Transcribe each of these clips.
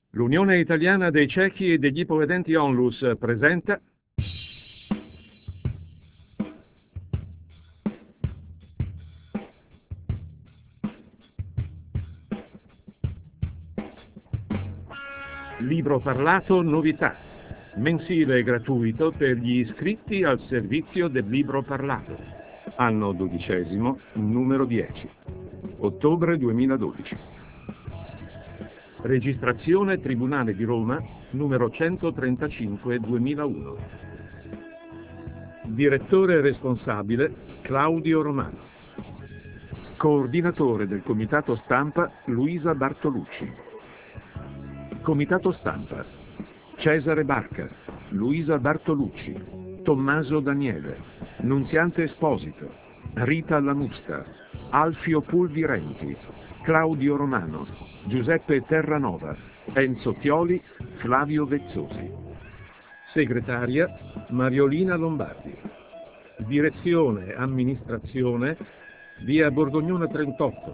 L'Unione Italiana dei Ciechi e degli Ipovedenti Onlus presenta Libro Parlato Novità, mensile gratuito per gli iscritti al servizio del Libro Parlato. Anno 12, numero 10. Ottobre 2012. Registrazione Tribunale di Roma, numero 135/2001. Direttore responsabile Claudio Romano. Coordinatore del Comitato Stampa Luisa Bartolucci. Comitato Stampa: Cesare Barca, Luisa Bartolucci, Tommaso Daniele, Nunziante Esposito, Rita Lamusta, Alfio Pulvirenti, Claudio Romano, Giuseppe Terranova, Enzo Chioli, Flavio Vezzosi. Segretaria Mariolina Lombardi. Direzione Amministrazione, via Borgognona 38,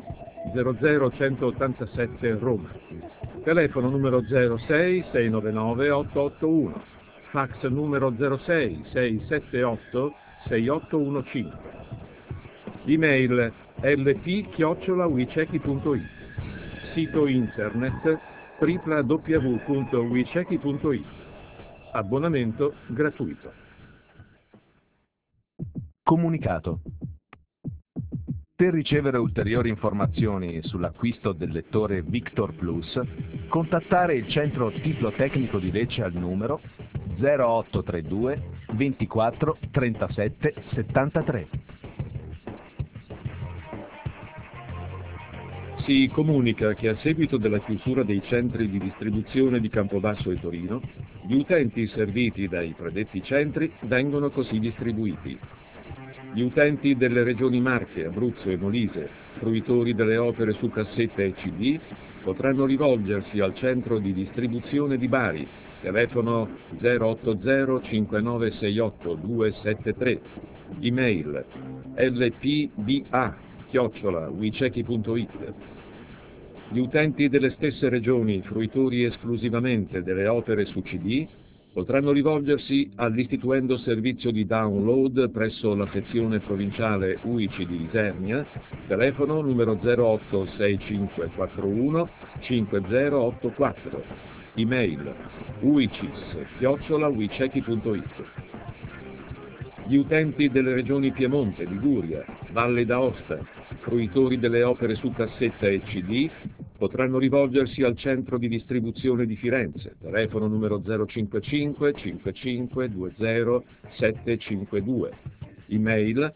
00187 Roma. Telefono numero 06 699 881, fax numero 06 678 6815. Email lp@wicechi.it. Sito internet www.wicechi.it. Abbonamento gratuito. Comunicato. Per ricevere ulteriori informazioni sull'acquisto del lettore Victor Plus, contattare il centro Tiflotecnico di Lecce al numero 0832 24 37 73. Si comunica che a seguito della chiusura dei centri di distribuzione di Campobasso e Torino, gli utenti serviti dai predetti centri vengono così distribuiti. Gli utenti delle regioni Marche, Abruzzo e Molise, fruitori delle opere su cassetta e CD, potranno rivolgersi al centro di distribuzione di Bari, telefono 080 5968 273, email lpba@wicechi.it. Gli utenti delle stesse regioni, fruitori esclusivamente delle opere su CD, potranno rivolgersi all'Istituendo Servizio di Download presso la sezione provinciale UICI di Isernia, telefono numero 08 6541 5084, email uicis@wicechi.it. Gli utenti delle regioni Piemonte, Liguria, Valle d'Aosta, fruitori delle opere su cassetta e CD, potranno rivolgersi al centro di distribuzione di Firenze, telefono numero 055 55 20 752, email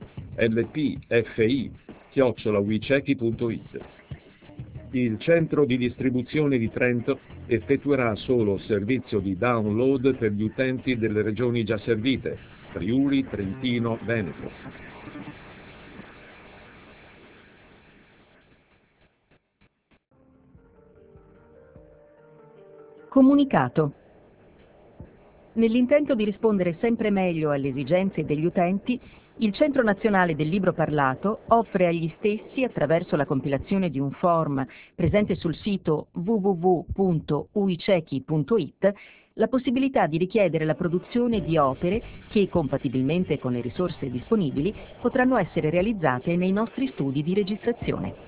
lpfi@wicechi.it. Il centro di distribuzione di Trento effettuerà solo servizio di download per gli utenti delle regioni già servite, Friuli, Trentino, Veneto. Comunicato. Nell'intento di rispondere sempre meglio alle esigenze degli utenti, il Centro Nazionale del Libro Parlato offre agli stessi, attraverso la compilazione di un form presente sul sito www.uicechi.it, la possibilità di richiedere la produzione di opere che, compatibilmente con le risorse disponibili, potranno essere realizzate nei nostri studi di registrazione.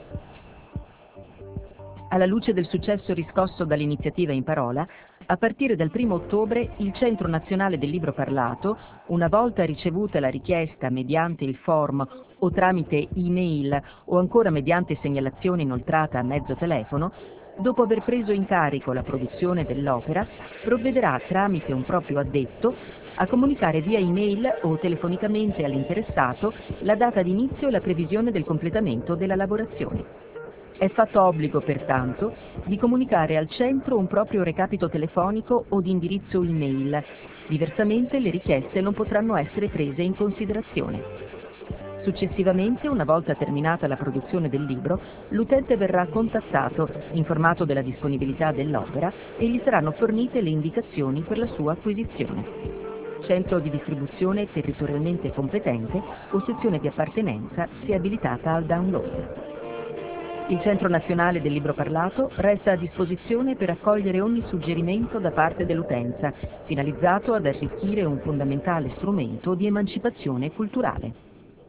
Alla luce del successo riscosso dall'iniziativa In Parola, a partire dal 1° ottobre il Centro Nazionale del Libro Parlato, una volta ricevuta la richiesta mediante il form o tramite email o ancora mediante segnalazione inoltrata a mezzo telefono, dopo aver preso in carico la produzione dell'opera, provvederà tramite un proprio addetto a comunicare via email o telefonicamente all'interessato la data di inizio e la previsione del completamento della lavorazione. È fatto obbligo, pertanto, di comunicare al centro un proprio recapito telefonico o di indirizzo email, diversamente le richieste non potranno essere prese in considerazione. Successivamente, una volta terminata la produzione del libro, l'utente verrà contattato, informato della disponibilità dell'opera e gli saranno fornite le indicazioni per la sua acquisizione. Centro di distribuzione territorialmente competente o sezione di appartenenza se abilitata al download. Il Centro Nazionale del Libro Parlato resta a disposizione per accogliere ogni suggerimento da parte dell'utenza, finalizzato ad arricchire un fondamentale strumento di emancipazione culturale.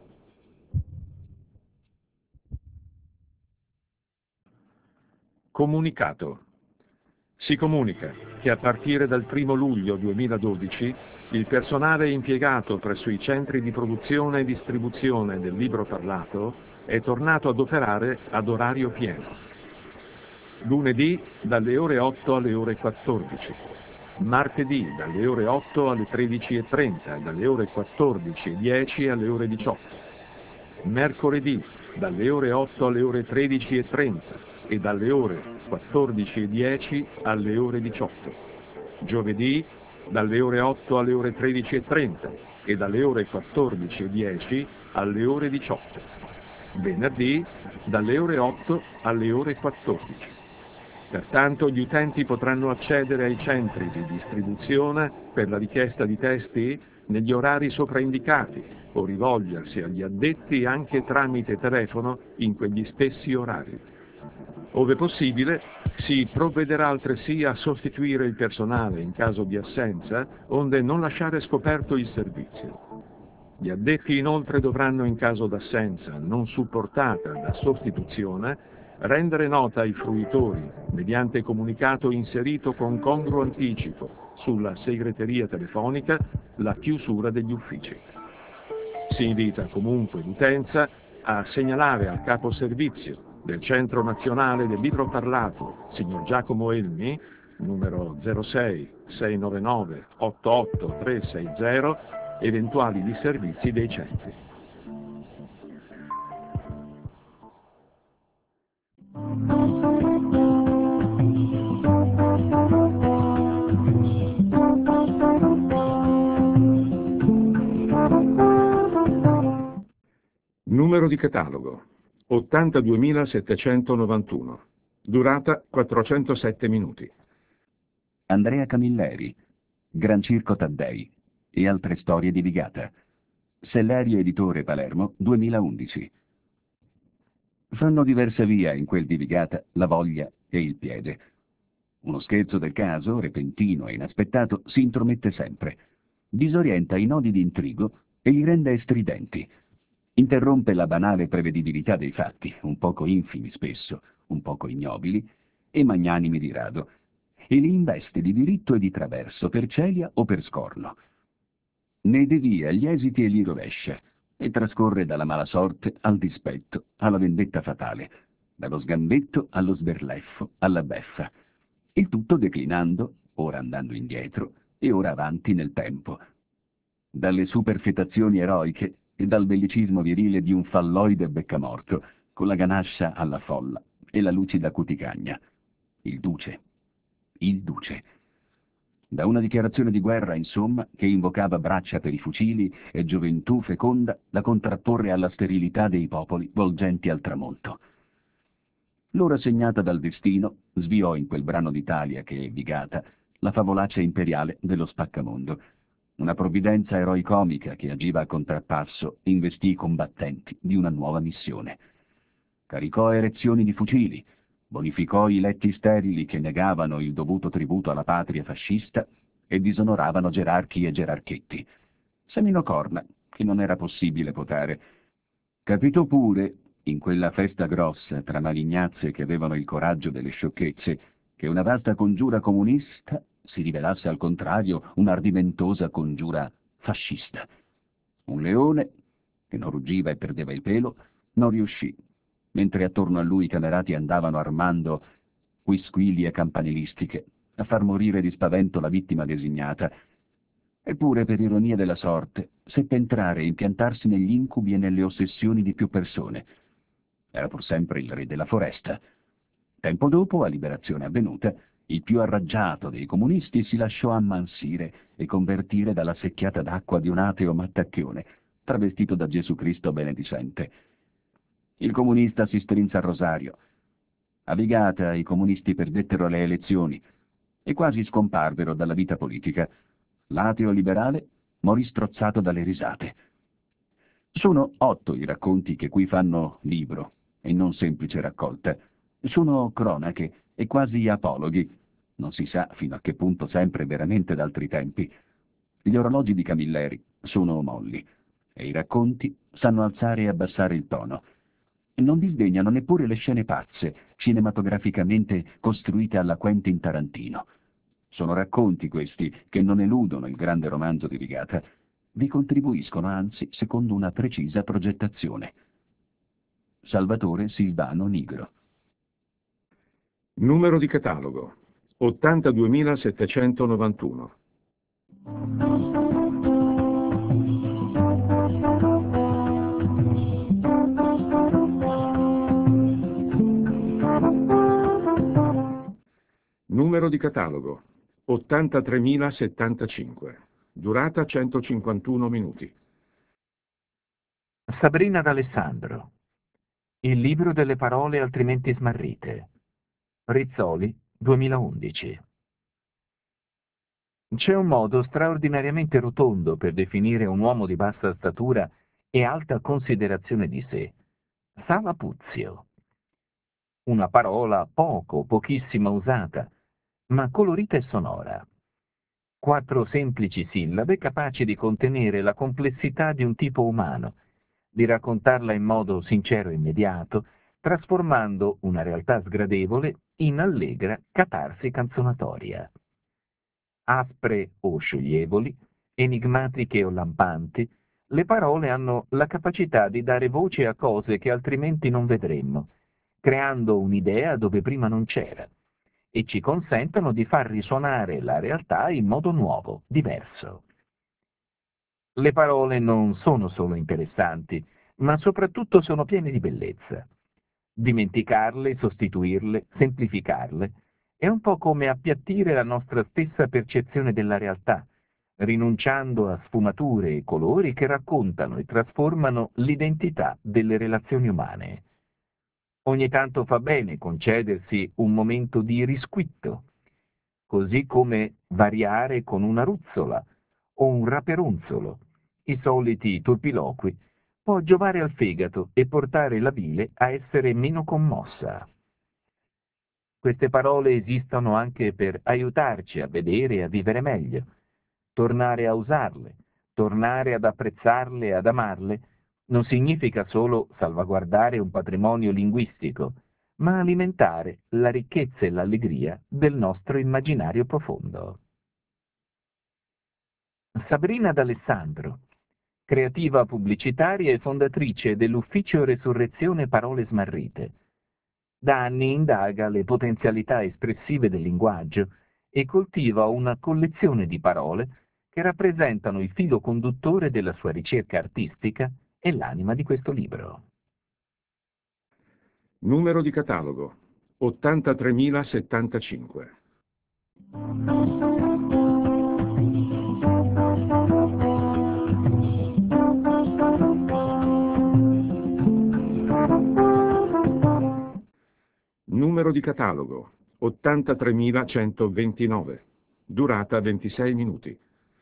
Comunicato. Si comunica che a partire dal 1° luglio 2012 il personale impiegato presso i centri di produzione e distribuzione del libro parlato è tornato ad operare ad orario pieno. Lunedì dalle ore 8 alle ore 14, martedì dalle ore 8 alle 13:30 e dalle ore 14:10 alle ore 18, mercoledì dalle ore 8 alle ore 13:30 e dalle ore 14:10 alle ore 18, giovedì dalle ore 8 alle ore 13:30 e dalle ore 14:10 alle ore 18, venerdì dalle ore 8 alle ore 14. Pertanto gli utenti potranno accedere ai centri di distribuzione per la richiesta di testi negli orari sopraindicati o rivolgersi agli addetti anche tramite telefono in quegli stessi orari. Ove possibile, si provvederà altresì a sostituire il personale in caso di assenza, onde non lasciare scoperto il servizio. Gli addetti inoltre dovranno, in caso d'assenza non supportata da sostituzione, rendere nota ai fruitori, mediante comunicato inserito con congruo anticipo sulla segreteria telefonica, la chiusura degli uffici. Si invita comunque l'utenza a segnalare al capo servizio del Centro Nazionale del Libro Parlato, signor Giacomo Elmi, numero 06 699 88 360, eventuali disservizi dei centri. Numero di catalogo 82.791, durata 407 minuti. Andrea Camilleri, Gran Circo Taddei e altre storie di Vigata. Sellerio Editore Palermo, 2011. Fanno diversa via in quel di Vigata la voglia e il piede. Uno scherzo del caso, repentino e inaspettato, si intromette sempre. Disorienta i nodi di intrigo e li rende stridenti. Interrompe la banale prevedibilità dei fatti, un poco infimi spesso, un poco ignobili e magnanimi di rado, e li investe di diritto e di traverso, per celia o per scorno. Ne devia gli esiti e li rovescia, e trascorre dalla mala sorte al dispetto, alla vendetta fatale, dallo sgambetto allo sberleffo, alla beffa, il tutto declinando, ora andando indietro e ora avanti nel tempo. Dalle superfetazioni eroiche e dal bellicismo virile di un falloide beccamorto, con la ganascia alla folla e la lucida cuticagna. Il duce. Da una dichiarazione di guerra, insomma, che invocava braccia per i fucili e gioventù feconda da contrapporre alla sterilità dei popoli volgenti al tramonto. L'ora segnata dal destino sviò in quel brano d'Italia che è Vigata la favolaccia imperiale dello spaccamondo. Una provvidenza eroicomica che agiva a contrappasso investì i combattenti di una nuova missione. Caricò erezioni di fucili, bonificò i letti sterili che negavano il dovuto tributo alla patria fascista e disonoravano gerarchi e gerarchetti. Seminò corna che non era possibile potare. Capitò pure, in quella festa grossa tra malignazze che avevano il coraggio delle sciocchezze, che una vasta congiura comunista si rivelasse al contrario un'ardimentosa congiura fascista. Un leone, che non ruggiva e perdeva il pelo, non riuscì, mentre attorno a lui i camerati andavano armando quisquili e campanilistiche, a far morire di spavento la vittima designata. Eppure, per ironia della sorte, seppe entrare e impiantarsi negli incubi e nelle ossessioni di più persone. Era pur sempre il re della foresta. Tempo dopo, a liberazione avvenuta, il più arraggiato dei comunisti si lasciò ammansire e convertire dalla secchiata d'acqua di un ateo mattacchione, travestito da Gesù Cristo benedicente. Il comunista si strinse al rosario. A Vigata i comunisti perdettero le elezioni e quasi scomparvero dalla vita politica. L'ateo liberale morì strozzato dalle risate. Sono 8 i racconti che qui fanno libro, e non semplice raccolta. Sono cronache e quasi apologhi. Non si sa fino a che punto sempre veramente d'altri tempi. Gli orologi di Camilleri sono molli e i racconti sanno alzare e abbassare il tono. Non disdegnano neppure le scene pazze, cinematograficamente costruite alla Quentin Tarantino. Sono racconti questi che non eludono il grande romanzo di Rigata. Vi contribuiscono anzi secondo una precisa progettazione. Salvatore Silvano Nigro. Numero di catalogo 82.791. Numero di catalogo 83.075. Durata 151 minuti. Sabrina d'Alessandro. Il libro delle parole altrimenti smarrite. Rizzoli, 2011. C'è un modo straordinariamente rotondo per definire un uomo di bassa statura e alta considerazione di sé. Salapuzio. Una parola pochissima usata, ma colorita e sonora. 4 semplici sillabe capaci di contenere la complessità di un tipo umano, di raccontarla in modo sincero e immediato, trasformando una realtà sgradevole in allegra catarsi canzonatoria. Aspre o scioglievoli, enigmatiche o lampanti, le parole hanno la capacità di dare voce a cose che altrimenti non vedremmo, creando un'idea dove prima non c'era, e ci consentono di far risuonare la realtà in modo nuovo, diverso. Le parole non sono solo interessanti, ma soprattutto sono piene di bellezza. Dimenticarle, sostituirle, semplificarle, è un po' come appiattire la nostra stessa percezione della realtà, rinunciando a sfumature e colori che raccontano e trasformano l'identità delle relazioni umane. Ogni tanto fa bene concedersi un momento di risquitto, così come variare con una ruzzola o un raperonzolo, i soliti turpiloqui, può giovare al fegato e portare la bile a essere meno commossa. Queste parole esistono anche per aiutarci a vedere e a vivere meglio, tornare a usarle, tornare ad apprezzarle e ad amarle, non significa solo salvaguardare un patrimonio linguistico, ma alimentare la ricchezza e l'allegria del nostro immaginario profondo. Sabrina D'Alessandro, creativa pubblicitaria e fondatrice dell'ufficio Resurrezione Parole Smarrite. Da anni indaga le potenzialità espressive del linguaggio e coltiva una collezione di parole che rappresentano il filo conduttore della sua ricerca artistica e l'anima di questo libro. Numero di catalogo 83.075. Numero di catalogo 83.129. Durata 26 minuti.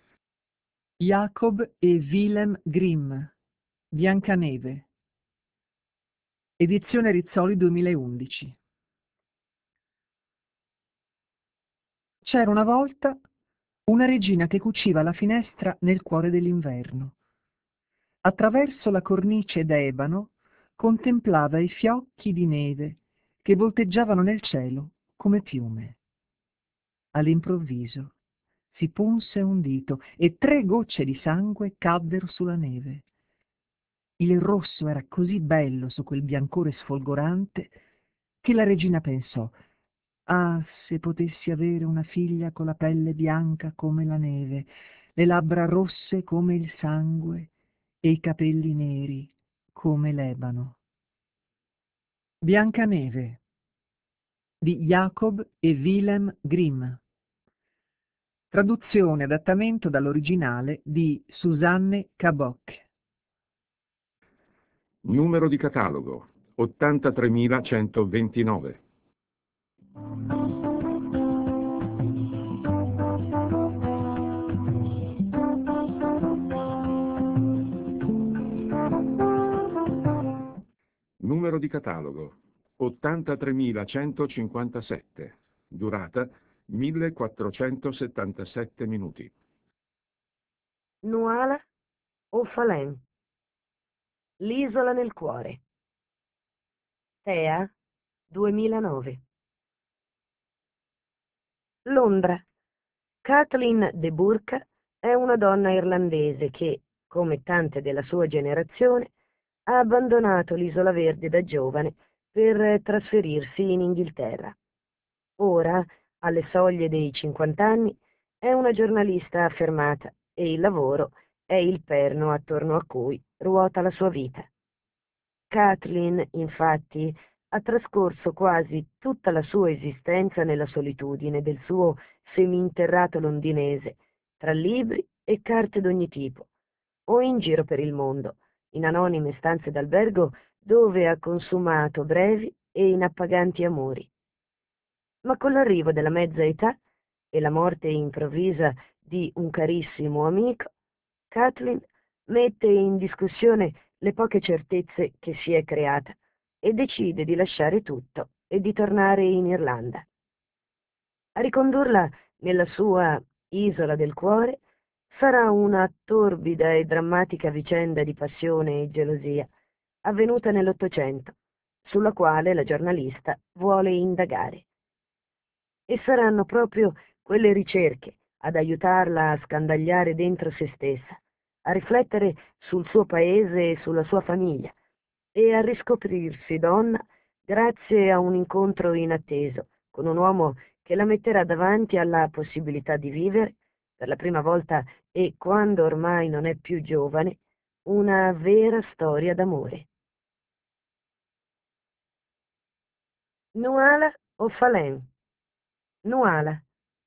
Jacob e Wilhelm Grimm. Biancaneve. Edizione Rizzoli 2011. C'era una volta una regina che cuciva la finestra nel cuore dell'inverno. Attraverso la cornice d'ebano contemplava i fiocchi di neve che volteggiavano nel cielo come piume. All'improvviso si punse un dito e 3 gocce di sangue caddero sulla neve. Il rosso era così bello su quel biancore sfolgorante che la regina pensò: «Ah, se potessi avere una figlia con la pelle bianca come la neve, le labbra rosse come il sangue e i capelli neri come l'ebano». Biancaneve di Jacob e Wilhelm Grimm. Traduzione e adattamento dall'originale di Susanne Cabocc. Numero di catalogo 83.129. Numero Numero di catalogo 83157. Durata 1477 minuti. Nuala o Falem. L'isola nel cuore. Tea, 2009. Londra. Kathleen de Burgh è una donna irlandese che, come tante della sua generazione, ha abbandonato l'Isola Verde da giovane per trasferirsi in Inghilterra. Ora, alle soglie dei 50 anni, è una giornalista affermata e il lavoro è il perno attorno a cui ruota la sua vita. Kathleen, infatti, ha trascorso quasi tutta la sua esistenza nella solitudine del suo seminterrato londinese, tra libri e carte d'ogni tipo, o in giro per il mondo, in anonime stanze d'albergo dove ha consumato brevi e inappaganti amori. Ma con l'arrivo della mezza età e la morte improvvisa di un carissimo amico, Kathleen mette in discussione le poche certezze che si è creata e decide di lasciare tutto e di tornare in Irlanda. A ricondurla nella sua isola del cuore sarà una torbida e drammatica vicenda di passione e gelosia, avvenuta nell'Ottocento, sulla quale la giornalista vuole indagare. E saranno proprio quelle ricerche ad aiutarla a scandagliare dentro se stessa, a riflettere sul suo paese e sulla sua famiglia, e a riscoprirsi donna grazie a un incontro inatteso con un uomo che la metterà davanti alla possibilità di vivere, per la prima volta e quando ormai non è più giovane, una vera storia d'amore. Nuala o Falem. Nuala.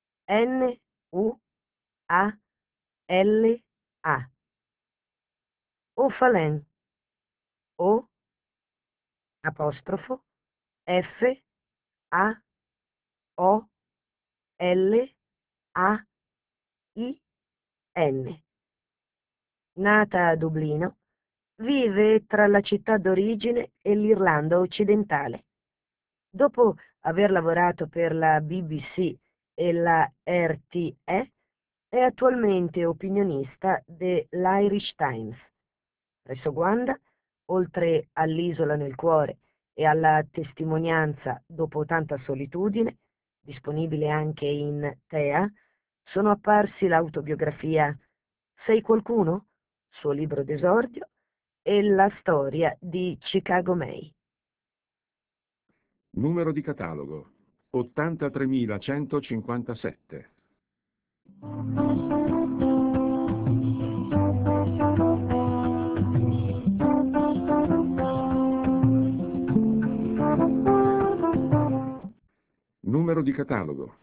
N-U-A-L-A. O'Fallon. O apostrofo F A O L A I N. Nata a Dublino, vive tra la città d'origine e l'Irlanda occidentale. Dopo aver lavorato per la BBC e la RTE, è attualmente opinionista dell'Irish Times. Presso Guanda, oltre all'Isola nel cuore e alla testimonianza dopo tanta solitudine, disponibile anche in Tea, sono apparsi l'autobiografia Sei qualcuno? Suo libro d'esordio, e la storia di Chicago May. Numero di catalogo 83157. Numero di catalogo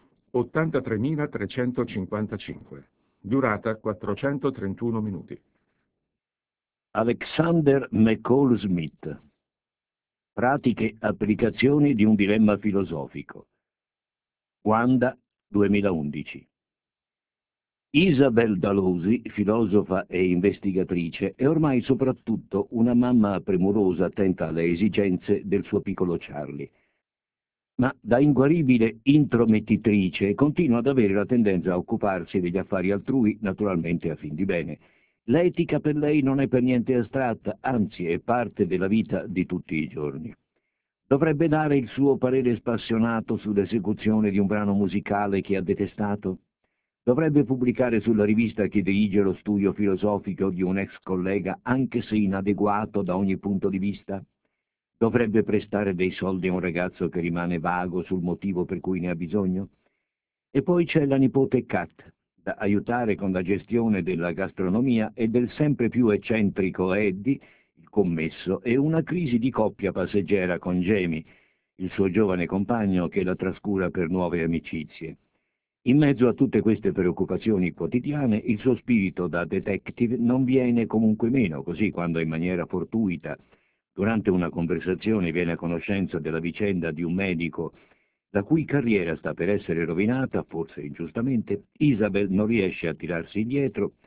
83355. Durata 431 minuti. Alexander McCall Smith. Pratiche applicazioni di un dilemma filosofico. Guanda, 2011. Isabel Dalhousie, filosofa e investigatrice, è ormai soprattutto una mamma premurosa attenta alle esigenze del suo piccolo Charlie. Ma da inguaribile intromettitrice continua ad avere la tendenza a occuparsi degli affari altrui, naturalmente a fin di bene. L'etica per lei non è per niente astratta, anzi è parte della vita di tutti i giorni. Dovrebbe dare il suo parere spassionato sull'esecuzione di un brano musicale che ha detestato? Dovrebbe pubblicare sulla rivista che dirige lo studio filosofico di un ex collega, anche se inadeguato da ogni punto di vista? Dovrebbe prestare dei soldi a un ragazzo che rimane vago sul motivo per cui ne ha bisogno? E poi c'è la nipote Kat, da aiutare con la gestione della gastronomia, e del sempre più eccentrico Eddie, il commesso, e una crisi di coppia passeggera con Jamie, il suo giovane compagno che la trascura per nuove amicizie. In mezzo a tutte queste preoccupazioni quotidiane, il suo spirito da detective non viene comunque meno, così quando in maniera fortuita, durante una conversazione, viene a conoscenza della vicenda di un medico la cui carriera sta per essere rovinata, forse ingiustamente, Isabel non riesce a tirarsi indietro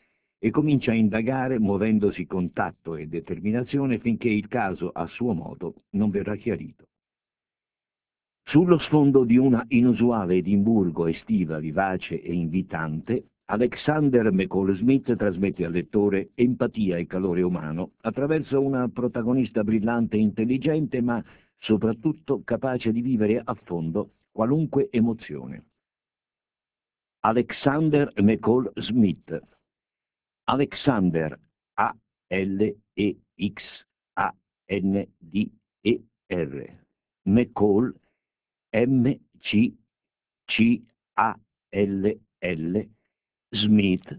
e comincia a indagare muovendosi con tatto e determinazione finché il caso, a suo modo, non verrà chiarito. Sullo sfondo di una inusuale Edimburgo estiva, vivace e invitante, Alexander McCall Smith trasmette al lettore empatia e calore umano attraverso una protagonista brillante e intelligente, ma soprattutto capace di vivere a fondo qualunque emozione. Alexander McCall Smith. Alexander, A-L-E-X-A-N-D-E-R. McCall, M-C-C-A-L-L, Smith,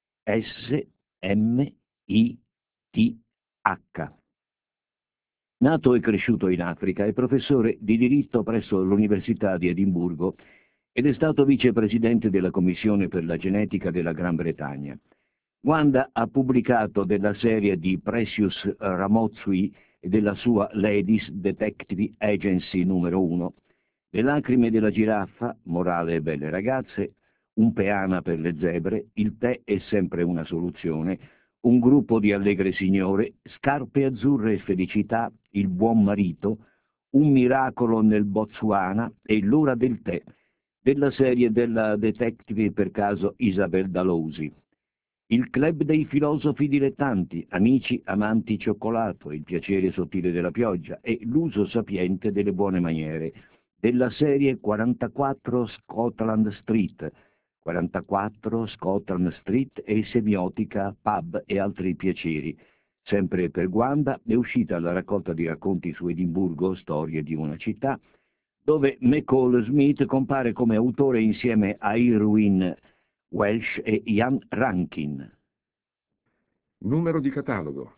S-M-I-T-H. Nato e cresciuto in Africa, è professore di diritto presso l'Università di Edimburgo ed è stato vicepresidente della Commissione per la genetica della Gran Bretagna. Wanda ha pubblicato della serie di Precious Ramotsui e della sua Ladies Detective Agency numero 1, Le lacrime della giraffa, Morale e belle ragazze, Un peana per le zebre, Il tè è sempre una soluzione, Un gruppo di allegre signore, Scarpe azzurre e felicità, Il buon marito, Un miracolo nel Botswana e L'ora del tè, della serie della detective per caso Isabel Dalhousie. Il club dei filosofi dilettanti, Amici amanti cioccolato, Il piacere sottile della pioggia e L'uso sapiente delle buone maniere, della serie 44 Scotland Street, 44 Scotland Street e Semiotica, Pub e altri piaceri. Sempre per Wanda è uscita la raccolta di racconti su Edimburgo, Storie di una città, dove McCall Smith compare come autore insieme a Irwin Welsh e Ian Rankin. Numero di catalogo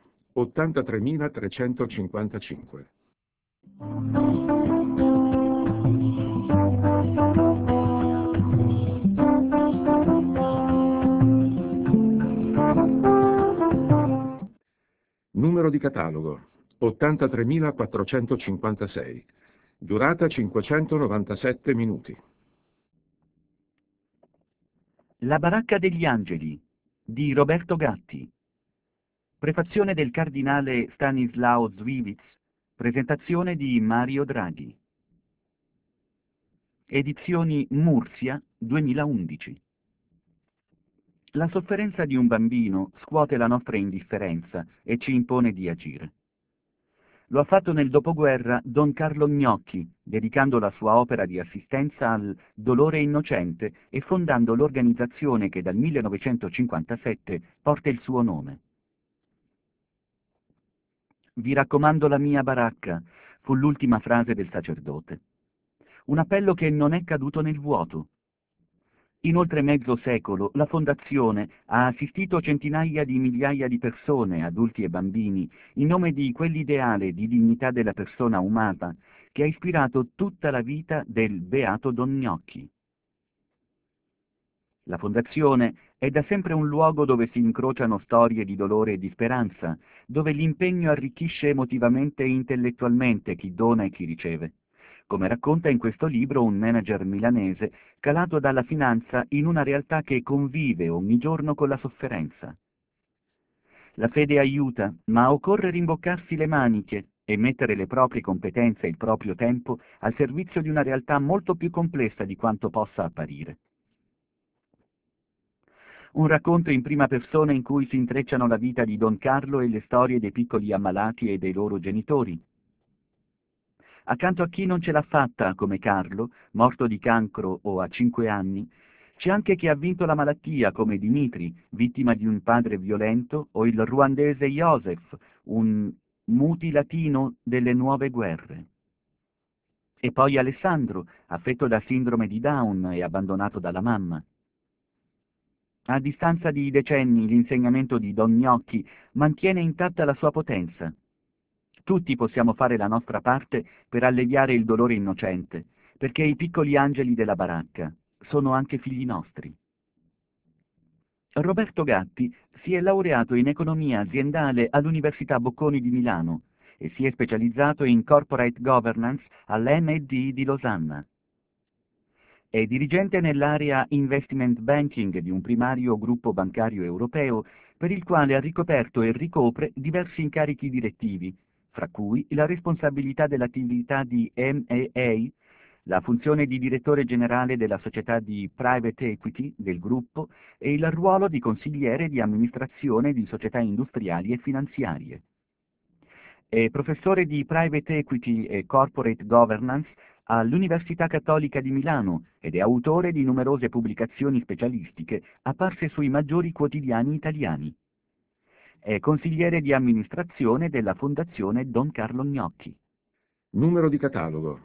83.355. Numero di catalogo 83.456. Durata 597 minuti. La baracca degli angeli di Roberto Gatti. Prefazione del cardinale Stanislao Zwiwitz. Presentazione di Mario Draghi. Edizioni Mursia 2011. La sofferenza di un bambino scuote la nostra indifferenza e ci impone di agire. Lo ha fatto nel dopoguerra Don Carlo Gnocchi, dedicando la sua opera di assistenza al dolore innocente e fondando l'organizzazione che dal 1957 porta il suo nome. Vi raccomando la mia baracca, fu l'ultima frase del sacerdote. Un appello che non è caduto nel vuoto. In oltre mezzo secolo la Fondazione ha assistito centinaia di migliaia di persone, adulti e bambini, in nome di quell'ideale di dignità della persona umana che ha ispirato tutta la vita del beato Don Gnocchi. La Fondazione è da sempre un luogo dove si incrociano storie di dolore e di speranza, dove l'impegno arricchisce emotivamente e intellettualmente chi dona e chi riceve, come racconta in questo libro un manager milanese calato dalla finanza in una realtà che convive ogni giorno con la sofferenza. La fede aiuta, ma occorre rimboccarsi le maniche e mettere le proprie competenze e il proprio tempo al servizio di una realtà molto più complessa di quanto possa apparire. Un racconto in prima persona in cui si intrecciano la vita di Don Carlo e le storie dei piccoli ammalati e dei loro genitori. Accanto a chi non ce l'ha fatta, come Carlo, morto di cancro o a 5 anni, c'è anche chi ha vinto la malattia, come Dimitri, vittima di un padre violento, o il ruandese Joseph, un muti latino delle nuove guerre. E poi Alessandro, affetto da sindrome di Down e abbandonato dalla mamma. A distanza di decenni l'insegnamento di Don Gnocchi mantiene intatta la sua potenza. Tutti possiamo fare la nostra parte per alleviare il dolore innocente, perché i piccoli angeli della baracca sono anche figli nostri. Roberto Gatti si è laureato in economia aziendale all'Università Bocconi di Milano e si è specializzato in corporate governance all'MD di Losanna. È dirigente nell'area investment banking di un primario gruppo bancario europeo per il quale ha ricoperto e ricopre diversi incarichi direttivi, fra cui la responsabilità dell'attività di M&A, la funzione di direttore generale della società di private equity del gruppo e il ruolo di consigliere di amministrazione di società industriali e finanziarie. È professore di private equity e corporate governance all'Università Cattolica di Milano ed è autore di numerose pubblicazioni specialistiche apparse sui maggiori quotidiani italiani. È consigliere di amministrazione della Fondazione Don Carlo Gnocchi. Numero di catalogo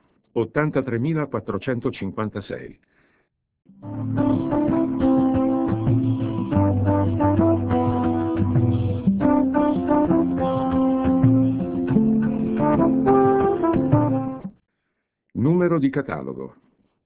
83.456. Numero di catalogo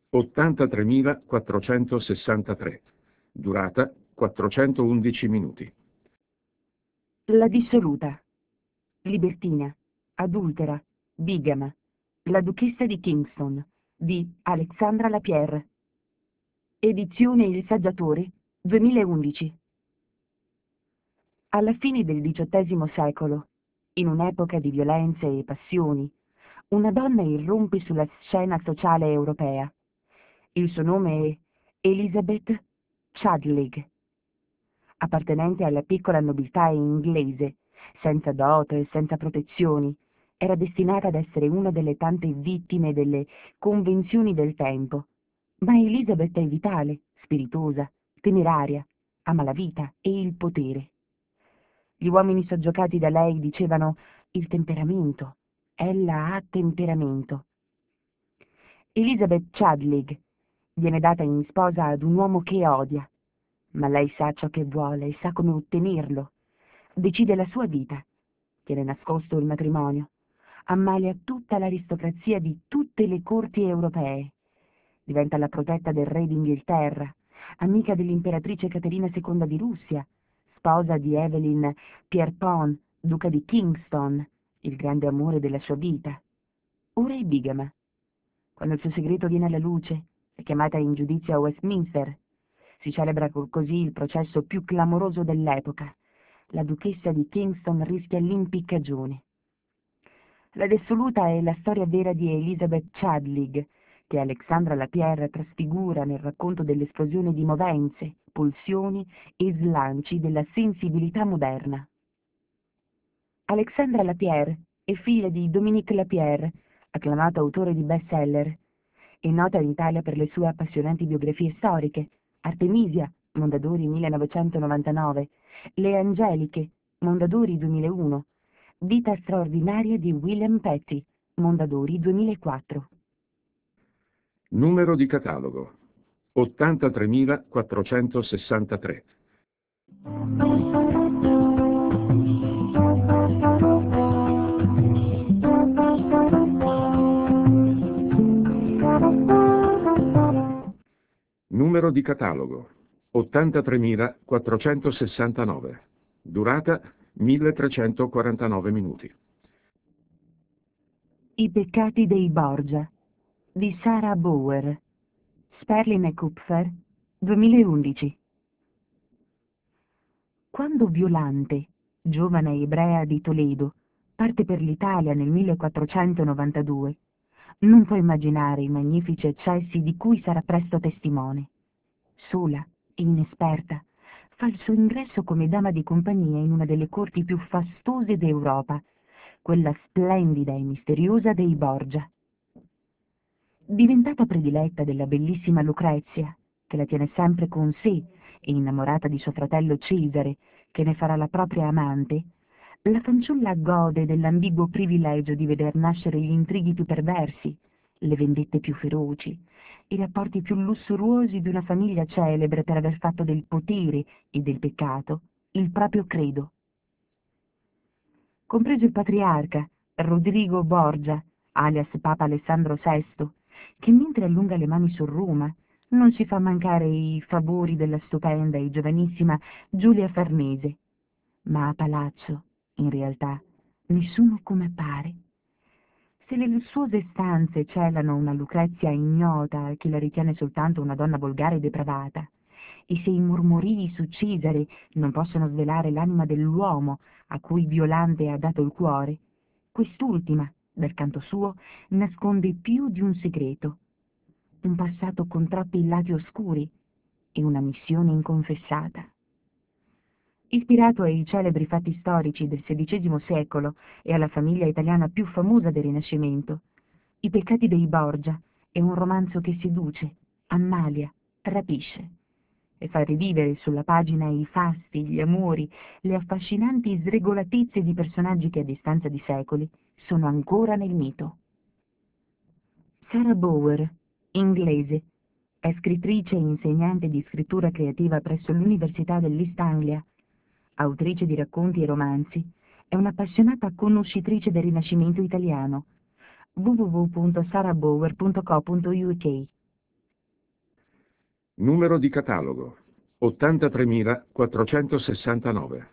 83.463. Durata 411 minuti. La dissoluta, libertina, adultera, bigama, la duchessa di Kingston, di Alexandra Lapierre. Edizione Il Saggiatore, 2011. Alla fine del XVIII secolo, in un'epoca di violenze e passioni, una donna irrompe sulla scena sociale europea. Il suo nome è Elizabeth Chadwick, appartenente alla piccola nobiltà inglese, senza dote e senza protezioni. Era destinata ad essere una delle tante vittime delle convenzioni del tempo. Ma Elizabeth è vitale, spiritosa, temeraria, ama la vita e il potere. Gli uomini soggiocati da lei dicevano il temperamento. Ella ha temperamento. Elizabeth Chadwick viene data in sposa ad un uomo che odia, ma lei sa ciò che vuole e sa come ottenerlo. Decide la sua vita, tiene nascosto il matrimonio, ammalia tutta l'aristocrazia di tutte le corti europee, diventa la protetta del re d'Inghilterra, amica dell'imperatrice Caterina II di Russia, sposa di Evelyn Pierrepont, duca di Kingston, il grande amore della sua vita. Ora è bigama. Quando il suo segreto viene alla luce, è chiamata in giudizio a Westminster. Si celebra così il processo più clamoroso dell'epoca. La duchessa di Kingston rischia l'impiccagione. La dissoluta è la storia vera di Elizabeth Chadwick, che Alexandra Lapierre trasfigura nel racconto dell'esplosione di movenze, pulsioni e slanci della sensibilità moderna. Alexandra Lapierre è figlia di Dominique Lapierre, acclamato autore di bestseller. È nota in Italia per le sue appassionanti biografie storiche, Artemisia, Mondadori 1999, Le Angeliche, Mondadori 2001, Vita straordinaria di William Petty, Mondadori 2004. Numero di catalogo 83.463. Numero di catalogo 83.469. Durata 1.349 minuti. I peccati dei Borgia di Sarah Bauer, Sperling e Kupfer, 2011. Quando Violante, giovane ebrea di Toledo, parte per l'Italia nel 1492, non può immaginare i magnifici eccessi di cui sarà presto testimone. Sola e inesperta, fa il suo ingresso come dama di compagnia in una delle corti più fastose d'Europa, quella splendida e misteriosa dei Borgia. Diventata prediletta della bellissima Lucrezia, che la tiene sempre con sé, e innamorata di suo fratello Cesare, che ne farà la propria amante, la fanciulla gode dell'ambiguo privilegio di veder nascere gli intrighi più perversi, le vendette più feroci, i rapporti più lussuosi di una famiglia celebre per aver fatto del potere e del peccato il proprio credo. Compreso il patriarca Rodrigo Borgia, alias Papa Alessandro VI, che mentre allunga le mani su Roma non si fa mancare i favori della stupenda e giovanissima Giulia Farnese, ma a palazzo, in realtà, nessuno come pare. Se le lussuose stanze celano una Lucrezia ignota che la ritiene soltanto una donna volgare e depravata, e se i mormorii su Cesare non possono svelare l'anima dell'uomo a cui Violante ha dato il cuore, quest'ultima, dal canto suo, nasconde più di un segreto, un passato con troppi lati oscuri e una missione inconfessata. Ispirato ai celebri fatti storici del XVI secolo e alla famiglia italiana più famosa del Rinascimento, I peccati dei Borgia è un romanzo che seduce, ammalia, rapisce e fa rivivere sulla pagina i fasti, gli amori, le affascinanti sregolatezze di personaggi che a distanza di secoli sono ancora nel mito. Sarah Bower, inglese, è scrittrice e insegnante di scrittura creativa presso l'Università dell'East Anglia, autrice di racconti e romanzi, è un'appassionata conoscitrice del Rinascimento italiano. www.sarahbower.co.uk. Numero di catalogo 83.469.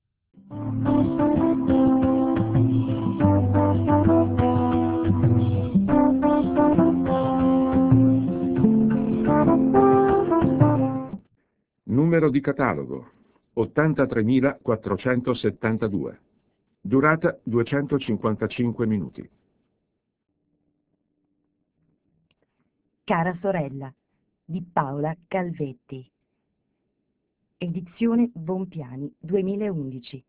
Numero di catalogo 83.472. Durata 255 minuti. Cara sorella di Paola Calvetti. Edizione Bompiani 2011.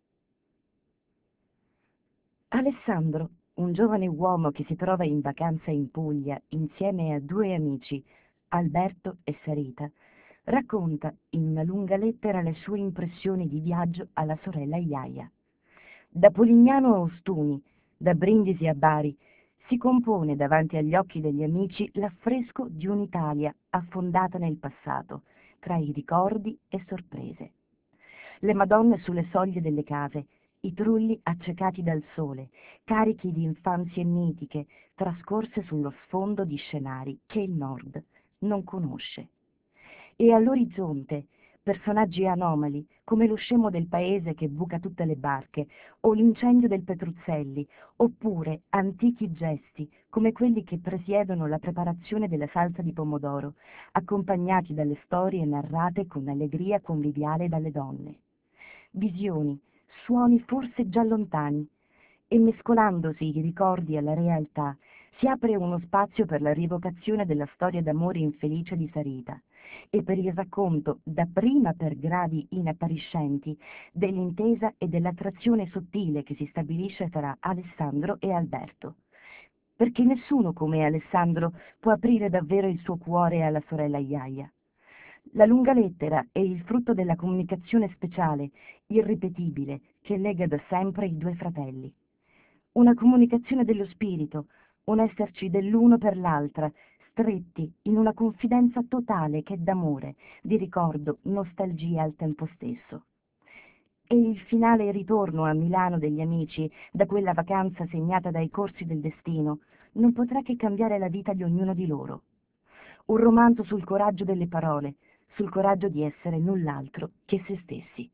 Alessandro, un giovane uomo che si trova in vacanza in Puglia insieme a due amici, Alberto e Sarita, racconta in una lunga lettera le sue impressioni di viaggio alla sorella Iaia. Da Polignano a Ostuni, da Brindisi a Bari, si compone davanti agli occhi degli amici l'affresco di un'Italia affondata nel passato, tra i ricordi e sorprese. Le Madonne sulle soglie delle case, i trulli accecati dal sole, carichi di infanzie mitiche, trascorse sullo sfondo di scenari che il Nord non conosce. E all'orizzonte personaggi anomali come lo scemo del paese che buca tutte le barche, o l'incendio del Petruzzelli, oppure antichi gesti come quelli che presiedono la preparazione della salsa di pomodoro, accompagnati dalle storie narrate con allegria conviviale dalle donne. Visioni, suoni forse già lontani, e mescolandosi i ricordi alla realtà si apre uno spazio per la rievocazione della storia d'amore infelice di Sarita e per il racconto, dapprima per gradi inappariscenti, dell'intesa e dell'attrazione sottile che si stabilisce tra Alessandro e Alberto. Perché nessuno come Alessandro può aprire davvero il suo cuore alla sorella Iaia. La lunga lettera è il frutto della comunicazione speciale, irripetibile, che lega da sempre i due fratelli. Una comunicazione dello spirito, un esserci dell'uno per l'altra, stretti in una confidenza totale che è d'amore, di ricordo, nostalgia al tempo stesso. E il finale ritorno a Milano degli amici, da quella vacanza segnata dai corsi del destino, non potrà che cambiare la vita di ognuno di loro. Un romanzo sul coraggio delle parole, sul coraggio di essere null'altro che se stessi.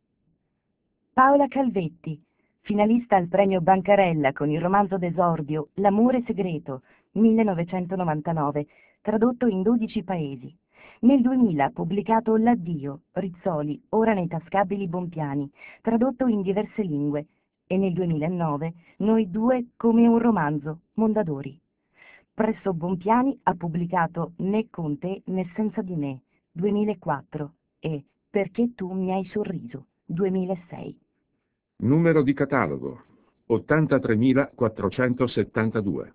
Paola Calvetti, finalista al premio Bancarella con il romanzo d'esordio L'amore segreto, 1999, tradotto in 12 paesi. Nel 2000 ha pubblicato L'addio, Rizzoli, ora nei tascabili Bompiani, tradotto in diverse lingue, e nel 2009 Noi due come un romanzo, Mondadori. Presso Bompiani ha pubblicato Né con te né senza di me, 2004, e Perché tu mi hai sorriso, 2006. Numero di catalogo 83.472.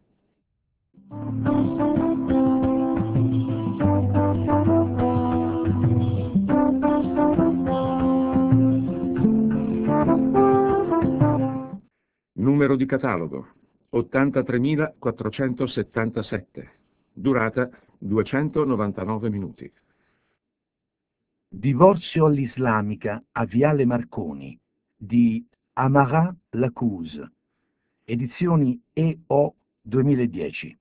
Numero di catalogo 83.477. Durata 299 minuti. Divorzio all'islamica a Viale Marconi di Amara Lacuse, edizioni EO 2010.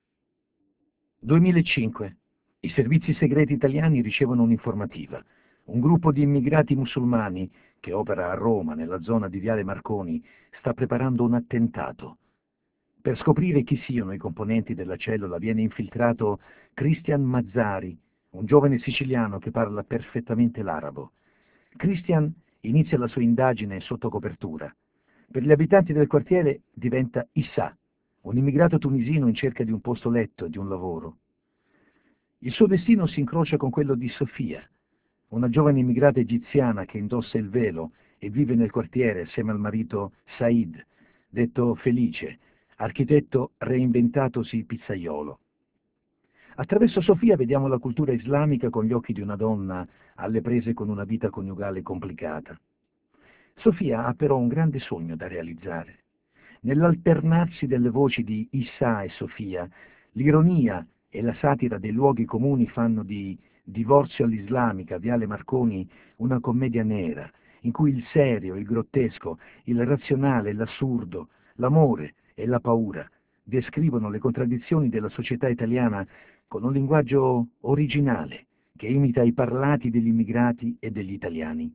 2005. I servizi segreti italiani ricevono un'informativa. Un gruppo di immigrati musulmani che opera a Roma, nella zona di Viale Marconi, sta preparando un attentato. Per scoprire chi siano i componenti della cellula viene infiltrato Christian Mazzari, un giovane siciliano che parla perfettamente l'arabo. Christian inizia la sua indagine sotto copertura. Per gli abitanti del quartiere diventa Issa, un immigrato tunisino in cerca di un posto letto e di un lavoro. Il suo destino si incrocia con quello di Sofia, una giovane immigrata egiziana che indossa il velo e vive nel quartiere assieme al marito Said, detto Felice, architetto reinventatosi pizzaiolo. Attraverso Sofia vediamo la cultura islamica con gli occhi di una donna alle prese con una vita coniugale complicata. Sofia ha però un grande sogno da realizzare. Nell'alternarsi delle voci di Issa e Sofia, l'ironia e la satira dei luoghi comuni fanno di Divorzio all'islamica, Viale Marconi, una commedia nera, in cui il serio, il grottesco, il razionale, l'assurdo, l'amore e la paura descrivono le contraddizioni della società italiana con un linguaggio originale che imita i parlati degli immigrati e degli italiani.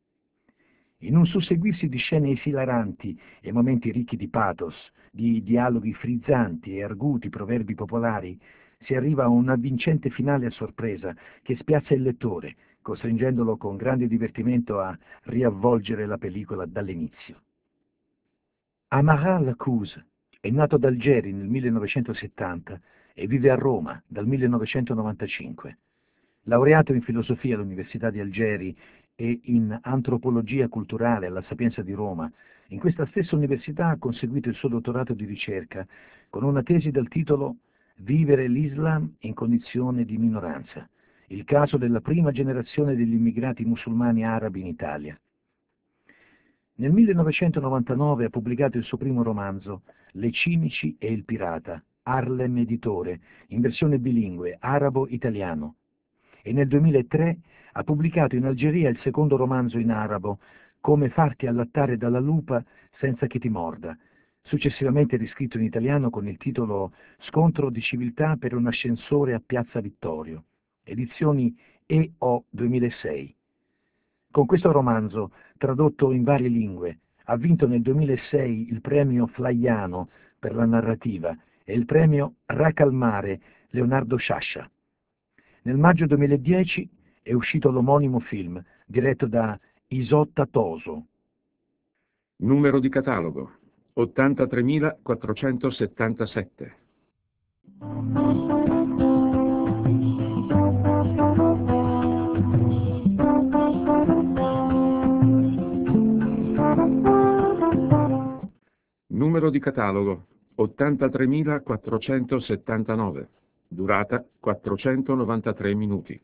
In un susseguirsi di scene esilaranti e momenti ricchi di pathos, di dialoghi frizzanti e arguti proverbi popolari, si arriva a un avvincente finale a sorpresa che spiazza il lettore, costringendolo con grande divertimento a riavvolgere la pellicola dall'inizio. Amara Lacouze è nato ad Algeri nel 1970 e vive a Roma dal 1995. Laureato in filosofia all'Università di Algeri e in antropologia culturale alla Sapienza di Roma, in questa stessa università ha conseguito il suo dottorato di ricerca con una tesi dal titolo Vivere l'Islam in condizione di minoranza, il caso della prima generazione degli immigrati musulmani arabi in Italia. Nel 1999 ha pubblicato il suo primo romanzo, Le cimici e il pirata, Harlem Editore, in versione bilingue, arabo-italiano, e nel 2003 ha pubblicato in Algeria il secondo romanzo in arabo, Come farti allattare dalla lupa senza che ti morda, successivamente riscritto in italiano con il titolo Scontro di civiltà per un ascensore a Piazza Vittorio, edizioni EO 2006. Con questo romanzo, tradotto in varie lingue, ha vinto nel 2006 il premio Flaiano per la narrativa e il premio Racalmare Leonardo Sciascia. Nel maggio 2010 è uscito l'omonimo film, diretto da Isotta Toso. Numero di catalogo 83.477. Numero di catalogo 83.479. Durata 493 minuti.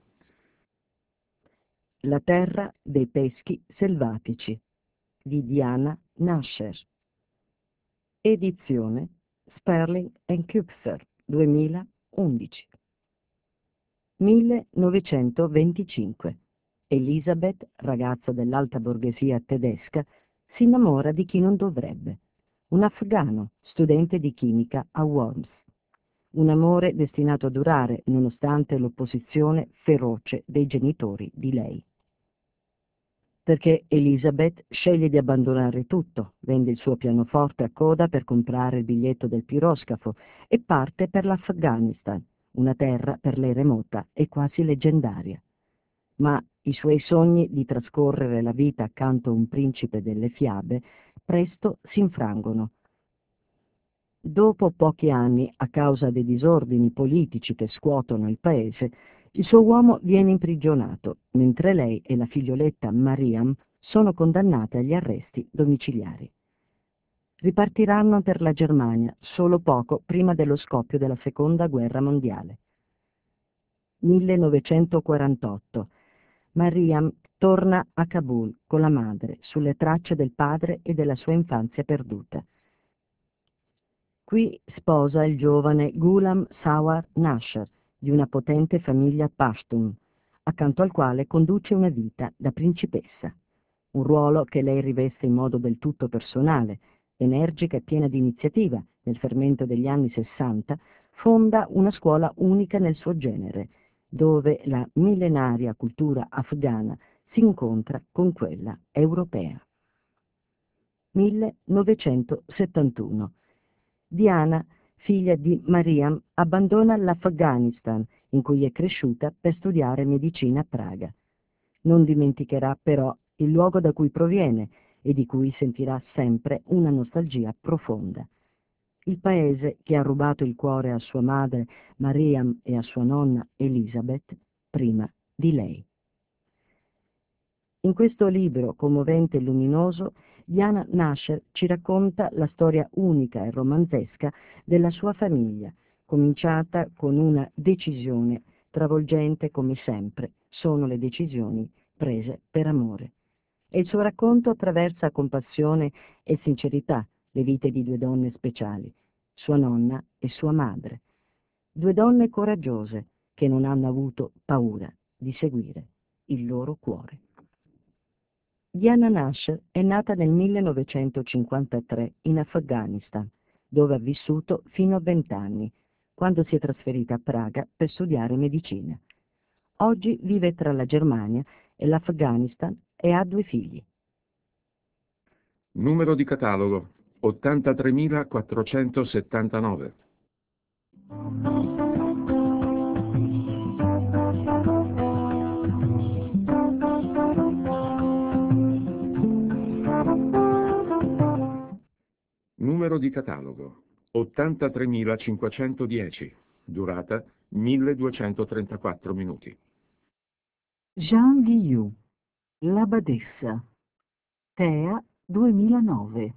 La terra dei peschi selvatici di Diana Nasher. Edizione Sperling & Kupfer 2011. 1925. Elisabeth, ragazza dell'alta borghesia tedesca, si innamora di chi non dovrebbe, un afghano, studente di chimica a Worms. Un amore destinato a durare nonostante l'opposizione feroce dei genitori di lei. Perché Elisabeth sceglie di abbandonare tutto, vende il suo pianoforte a coda per comprare il biglietto del piroscafo e parte per l'Afghanistan, una terra per lei remota e quasi leggendaria. Ma i suoi sogni di trascorrere la vita accanto a un principe delle fiabe presto si infrangono. Dopo pochi anni, a causa dei disordini politici che scuotono il paese, il suo uomo viene imprigionato, mentre lei e la figlioletta Mariam sono condannate agli arresti domiciliari. Ripartiranno per la Germania solo poco prima dello scoppio della Seconda Guerra Mondiale. 1948. Mariam torna a Kabul con la madre, sulle tracce del padre e della sua infanzia perduta. Qui sposa il giovane Ghulam Sawar Nasher, di una potente famiglia Pashtun, accanto al quale conduce una vita da principessa, un ruolo che lei riveste in modo del tutto personale, energica e piena di iniziativa. Nel fermento degli anni '60 fonda una scuola unica nel suo genere, dove la millenaria cultura afghana si incontra con quella europea. 1971. Diana, figlia di Mariam, abbandona l'Afghanistan in cui è cresciuta per studiare medicina a Praga. Non dimenticherà però il luogo da cui proviene e di cui sentirà sempre una nostalgia profonda. Il paese che ha rubato il cuore a sua madre Mariam e a sua nonna Elisabeth prima di lei. In questo libro commovente e luminoso, Diana Nasher ci racconta la storia unica e romanzesca della sua famiglia, cominciata con una decisione travolgente come sempre sono le decisioni prese per amore. E il suo racconto attraversa con passione e sincerità le vite di due donne speciali, sua nonna e sua madre, due donne coraggiose che non hanno avuto paura di seguire il loro cuore. Diana Nasher è nata nel 1953 in Afghanistan, dove ha vissuto fino a 20 anni, quando si è trasferita a Praga per studiare medicina. Oggi vive tra la Germania e l'Afghanistan e ha 2 figli. Numero di catalogo 83.479. Numero di catalogo 83.510. Durata 1234 minuti. Jean Guillou, La badessa, Tea 2009.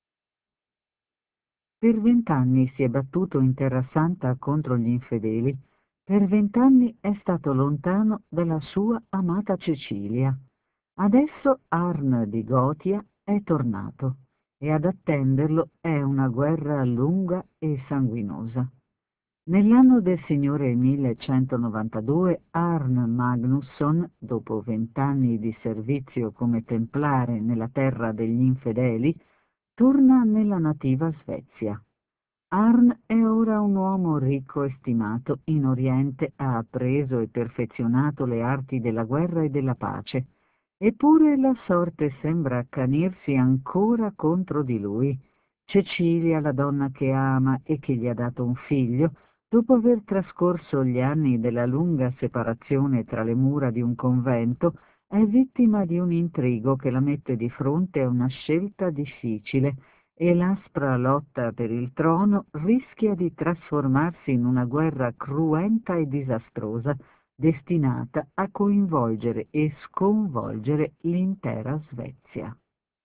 Per 20 anni si è battuto in Terra Santa contro gli infedeli. Per 20 anni è stato lontano dalla sua amata Cecilia. Adesso Arn di Gotia è tornato e ad attenderlo è una guerra lunga e sanguinosa. Nell'anno del Signore 1192 Arn Magnusson, dopo 20 anni di servizio come templare nella terra degli infedeli, torna nella nativa Svezia. Arn è ora un uomo ricco e stimato. In Oriente ha appreso e perfezionato le arti della guerra e della pace. Eppure la sorte sembra accanirsi ancora contro di lui. Cecilia, la donna che ama e che gli ha dato un figlio, dopo aver trascorso gli anni della lunga separazione tra le mura di un convento, è vittima di un intrigo che la mette di fronte a una scelta difficile e l'aspra lotta per il trono rischia di trasformarsi in una guerra cruenta e disastrosa, destinata a coinvolgere e sconvolgere l'intera Svezia.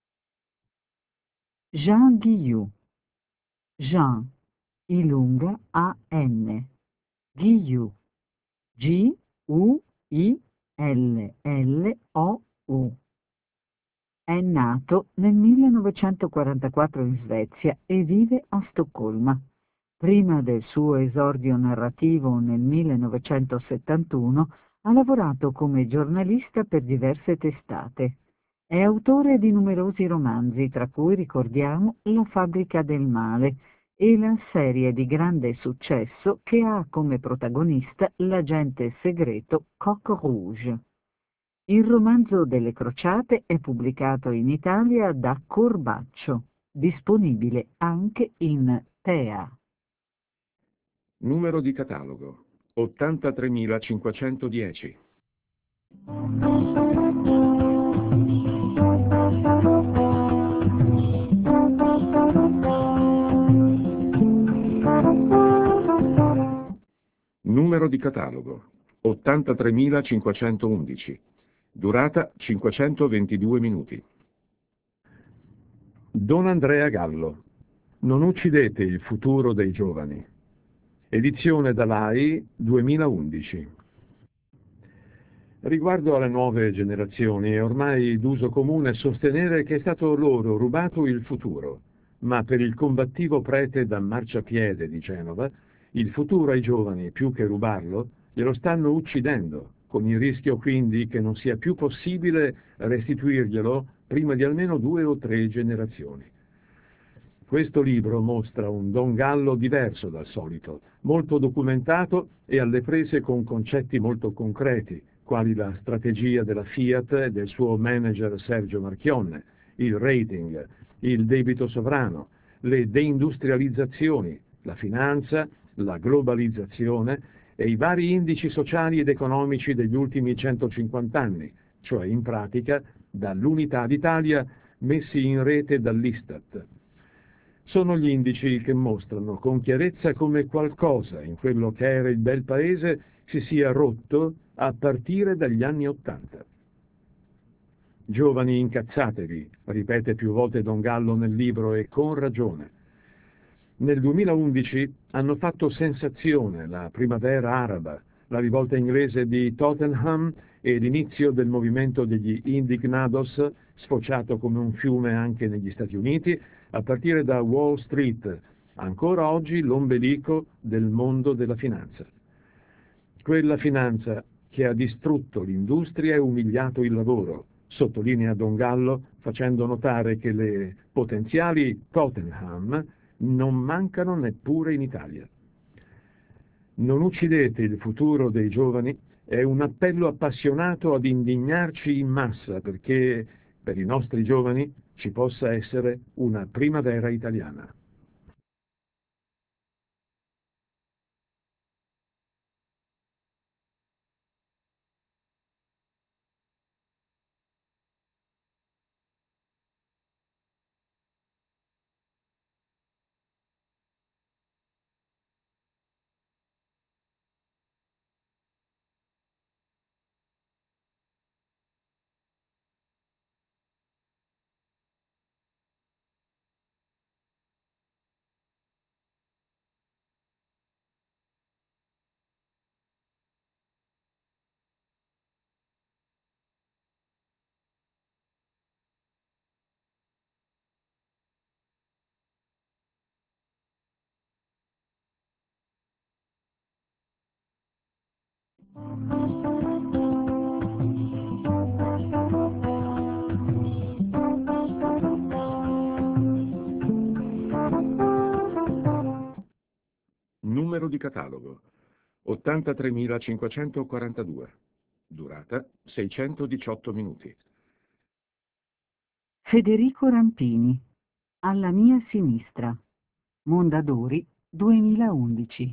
Jean Guillou. Jean, Ilunga A-N. Guillou, G-U-I-L-L-O-U. È nato nel 1944 in Svezia e vive a Stoccolma. Prima del suo esordio narrativo nel 1971 ha lavorato come giornalista per diverse testate. È autore di numerosi romanzi, tra cui ricordiamo La fabbrica del male e la serie di grande successo che ha come protagonista l'agente segreto Coq Rouge. Il romanzo delle crociate è pubblicato in Italia da Corbaccio, disponibile anche in Tea. Numero di catalogo 83.510. Numero di catalogo 83.511. Durata 522 minuti. Don Andrea Gallo. Non uccidete il futuro dei giovani. Edizione Dalai 2011. Riguardo alle nuove generazioni è ormai d'uso comune sostenere che è stato loro rubato il futuro, ma per il combattivo prete da marciapiede di Genova, il futuro ai giovani, più che rubarlo, glielo stanno uccidendo, con il rischio quindi che non sia più possibile restituirglielo prima di almeno 2 o 3 generazioni. Questo libro mostra un Don Gallo diverso dal solito, molto documentato e alle prese con concetti molto concreti, quali la strategia della Fiat e del suo manager Sergio Marchionne, il rating, il debito sovrano, le deindustrializzazioni, la finanza, la globalizzazione e i vari indici sociali ed economici degli ultimi 150 anni, cioè in pratica dall'Unità d'Italia messi in rete dall'Istat. Sono gli indici che mostrano con chiarezza come qualcosa in quello che era il bel paese si sia rotto a partire dagli anni '80. Giovani, incazzatevi, ripete più volte Don Gallo nel libro, e con ragione. Nel 2011 hanno fatto sensazione la primavera araba, la rivolta inglese di Tottenham e l'inizio del movimento degli Indignados, sfociato come un fiume anche negli Stati Uniti, a partire da Wall Street, ancora oggi l'ombelico del mondo della finanza. Quella finanza che ha distrutto l'industria e umiliato il lavoro, sottolinea Don Gallo, facendo notare che le potenziali Tottenham non mancano neppure in Italia. Non uccidete il futuro dei giovani è un appello appassionato ad indignarci in massa perché per i nostri giovani ci possa essere una primavera italiana. Numero di catalogo 83.542, durata 618 minuti. Federico Rampini, Alla mia sinistra, Mondadori, 2011.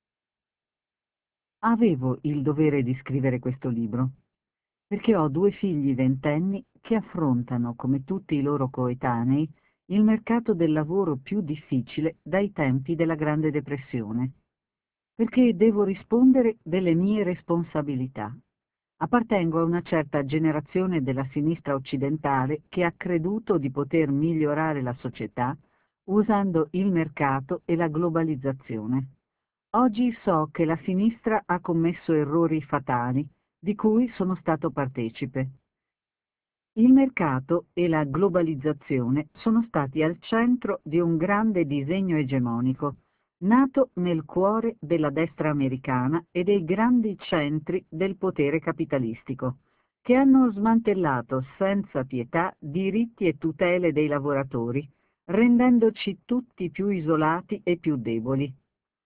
Avevo il dovere di scrivere questo libro, perché ho 2 figli ventenni che affrontano, come tutti i loro coetanei, il mercato del lavoro più difficile dai tempi della Grande Depressione, perché devo rispondere delle mie responsabilità. Appartengo a una certa generazione della sinistra occidentale che ha creduto di poter migliorare la società usando il mercato e la globalizzazione. Oggi so che la sinistra ha commesso errori fatali, di cui sono stato partecipe. Il mercato e la globalizzazione sono stati al centro di un grande disegno egemonico, nato nel cuore della destra americana e dei grandi centri del potere capitalistico, che hanno smantellato senza pietà diritti e tutele dei lavoratori, rendendoci tutti più isolati e più deboli.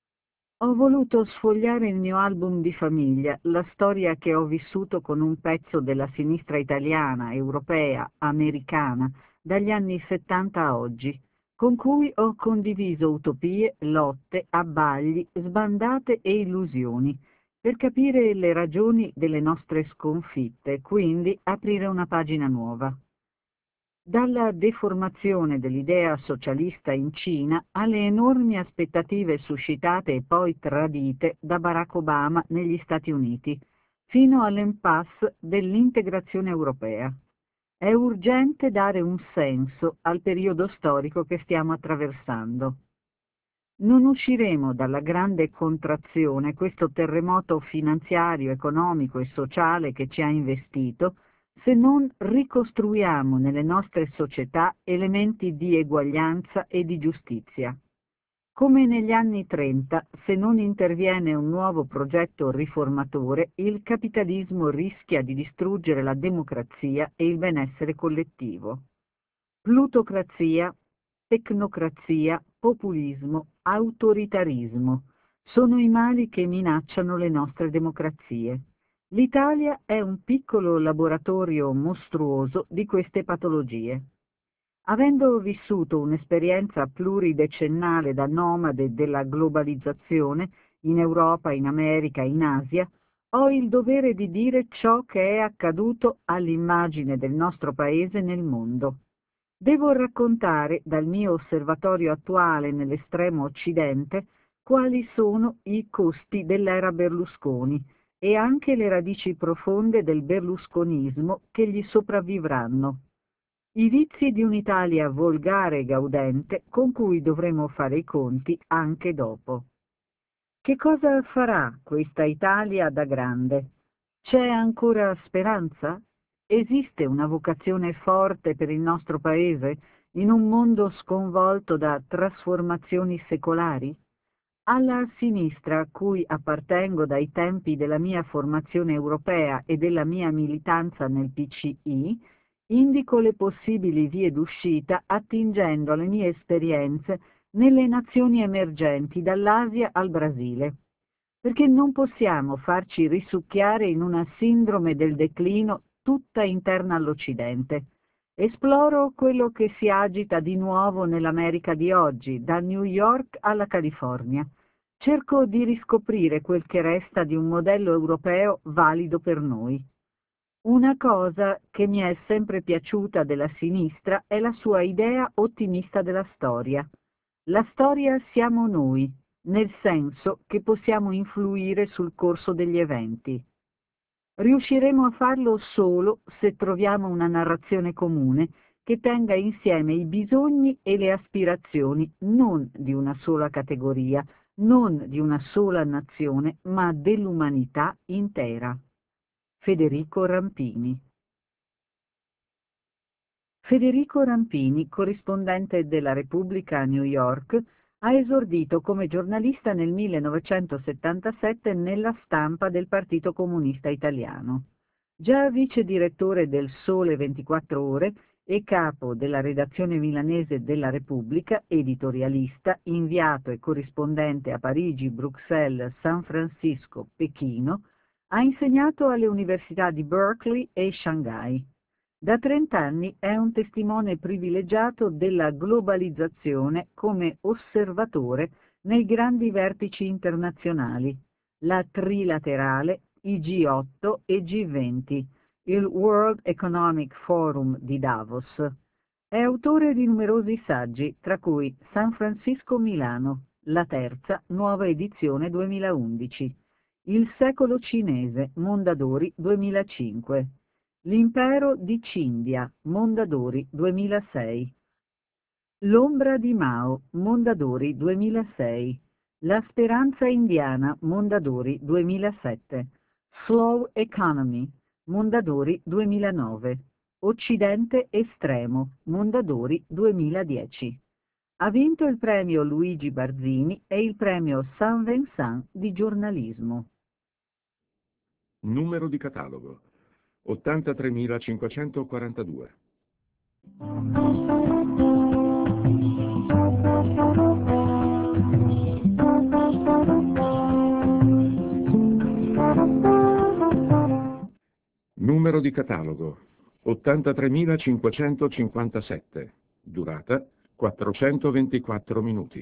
Ho voluto sfogliare il mio album di famiglia, la storia che ho vissuto con un pezzo della sinistra italiana, europea, americana, dagli anni '70 a oggi, con cui ho condiviso utopie, lotte, abbagli, sbandate e illusioni, per capire le ragioni delle nostre sconfitte, quindi aprire una pagina nuova. Dalla deformazione dell'idea socialista in Cina alle enormi aspettative suscitate e poi tradite da Barack Obama negli Stati Uniti, fino all'impasse dell'integrazione europea. È urgente dare un senso al periodo storico che stiamo attraversando. Non usciremo dalla grande contrazione, questo terremoto finanziario, economico e sociale che ci ha investito, se non ricostruiamo nelle nostre società elementi di eguaglianza e di giustizia. Come negli anni '30, se non interviene un nuovo progetto riformatore, il capitalismo rischia di distruggere la democrazia e il benessere collettivo. Plutocrazia, tecnocrazia, populismo, autoritarismo sono i mali che minacciano le nostre democrazie. L'Italia è un piccolo laboratorio mostruoso di queste patologie. Avendo vissuto un'esperienza pluridecennale da nomade della globalizzazione, in Europa, in America, in Asia, ho il dovere di dire ciò che è accaduto all'immagine del nostro Paese nel mondo. Devo raccontare dal mio osservatorio attuale nell'estremo occidente quali sono i costi dell'era Berlusconi e anche le radici profonde del berlusconismo che gli sopravvivranno. I vizi di un'Italia volgare e gaudente con cui dovremo fare i conti anche dopo. Che cosa farà questa Italia da grande? C'è ancora speranza? Esiste una vocazione forte per il nostro Paese in un mondo sconvolto da trasformazioni secolari? Alla sinistra, a cui appartengo dai tempi della mia formazione europea e della mia militanza nel PCI, indico le possibili vie d'uscita attingendo alle mie esperienze nelle nazioni emergenti, dall'Asia al Brasile, perché non possiamo farci risucchiare in una sindrome del declino tutta interna all'Occidente. Esploro quello che si agita di nuovo nell'America di oggi, da New York alla California. Cerco di riscoprire quel che resta di un modello europeo valido per noi. Una cosa che mi è sempre piaciuta della sinistra è la sua idea ottimista della storia. La storia siamo noi, nel senso che possiamo influire sul corso degli eventi. Riusciremo a farlo solo se troviamo una narrazione comune che tenga insieme i bisogni e le aspirazioni non di una sola categoria, non di una sola nazione, ma dell'umanità intera. Federico Rampini. Federico Rampini, corrispondente della Repubblica a New York, ha esordito come giornalista nel 1977 nella stampa del Partito Comunista Italiano. Già vice direttore del Sole 24 Ore e capo della redazione milanese della Repubblica, editorialista, inviato e corrispondente a Parigi, Bruxelles, San Francisco, Pechino, ha insegnato alle università di Berkeley e Shanghai. Da 30 anni è un testimone privilegiato della globalizzazione come osservatore nei grandi vertici internazionali, la Trilaterale, i G8 e G20, il World Economic Forum di Davos. È autore di numerosi saggi, tra cui San Francisco-Milano, la terza, nuova edizione 2011, Il secolo cinese, Mondadori 2005, L'impero di Cindia, Mondadori 2006, L'ombra di Mao, Mondadori 2006, La speranza indiana, Mondadori 2007, Slow Economy, Mondadori 2009, Occidente estremo, Mondadori 2010. Ha vinto il premio Luigi Barzini e il premio Saint Vincent di giornalismo. Numero di catalogo 83.542. Numero di catalogo 83.557. Durata 424 minuti.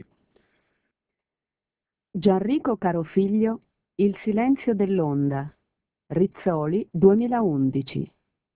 Gianrico Carofiglio, Il silenzio dell'onda. Rizzoli 2011.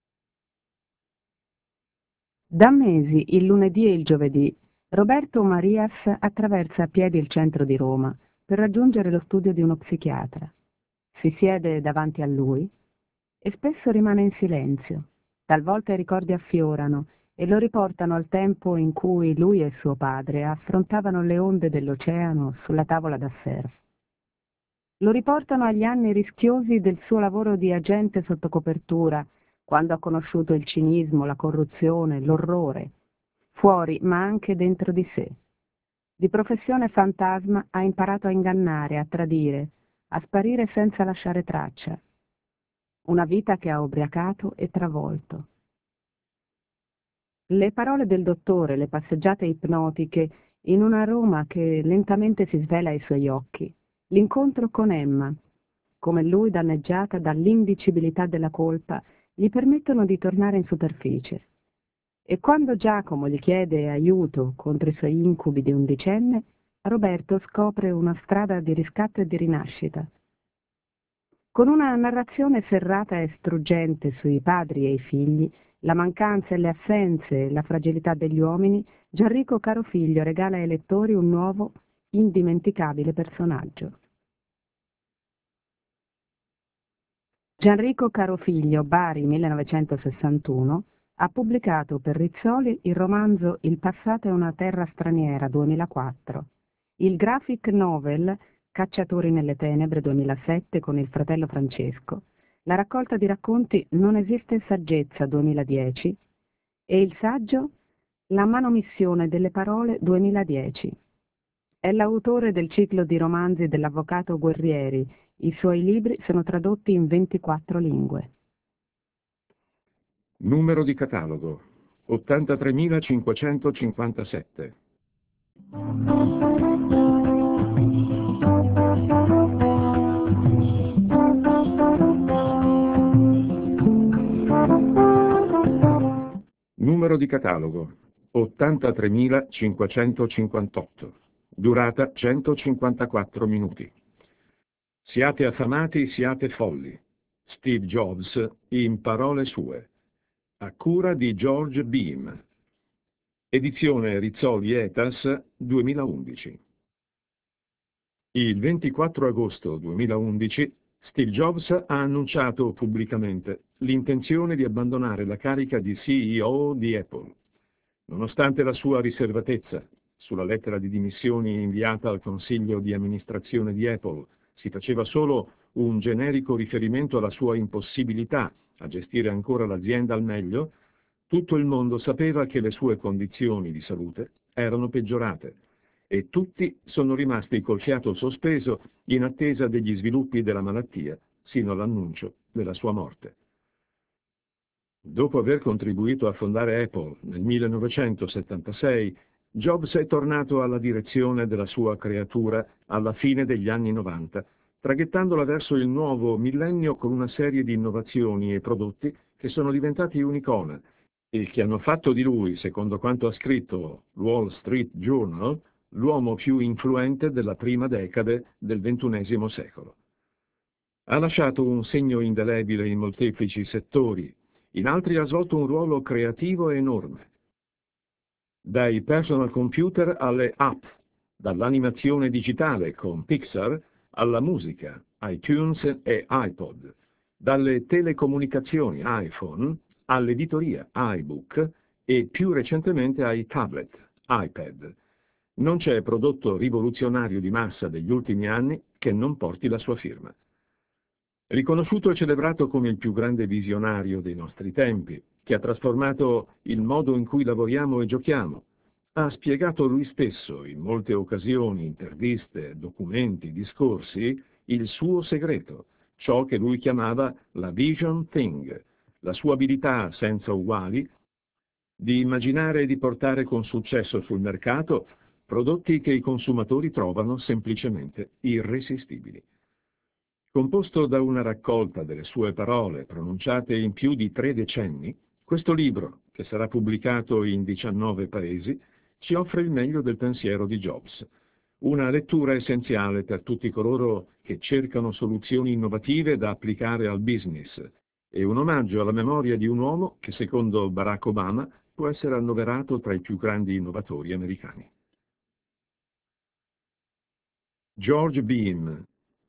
Da mesi, il lunedì e il giovedì, Roberto Marias attraversa a piedi il centro di Roma per raggiungere lo studio di uno psichiatra. Si siede davanti a lui e spesso rimane in silenzio. Talvolta i ricordi affiorano e lo riportano al tempo in cui lui e suo padre affrontavano le onde dell'oceano sulla tavola da surf. Lo riportano agli anni rischiosi del suo lavoro di agente sotto copertura, quando ha conosciuto il cinismo, la corruzione, l'orrore, fuori ma anche dentro di sé. Di professione fantasma ha imparato a ingannare, a tradire, a sparire senza lasciare traccia. Una vita che ha ubriacato e travolto. Le parole del dottore, le passeggiate ipnotiche in una Roma che lentamente si svela ai suoi occhi. L'incontro con Emma, come lui danneggiata dall'indicibilità della colpa, gli permettono di tornare in superficie. E quando Giacomo gli chiede aiuto contro i suoi incubi di undicenne, Roberto scopre una strada di riscatto e di rinascita. Con una narrazione serrata e struggente sui padri e i figli, la mancanza e le assenze, la fragilità degli uomini, Gianrico Carofiglio regala ai lettori un nuovo, indimenticabile personaggio. Gianrico Carofiglio, Bari, 1961, ha pubblicato per Rizzoli il romanzo Il passato è una terra straniera, 2004, il graphic novel Cacciatori nelle tenebre, 2007, con il fratello Francesco, la raccolta di racconti Non esiste saggezza, 2010, e il saggio La manomissione delle parole, 2010. È l'autore del ciclo di romanzi dell'avvocato Guerrieri. I suoi libri sono tradotti in 24 lingue. Numero di catalogo 83.557. Numero di catalogo 83.558. Durata 154 minuti. Siate affamati, siate folli. Steve Jobs in parole sue. A cura di George Beam. Edizione Rizzoli Etas 2011. Il 24 agosto 2011 Steve Jobs ha annunciato pubblicamente l'intenzione di abbandonare la carica di CEO di Apple. Nonostante la sua riservatezza sulla lettera di dimissioni inviata al consiglio di amministrazione di Apple, si faceva solo un generico riferimento alla sua impossibilità a gestire ancora l'azienda al meglio, tutto il mondo sapeva che le sue condizioni di salute erano peggiorate e tutti sono rimasti col fiato sospeso in attesa degli sviluppi della malattia sino all'annuncio della sua morte. Dopo aver contribuito a fondare Apple nel 1976, Jobs è tornato alla direzione della sua creatura alla fine degli anni 90, traghettandola verso il nuovo millennio con una serie di innovazioni e prodotti che sono diventati un'icona e che hanno fatto di lui, secondo quanto ha scritto Wall Street Journal, l'uomo più influente della prima decade del XXI secolo. Ha lasciato un segno indelebile in molteplici settori, in altri ha svolto un ruolo creativo enorme. Dai personal computer alle app, dall'animazione digitale con Pixar alla musica, iTunes e iPod, dalle telecomunicazioni iPhone all'editoria iBook e più recentemente ai tablet, iPad. Non c'è prodotto rivoluzionario di massa degli ultimi anni che non porti la sua firma. Riconosciuto e celebrato come il più grande visionario dei nostri tempi, che ha trasformato il modo in cui lavoriamo e giochiamo, ha spiegato lui stesso, in molte occasioni, interviste, documenti, discorsi, il suo segreto, ciò che lui chiamava la vision thing, la sua abilità senza uguali di immaginare e di portare con successo sul mercato prodotti che i consumatori trovano semplicemente irresistibili. Composto da una raccolta delle sue parole pronunciate in più di 3 decenni, questo libro, che sarà pubblicato in 19 paesi, ci offre il meglio del pensiero di Jobs, una lettura essenziale per tutti coloro che cercano soluzioni innovative da applicare al business e un omaggio alla memoria di un uomo che, secondo Barack Obama, può essere annoverato tra i più grandi innovatori americani. George Beam,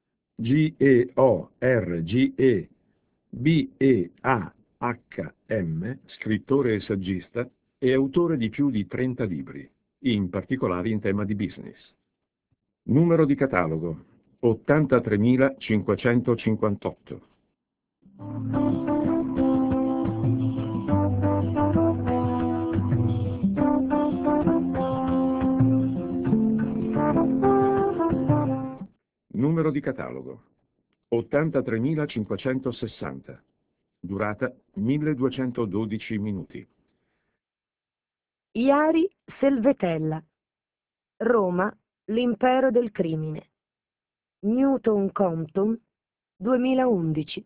George Beam, scrittore e saggista, è autore di più di 30 libri, in particolare in tema di business. Numero di catalogo 83.558. Numero di catalogo 83.560. Durata 1212 minuti. Iari Selvetella. Roma, l'impero del crimine. Newton Compton, 2011.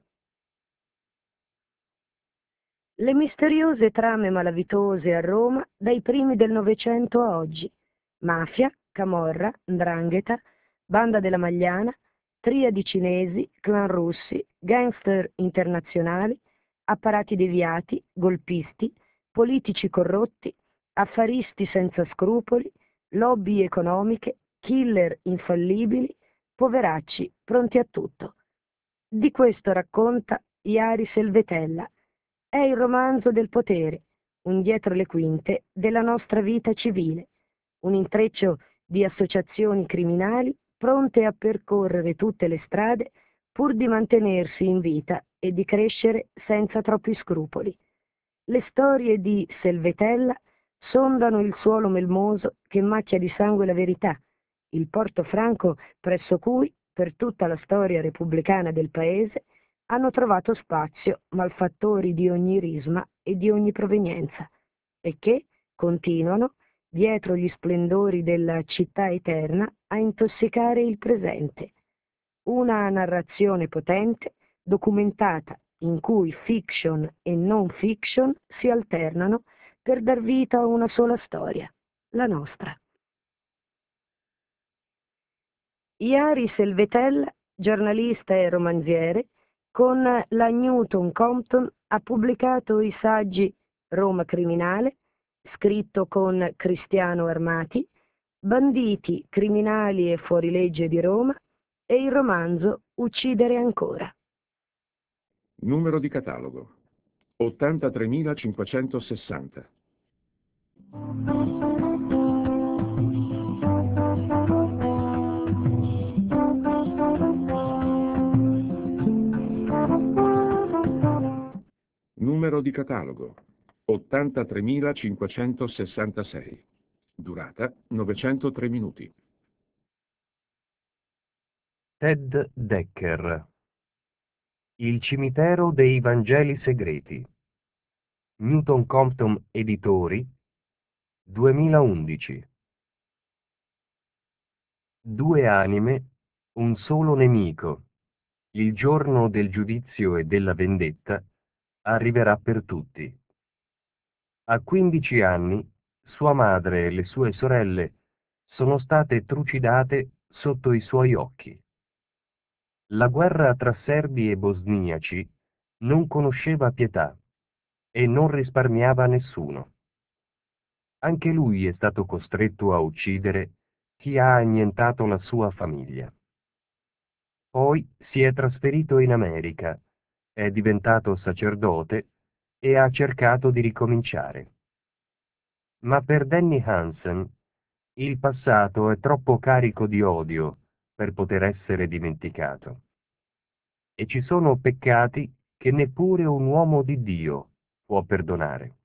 Le misteriose trame malavitose a Roma dai primi del Novecento a oggi. Mafia, camorra, 'ndrangheta, banda della Magliana, triadi cinesi, clan russi, gangster internazionali, apparati deviati, golpisti, politici corrotti, affaristi senza scrupoli, lobby economiche, killer infallibili, poveracci pronti a tutto. Di questo racconta Jari Selvetella. È il romanzo del potere, un dietro le quinte della nostra vita civile, un intreccio di associazioni criminali pronte a percorrere tutte le strade pur di mantenersi in vita e di crescere senza troppi scrupoli. Le storie di Selvetella sondano il suolo melmoso che macchia di sangue la verità, il porto franco presso cui, per tutta la storia repubblicana del paese, hanno trovato spazio malfattori di ogni risma e di ogni provenienza, e che continuano, dietro gli splendori della città eterna, a intossicare il presente. Una narrazione potente, documentata, in cui fiction e non fiction si alternano per dar vita a una sola storia, la nostra. Jari Selvetella, giornalista e romanziere, con la Newton Compton ha pubblicato i saggi Roma criminale, scritto con Cristiano Armati, Banditi, criminali e fuorilegge di Roma e il romanzo Uccidere ancora. Numero di catalogo 83.560. Numero di catalogo 83.566. Durata 903 minuti. Ted Dekker. Il cimitero dei Vangeli segreti. Newton Compton Editori, 2011. Due anime, un solo nemico. Il giorno del giudizio e della vendetta arriverà per tutti. A 15 anni, sua madre e le sue sorelle sono state trucidate sotto i suoi occhi. La guerra tra serbi e bosniaci non conosceva pietà e non risparmiava nessuno. Anche lui è stato costretto a uccidere chi ha annientato la sua famiglia. Poi si è trasferito in America, è diventato sacerdote e ha cercato di ricominciare. Ma per Danny Hansen il passato è troppo carico di odio per poter essere dimenticato. E ci sono peccati che neppure un uomo di Dio può perdonare.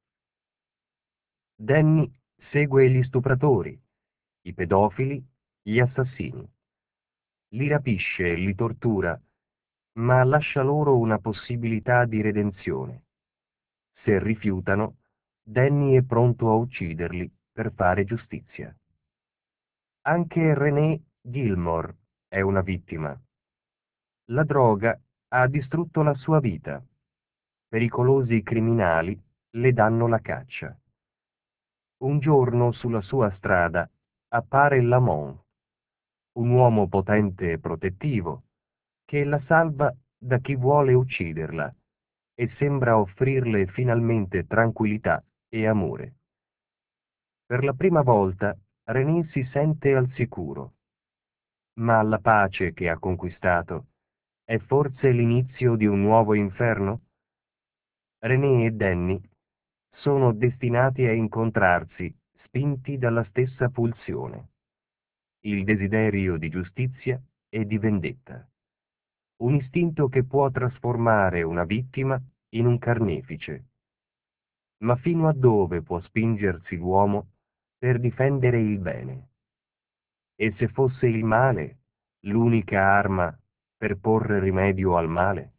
Danny segue gli stupratori, i pedofili, gli assassini. Li rapisce e li tortura, ma lascia loro una possibilità di redenzione. Se rifiutano, Danny è pronto a ucciderli per fare giustizia. Anche Renée Gilmore è una vittima. La droga ha distrutto la sua vita. Pericolosi criminali le danno la caccia. Un giorno sulla sua strada appare Lamont, un uomo potente e protettivo, che la salva da chi vuole ucciderla e sembra offrirle finalmente tranquillità e amore. Per la prima volta Renée si sente al sicuro, ma la pace che ha conquistato è forse l'inizio di un nuovo inferno? Renée e Danny sono destinati a incontrarsi, spinti dalla stessa pulsione, il desiderio di giustizia e di vendetta, un istinto che può trasformare una vittima in un carnefice. Ma fino a dove può spingersi l'uomo per difendere il bene? E se fosse il male l'unica arma per porre rimedio al male?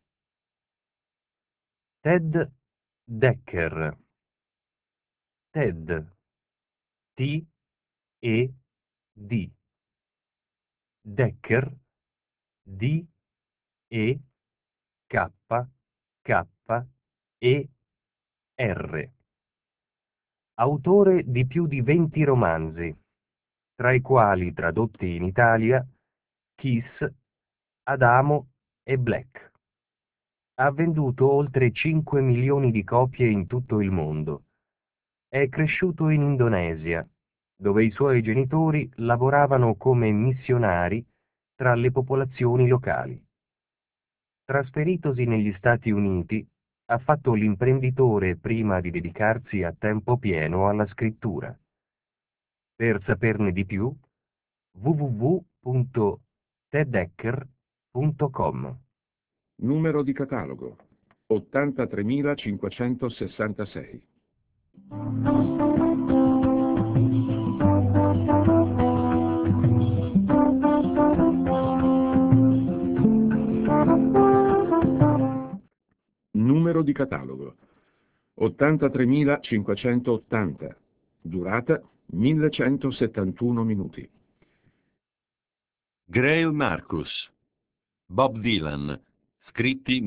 Ted Dekker. Ted. T-E-D. Dekker. D-E-K-K-E-R. Autore di più di 20 romanzi, tra i quali tradotti in Italia Kiss, Adamo e Black. Ha venduto oltre 5 milioni di copie in tutto il mondo. È cresciuto in Indonesia, dove i suoi genitori lavoravano come missionari tra le popolazioni locali. Trasferitosi negli Stati Uniti, ha fatto l'imprenditore prima di dedicarsi a tempo pieno alla scrittura. Per saperne di più, www.teddecker.com. Numero di catalogo 83566. Numero di catalogo 83580. Durata 1171 minuti. Greil Marcus, Bob Dylan, scritti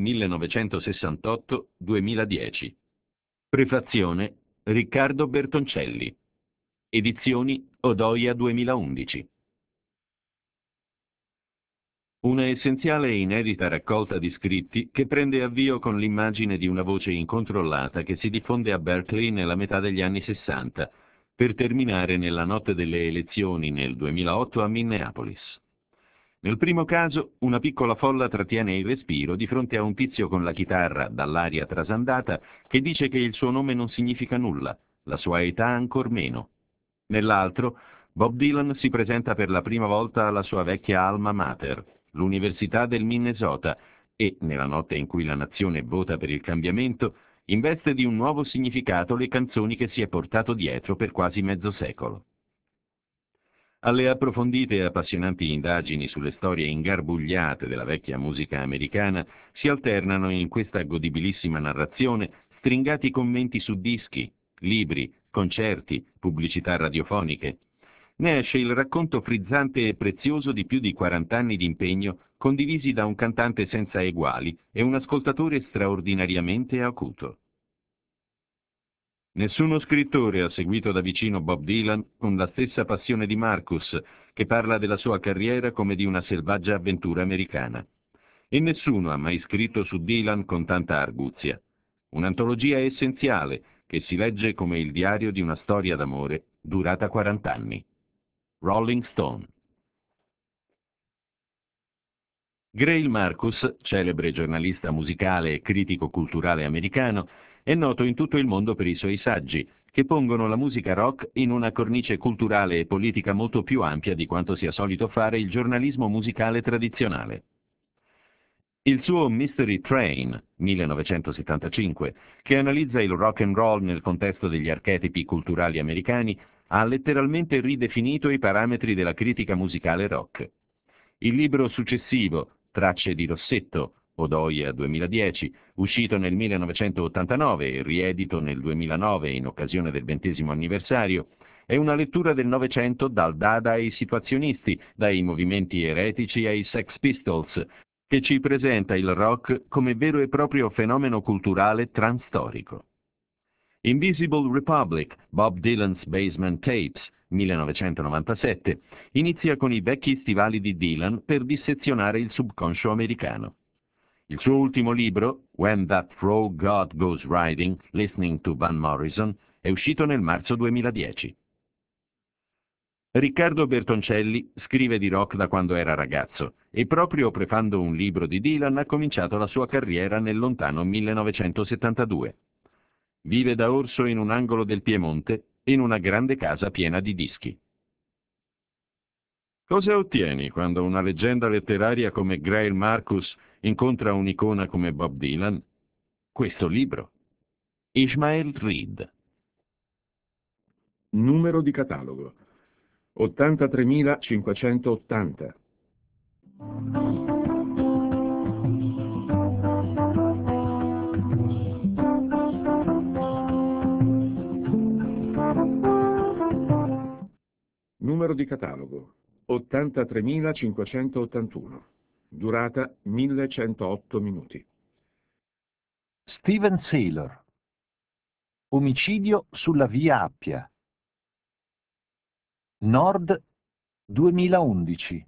1968-2010. Prefazione Riccardo Bertoncelli. Edizioni Odoia 2011. Una essenziale e inedita raccolta di scritti che prende avvio con l'immagine di una voce incontrollata che si diffonde a Berkeley nella metà degli anni 60, per terminare nella notte delle elezioni nel 2008 a Minneapolis. Nel primo caso, una piccola folla trattiene il respiro di fronte a un tizio con la chitarra dall'aria trasandata che dice che il suo nome non significa nulla, la sua età ancor meno. Nell'altro, Bob Dylan si presenta per la prima volta alla sua vecchia alma mater, l'Università del Minnesota, e, nella notte in cui la nazione vota per il cambiamento, investe di un nuovo significato le canzoni che si è portato dietro per quasi mezzo secolo. Alle approfondite e appassionanti indagini sulle storie ingarbugliate della vecchia musica americana si alternano in questa godibilissima narrazione stringati commenti su dischi, libri, concerti, pubblicità radiofoniche. Ne esce il racconto frizzante e prezioso di più di 40 anni di impegno condivisi da un cantante senza eguali e un ascoltatore straordinariamente acuto. Nessuno scrittore ha seguito da vicino Bob Dylan con la stessa passione di Marcus, che parla della sua carriera come di una selvaggia avventura americana. E nessuno ha mai scritto su Dylan con tanta arguzia. Un'antologia essenziale che si legge come il diario di una storia d'amore durata 40 anni. Rolling Stone. Greil Marcus, celebre giornalista musicale e critico culturale americano, è noto in tutto il mondo per i suoi saggi, che pongono la musica rock in una cornice culturale e politica molto più ampia di quanto sia solito fare il giornalismo musicale tradizionale. Il suo Mystery Train, 1975, che analizza il rock and roll nel contesto degli archetipi culturali americani, ha letteralmente ridefinito i parametri della critica musicale rock. Il libro successivo, Tracce di Rossetto, Odoia 2010, uscito nel 1989 e riedito nel 2009 in occasione del 20° anniversario, è una lettura del Novecento dal Dada ai situazionisti, dai movimenti eretici ai Sex Pistols, che ci presenta il rock come vero e proprio fenomeno culturale transtorico. Invisible Republic, Bob Dylan's Basement Tapes, 1997, inizia con i vecchi stivali di Dylan per dissezionare il subconscio americano. Il suo ultimo libro, When That Rogue God Goes Riding, Listening to Van Morrison, è uscito nel marzo 2010. Riccardo Bertoncelli scrive di rock da quando era ragazzo e proprio prefando un libro di Dylan ha cominciato la sua carriera nel lontano 1972. Vive da orso in un angolo del Piemonte, in una grande casa piena di dischi. Cosa ottieni quando una leggenda letteraria come Greil Marcus incontra un'icona come Bob Dylan? Questo libro. Ishmael Reed. Numero di catalogo 83580. Numero di catalogo 83581. Durata 1108 minuti. Steven Saylor. Omicidio sulla via Appia. Nord 2011.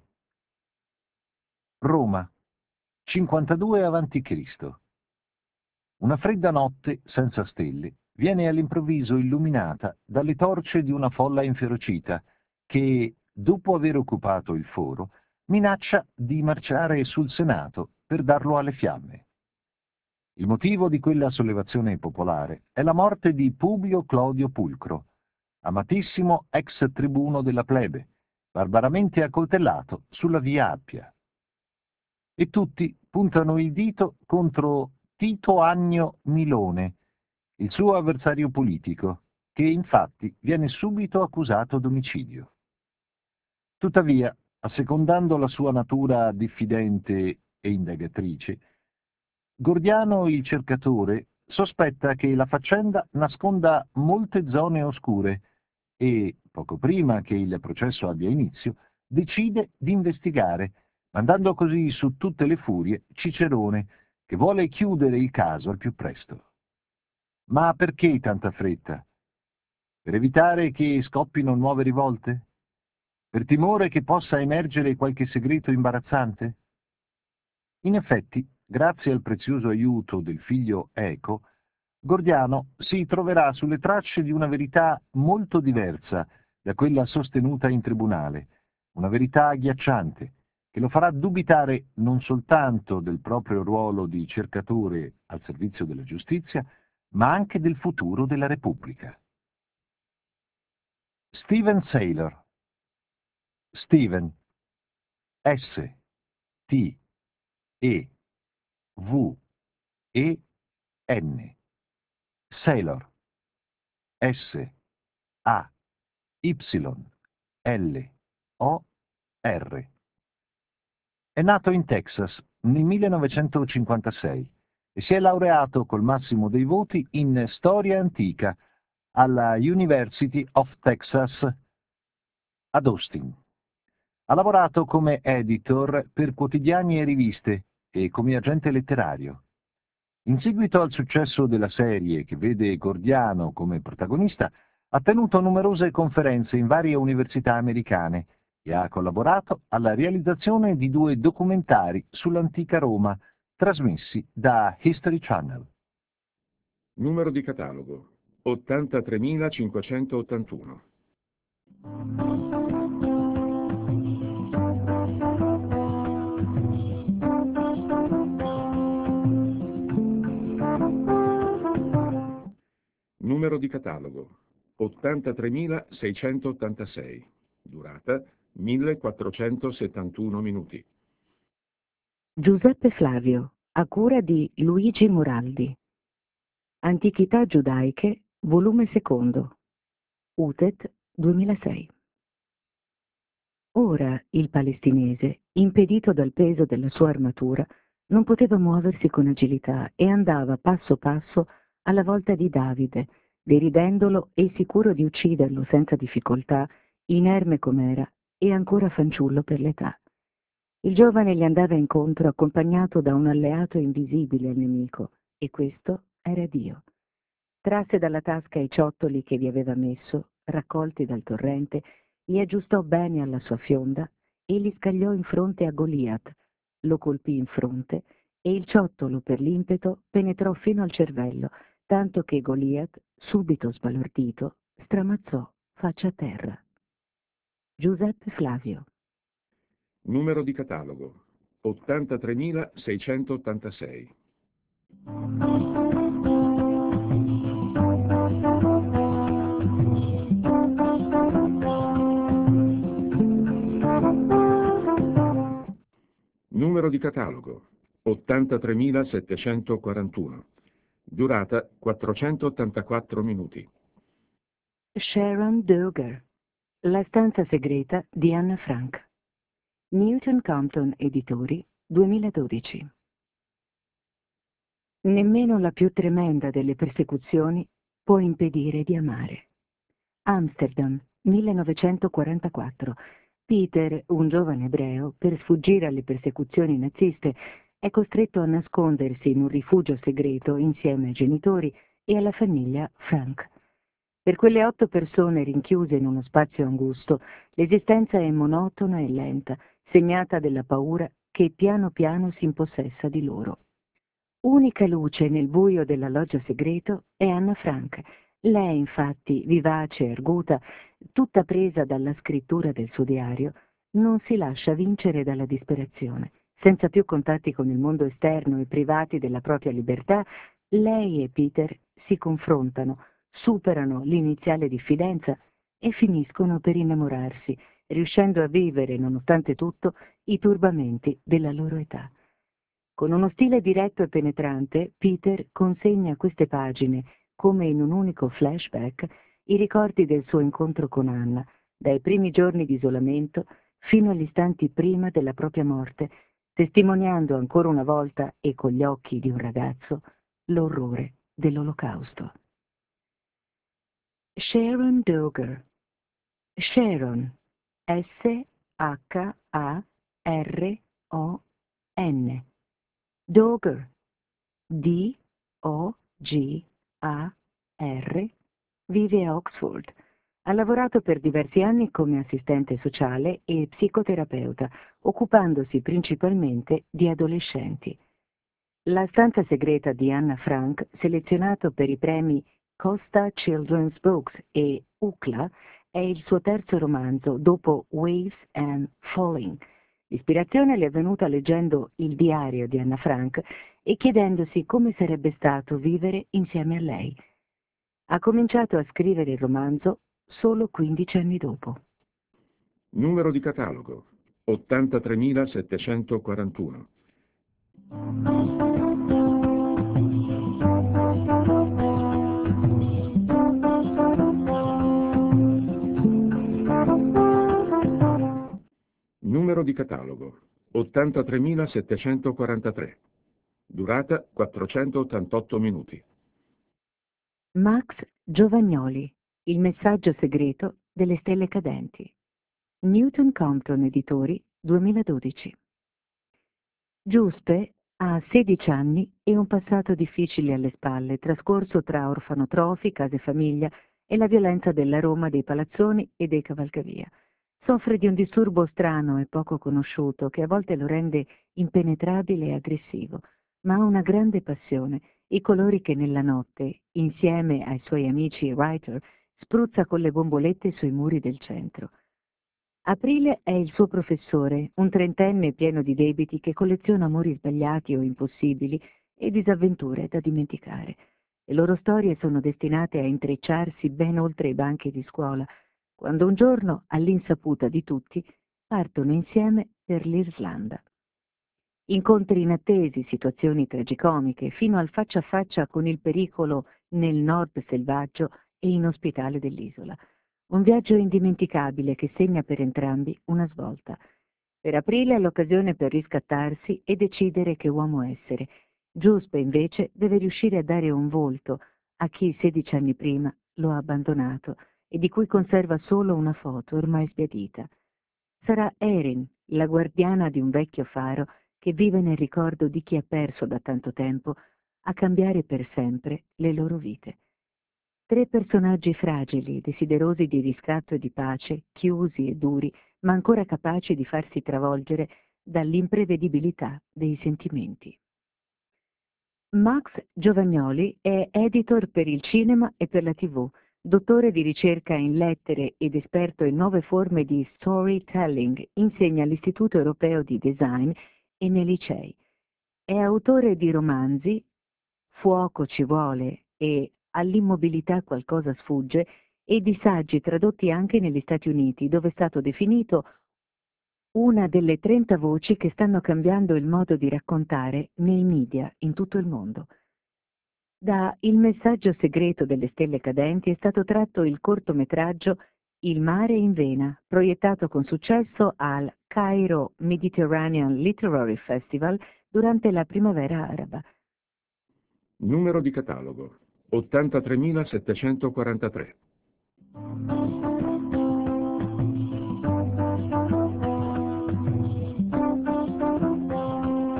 Roma, 52 a.C. Una fredda notte senza stelle viene all'improvviso illuminata dalle torce di una folla inferocita che, dopo aver occupato il foro, minaccia di marciare sul Senato per darlo alle fiamme. Il motivo di quella sollevazione popolare è la morte di Publio Clodio Pulcro, amatissimo ex tribuno della plebe, barbaramente accoltellato sulla via Appia. E tutti puntano il dito contro Tito Annio Milone, il suo avversario politico, che infatti viene subito accusato d'omicidio. Tuttavia, assecondando la sua natura diffidente e indagatrice, Gordiano il cercatore sospetta che la faccenda nasconda molte zone oscure e, poco prima che il processo abbia inizio, decide di investigare, mandando così su tutte le furie Cicerone, che vuole chiudere il caso al più presto. Ma perché tanta fretta? Per evitare che scoppino nuove rivolte? Per timore che possa emergere qualche segreto imbarazzante? In effetti, grazie al prezioso aiuto del figlio Eco, Gordiano si troverà sulle tracce di una verità molto diversa da quella sostenuta in tribunale, una verità agghiacciante, che lo farà dubitare non soltanto del proprio ruolo di cercatore al servizio della giustizia, ma anche del futuro della Repubblica. Steven Saylor. Steven. S. T. E. V. E. N. Saylor. S. A. Y. L. O. R. È nato in Texas nel 1956 e si è laureato col massimo dei voti in storia antica alla University of Texas ad Austin. Ha lavorato come editor per quotidiani e riviste e come agente letterario. In seguito al successo della serie, che vede Gordiano come protagonista, ha tenuto numerose conferenze in varie università americane e ha collaborato alla realizzazione di 2 documentari sull'antica Roma, trasmessi da History Channel. Numero di catalogo 83.581. Numero di catalogo 83.686. Durata 1.471 minuti. Giuseppe Flavio, a cura di Luigi Moraldi. Antichità giudaiche, volume 2. UTET 2006. Ora il palestinese, impedito dal peso della sua armatura, non poteva muoversi con agilità e andava passo passo alla volta di Davide, deridendolo e sicuro di ucciderlo senza difficoltà, inerme com'era e ancora fanciullo per l'età. Il giovane gli andava incontro accompagnato da un alleato invisibile al nemico, e questo era Dio. Trasse dalla tasca i ciottoli che vi aveva messo, raccolti dal torrente, li aggiustò bene alla sua fionda e li scagliò in fronte a Goliat, lo colpì in fronte e il ciottolo per l'impeto penetrò fino al cervello, tanto che Goliat, subito sbalordito, stramazzò faccia a terra. Giuseppe Flavio. Numero di catalogo 83.686. Numero di catalogo 83.741. Durata 484 minuti. Sharon Döger. La stanza segreta di Anna Frank. Newton Compton Editori, 2012. Nemmeno la più tremenda delle persecuzioni può impedire di amare. Amsterdam, 1944. Peter, un giovane ebreo, per sfuggire alle persecuzioni naziste, è costretto a nascondersi in un rifugio segreto insieme ai genitori e alla famiglia Frank. Per quelle 8 persone rinchiuse in uno spazio angusto, l'esistenza è monotona e lenta, segnata dalla paura che piano piano si impossessa di loro. Unica luce nel buio della loggia segreto è Anna Frank. Lei, infatti, vivace e arguta, tutta presa dalla scrittura del suo diario, non si lascia vincere dalla disperazione. Senza più contatti con il mondo esterno e privati della propria libertà, lei e Peter si confrontano, superano l'iniziale diffidenza e finiscono per innamorarsi, riuscendo a vivere, nonostante tutto, i turbamenti della loro età. Con uno stile diretto e penetrante, Peter consegna a queste pagine, come in un unico flashback, i ricordi del suo incontro con Anna, dai primi giorni di isolamento fino agli istanti prima della propria morte, testimoniando ancora una volta e con gli occhi di un ragazzo l'orrore dell'Olocausto. Sharon Doger. Sharon, S-H-A-R-O-N. Doger, D-O-G-A-R, vive a Oxford. Ha lavorato per diversi anni come assistente sociale e psicoterapeuta, occupandosi principalmente di adolescenti. La stanza segreta di Anna Frank, selezionato per i premi Costa Children's Books e UCLA, è il suo terzo romanzo dopo Waves and Falling. L'ispirazione le è venuta leggendo il diario di Anna Frank e chiedendosi come sarebbe stato vivere insieme a lei. Ha cominciato a scrivere il romanzo solo 15 anni dopo. Numero di catalogo 83.741. Numero di catalogo 83.743. Durata 488 minuti. Max Giovagnoli, Il messaggio segreto delle stelle cadenti. Newton Compton Editori, 2012. Giuseppe ha 16 anni e un passato difficile alle spalle, trascorso tra orfanotrofi, case famiglia e la violenza della Roma dei palazzoni e dei cavalcavia. Soffre di un disturbo strano e poco conosciuto che a volte lo rende impenetrabile e aggressivo, ma ha una grande passione, i colori che nella notte, insieme ai suoi amici writer, spruzza con le bombolette sui muri del centro. Aprile è il suo professore, un trentenne pieno di debiti che colleziona amori sbagliati o impossibili e disavventure da dimenticare. Le loro storie sono destinate a intrecciarsi ben oltre i banchi di scuola, quando un giorno, all'insaputa di tutti, partono insieme per l'Irlanda. Incontri inattesi, situazioni tragicomiche, fino al faccia a faccia con il pericolo nel nord selvaggio e inospitale dell'isola. Un viaggio indimenticabile che segna per entrambi una svolta. Per Aprile è l'occasione per riscattarsi e decidere che uomo essere. Giuseppe, invece, deve riuscire a dare un volto a chi 16 anni prima lo ha abbandonato e di cui conserva solo una foto ormai sbiadita. Sarà Erin, la guardiana di un vecchio faro che vive nel ricordo di chi ha perso da tanto tempo, a cambiare per sempre le loro vite. 3 personaggi fragili, desiderosi di riscatto e di pace, chiusi e duri, ma ancora capaci di farsi travolgere dall'imprevedibilità dei sentimenti. Max Giovagnoli è editor per il cinema e per la TV, dottore di ricerca in lettere ed esperto in nuove forme di storytelling, insegna all'Istituto Europeo di Design e nei licei. È autore di romanzi Fuoco ci vuole e All'immobilità qualcosa sfugge e di saggi tradotti anche negli Stati Uniti, dove è stato definito una delle 30 voci che stanno cambiando il modo di raccontare nei media in tutto il mondo. Da Il messaggio segreto delle stelle cadenti è stato tratto il cortometraggio Il mare in vena, proiettato con successo al Cairo Mediterranean Literary Festival durante la primavera araba. Numero di catalogo 83.743.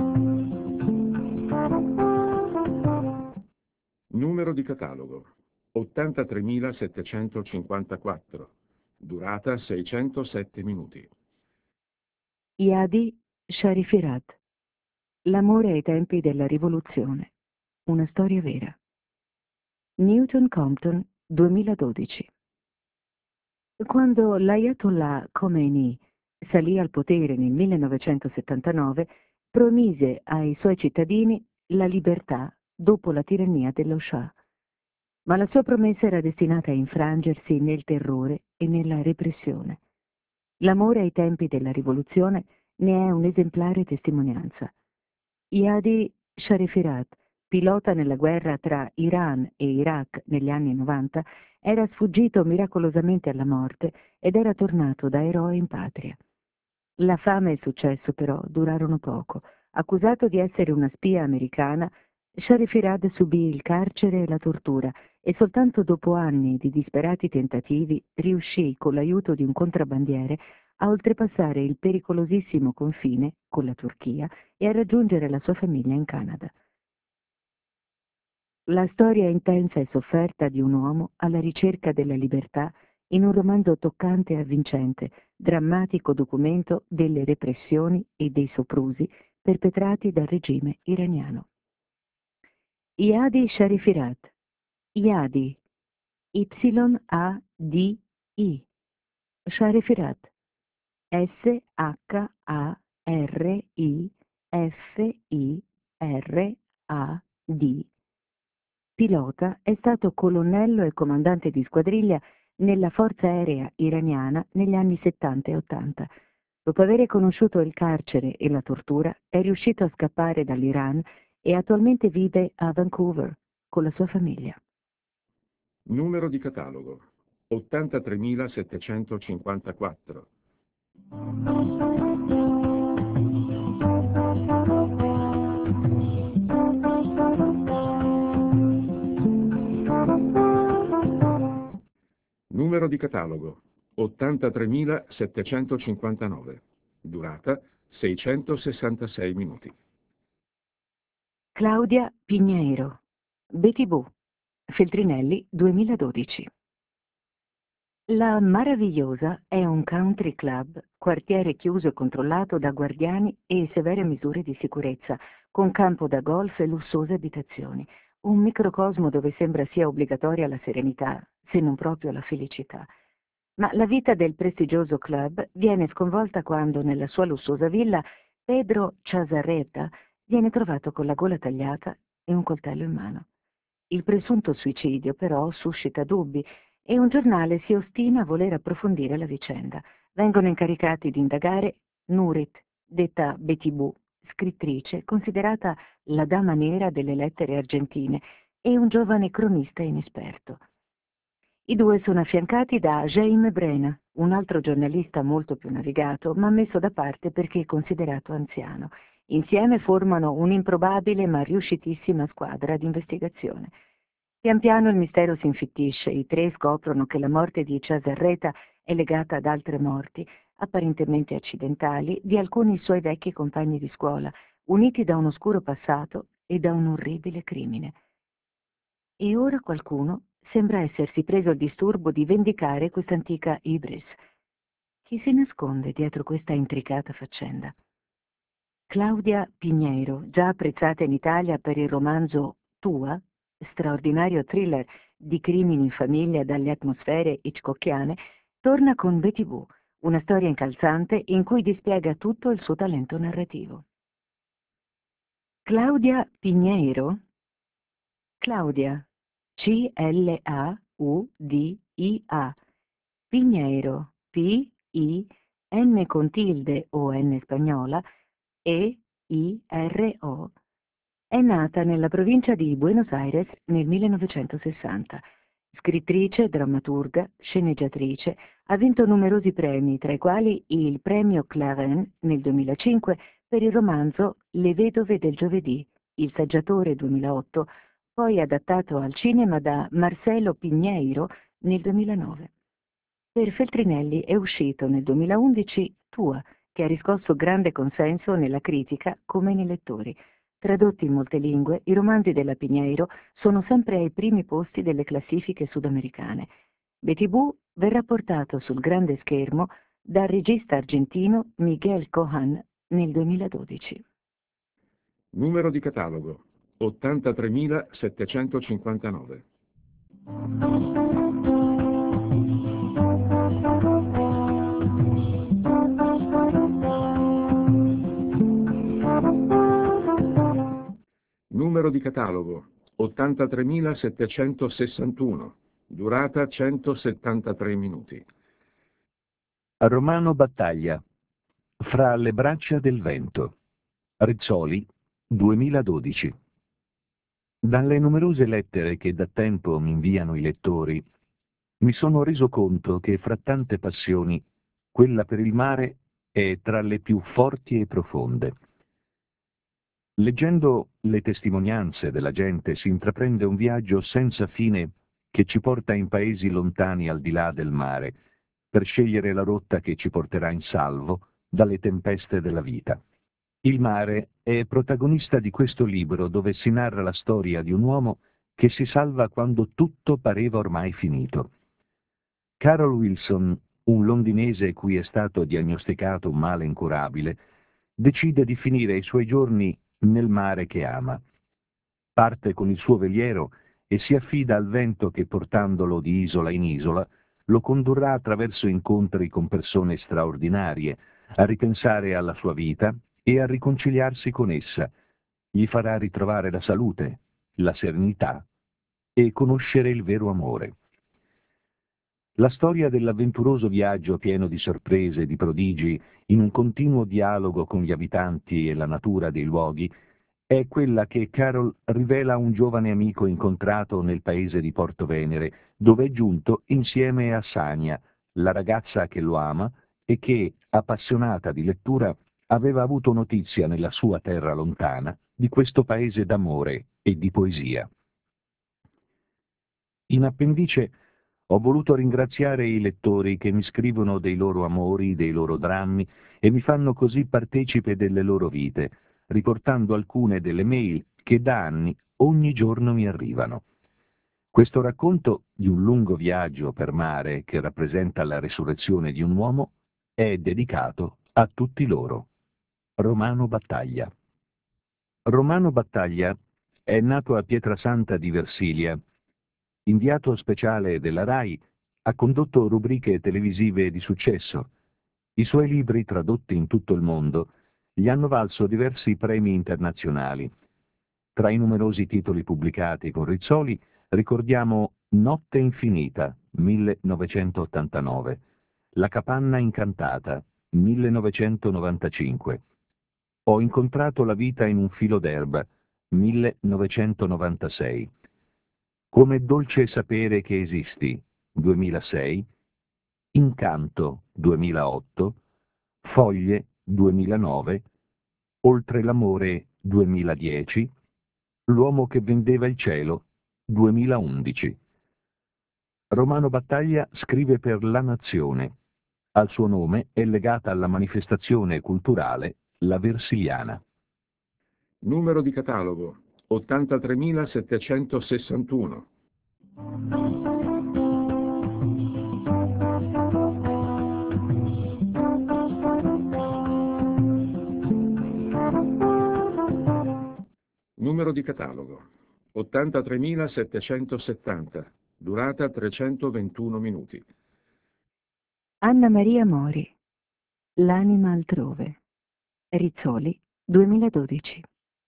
Numero di catalogo 83.754, durata 607 minuti. Yadi Sharifirat. L'amore ai tempi della rivoluzione. Una storia vera. Newton Compton, 2012. Quando l'Ayatollah Khomeini salì al potere nel 1979, promise ai suoi cittadini la libertà dopo la tirannia dello Shah. Ma la sua promessa era destinata a infrangersi nel terrore e nella repressione. L'amore ai tempi della rivoluzione ne è un'esemplare testimonianza. Yadi Sharifirat, pilota nella guerra tra Iran e Iraq negli anni 90, era sfuggito miracolosamente alla morte ed era tornato da eroe in patria. La fama e il successo però durarono poco. Accusato di essere una spia americana, Sharifirat subì il carcere e la tortura e soltanto dopo anni di disperati tentativi riuscì, con l'aiuto di un contrabbandiere, a oltrepassare il pericolosissimo confine con la Turchia e a raggiungere la sua famiglia in Canada. La storia intensa e sofferta di un uomo alla ricerca della libertà in un romanzo toccante e avvincente, drammatico documento delle repressioni e dei soprusi perpetrati dal regime iraniano. Yadi Sharifirat. Yadi. Y-A-D-I. Sharifirat. S-H-A-R-I-F-I-R-A-D. Pilota, è stato colonnello e comandante di squadriglia nella forza aerea iraniana negli anni 70 e 80. Dopo aver conosciuto il carcere e la tortura, è riuscito a scappare dall'Iran e attualmente vive a Vancouver con la sua famiglia. Numero di catalogo 83.754. Numero di catalogo 83.759, durata 666 minuti. Claudia Piñeiro. Betty Boo. Feltrinelli, 2012. La Maravigliosa è un country club, quartiere chiuso e controllato da guardiani e severe misure di sicurezza, con campo da golf e lussuose abitazioni. Un microcosmo dove sembra sia obbligatoria la serenità, se non proprio la felicità. Ma la vita del prestigioso club viene sconvolta quando, nella sua lussuosa villa, Pedro Chazarreta viene trovato con la gola tagliata e un coltello in mano. Il presunto suicidio, però, suscita dubbi e un giornale si ostina a voler approfondire la vicenda. Vengono incaricati di indagare Nurit, detta Betty Boo, scrittrice, considerata la dama nera delle lettere argentine, e un giovane cronista inesperto. I due sono affiancati da Jaime Brena, un altro giornalista molto più navigato, ma messo da parte perché considerato anziano. Insieme formano un'improbabile ma riuscitissima squadra di investigazione. Pian piano il mistero si infittisce, i tre scoprono che la morte di Chazarreta è legata ad altre morti, apparentemente accidentali, di alcuni suoi vecchi compagni di scuola, uniti da un oscuro passato e da un orribile crimine. E ora qualcuno sembra essersi preso il disturbo di vendicare quest'antica ibris. Chi si nasconde dietro questa intricata faccenda? Claudia Piñeiro, già apprezzata in Italia per il romanzo Tua, straordinario thriller di crimini in famiglia dalle atmosfere hitchcockiane, torna con Betty Boo, una storia incalzante in cui dispiega tutto il suo talento narrativo. Claudia Piñeiro? Claudia, C-L-A-U-D-I-A, Piñeiro, P-I-N con tilde o N spagnola, E-I-R-O. È nata nella provincia di Buenos Aires nel 1960. Scrittrice, drammaturga, sceneggiatrice, ha vinto numerosi premi, tra i quali il premio Clarin nel 2005 per il romanzo Le vedove del giovedì, Il saggiatore 2008, poi adattato al cinema da Marcelo Piñeiro nel 2009. Per Feltrinelli è uscito nel 2011 Tua, che ha riscosso grande consenso nella critica come nei lettori. Tradotti in molte lingue, i romanzi della Pinheiro sono sempre ai primi posti delle classifiche sudamericane. Betty Boo verrà portato sul grande schermo dal regista argentino Miguel Cohan nel 2012. Numero di catalogo 83.759. Numero di catalogo 83.761. Durata 173 minuti. Romano Battaglia. Fra le braccia del vento. Rizzoli, 2012. Dalle numerose lettere che da tempo mi inviano i lettori, mi sono reso conto che fra tante passioni, quella per il mare è tra le più forti e profonde. Leggendo le testimonianze della gente si intraprende un viaggio senza fine che ci porta in paesi lontani al di là del mare, per scegliere la rotta che ci porterà in salvo dalle tempeste della vita. Il mare è protagonista di questo libro dove si narra la storia di un uomo che si salva quando tutto pareva ormai finito. Carol Wilson, un londinese cui è stato diagnosticato un male incurabile, decide di finire i suoi giorni nel mare che ama. Parte con il suo veliero e si affida al vento che, portandolo di isola in isola, lo condurrà attraverso incontri con persone straordinarie, a ripensare alla sua vita e a riconciliarsi con essa. Gli farà ritrovare la salute, la serenità e conoscere il vero amore. La storia dell'avventuroso viaggio pieno di sorprese e di prodigi, in un continuo dialogo con gli abitanti e la natura dei luoghi, è quella che Carol rivela a un giovane amico incontrato nel paese di Porto Venere, dove è giunto insieme a Sania, la ragazza che lo ama e che, appassionata di lettura, aveva avuto notizia nella sua terra lontana di questo paese d'amore e di poesia. In appendice ho voluto ringraziare i lettori che mi scrivono dei loro amori, dei loro drammi e mi fanno così partecipe delle loro vite, riportando alcune delle mail che da anni ogni giorno mi arrivano. Questo racconto di un lungo viaggio per mare che rappresenta la resurrezione di un uomo è dedicato a tutti loro. Romano Battaglia. Romano Battaglia è nato a Pietrasanta di Versilia. Inviato speciale della RAI, ha condotto rubriche televisive di successo. I suoi libri, tradotti in tutto il mondo, gli hanno valso diversi premi internazionali. Tra i numerosi titoli pubblicati con Rizzoli ricordiamo Notte infinita, 1989, La capanna incantata, 1995, Ho incontrato la vita in un filo d'erba, 1996, Come è dolce sapere che esisti, 2006, Incanto, 2008, Foglie, 2009, Oltre l'amore, 2010, L'uomo che vendeva il cielo, 2011. Romano Battaglia scrive per La Nazione. Al suo nome è legata alla manifestazione culturale La Versiliana. Numero di catalogo 83.761. Numero di catalogo 83.770. Durata 321 minuti. Anna Maria Mori. L'anima altrove. Rizzoli, 2012.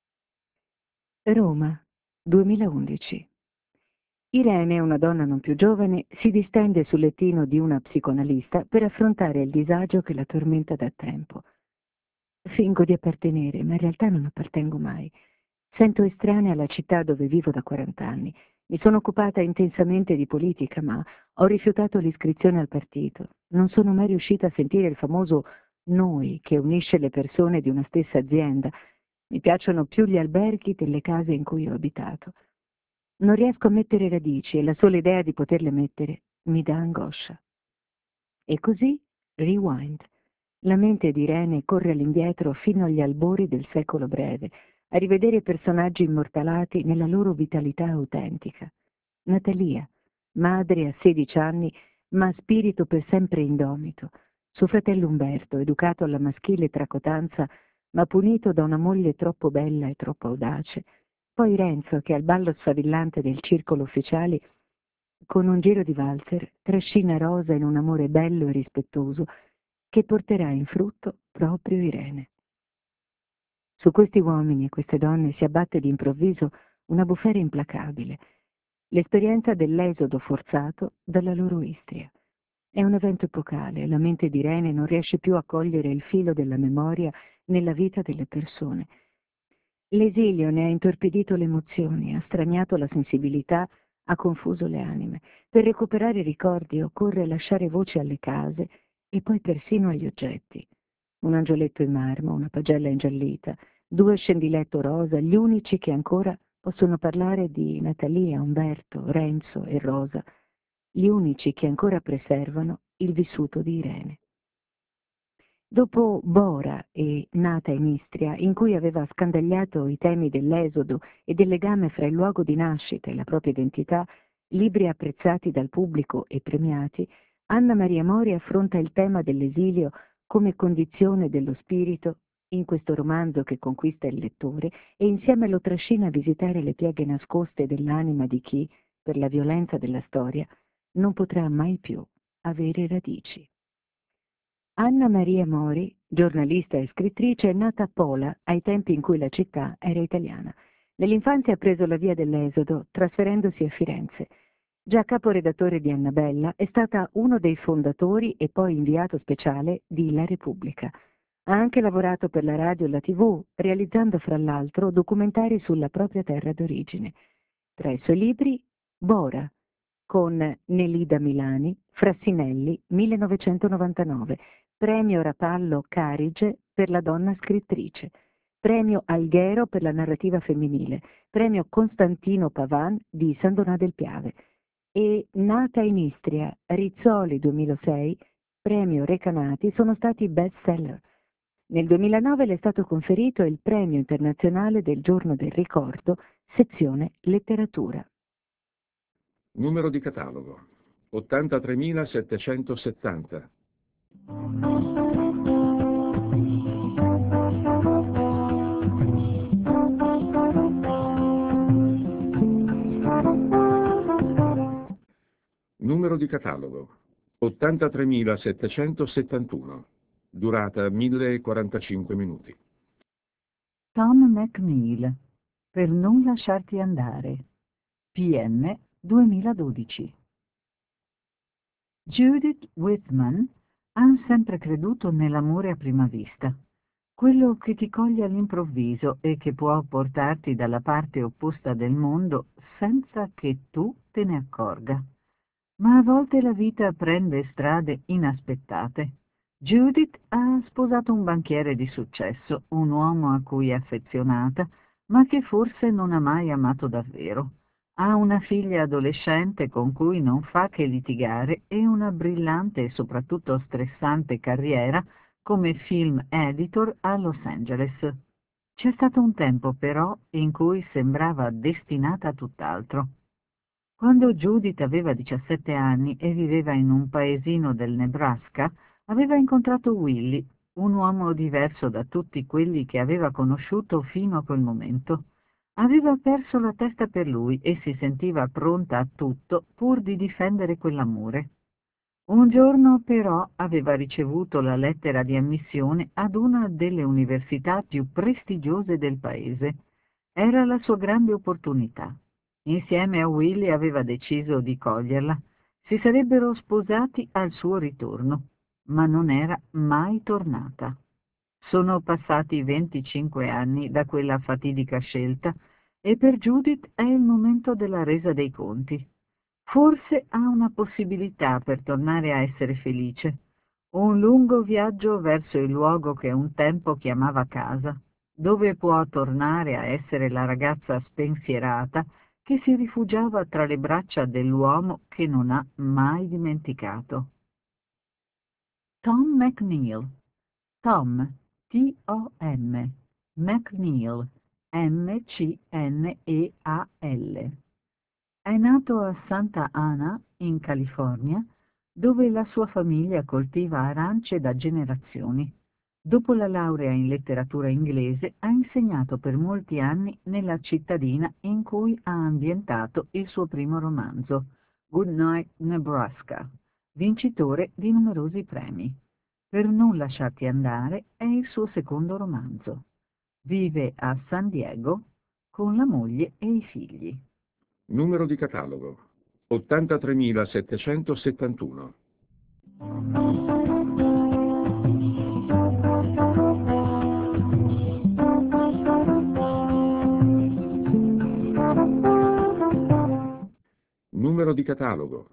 Roma, 2011. Irene, una donna non più giovane, si distende sul lettino di una psicoanalista per affrontare il disagio che la tormenta da tempo. Fingo di appartenere, ma in realtà non appartengo mai. Sento estranea alla città dove vivo da 40 anni. Mi sono occupata intensamente di politica, ma ho rifiutato l'iscrizione al partito. Non sono mai riuscita a sentire il famoso noi che unisce le persone di una stessa azienda. Mi piacciono più gli alberghi delle case in cui ho abitato. Non riesco a mettere radici e la sola idea di poterle mettere mi dà angoscia. E così, rewind. La mente di Irene corre all'indietro fino agli albori del secolo breve, a rivedere personaggi immortalati nella loro vitalità autentica. Natalia, madre a 16 anni, ma spirito per sempre indomito. Suo fratello Umberto, educato alla maschile tracotanza, ma punito da una moglie troppo bella e troppo audace. Poi Renzo, che al ballo sfavillante del circolo ufficiali, con un giro di valzer, trascina Rosa in un amore bello e rispettoso che porterà in frutto proprio Irene. Su questi uomini e queste donne si abbatte d'improvviso una bufera implacabile, l'esperienza dell'esodo forzato dalla loro Istria. È un evento epocale, la mente di Irene non riesce più a cogliere il filo della memoria nella vita delle persone. L'esilio ne ha intorpidito le emozioni, ha straniato la sensibilità, ha confuso le anime. Per recuperare i ricordi occorre lasciare voce alle case e poi persino agli oggetti. Un angioletto in marmo, una pagella ingiallita, 2 scendiletto rosa, gli unici che ancora possono parlare di Natalia, Umberto, Renzo e Rosa, gli unici che ancora preservano il vissuto di Irene. Dopo Bora e Nata in Istria, in cui aveva scandagliato i temi dell'esodo e del legame fra il luogo di nascita e la propria identità, libri apprezzati dal pubblico e premiati, Anna Maria Mori affronta il tema dell'esilio come condizione dello spirito in questo romanzo che conquista il lettore e insieme lo trascina a visitare le pieghe nascoste dell'anima di chi, per la violenza della storia, non potrà mai più avere radici. Anna Maria Mori, giornalista e scrittrice, è nata a Pola ai tempi in cui la città era italiana. Nell'infanzia ha preso la via dell'Esodo, trasferendosi a Firenze. Già caporedattore di Annabella, è stata uno dei fondatori e poi inviato speciale di La Repubblica. Ha anche lavorato per la radio e la TV, realizzando fra l'altro documentari sulla propria terra d'origine. Tra i suoi libri, Bora, con Nelida Milani, Frassinelli, 1999, Premio Rapallo Carige per la donna scrittrice, Premio Alghero per la narrativa femminile, Premio Costantino Pavan di San Donà del Piave e Nata in Istria, Rizzoli 2006, Premio Recanati sono stati best seller. Nel 2009 le è stato conferito il Premio Internazionale del Giorno del Ricordo, sezione Letteratura. Numero di catalogo 83.770. Numero di catalogo 83.771. Durata 1045 minuti. Tom McNeill, Per non lasciarti andare. PM 2012. Judith Whitman ha sempre creduto nell'amore a prima vista, quello che ti coglie all'improvviso e che può portarti dalla parte opposta del mondo senza che tu te ne accorga. Ma a volte la vita prende strade inaspettate. Judith ha sposato un banchiere di successo, un uomo a cui è affezionata, ma che forse non ha mai amato davvero. Ha una figlia adolescente con cui non fa che litigare e una brillante e soprattutto stressante carriera come film editor a Los Angeles. C'è stato un tempo però in cui sembrava destinata a tutt'altro. Quando Judith aveva 17 anni e viveva in un paesino del Nebraska, aveva incontrato Willie, un uomo diverso da tutti quelli che aveva conosciuto fino a quel momento. Aveva perso la testa per lui e si sentiva pronta a tutto pur di difendere quell'amore. Un giorno però aveva ricevuto la lettera di ammissione ad una delle università più prestigiose del paese. Era la sua grande opportunità. Insieme a Willie aveva deciso di coglierla. Si sarebbero sposati al suo ritorno, ma non era mai tornata. Sono passati 25 anni da quella fatidica scelta e per Judith è il momento della resa dei conti. Forse ha una possibilità per tornare a essere felice. Un lungo viaggio verso il luogo che un tempo chiamava casa, dove può tornare a essere la ragazza spensierata che si rifugiava tra le braccia dell'uomo che non ha mai dimenticato. Tom McNeill. Tom, T-O-M, McNeill, Mcneal. È nato a Santa Ana, in California, dove la sua famiglia coltiva arance da generazioni. Dopo la laurea in letteratura inglese, ha insegnato per molti anni nella cittadina in cui ha ambientato il suo primo romanzo, Goodnight, Nebraska, vincitore di numerosi premi. Per non lasciarti andare è il suo secondo romanzo. Vive a San Diego con la moglie e i figli. Numero di catalogo 83.771. Numero di catalogo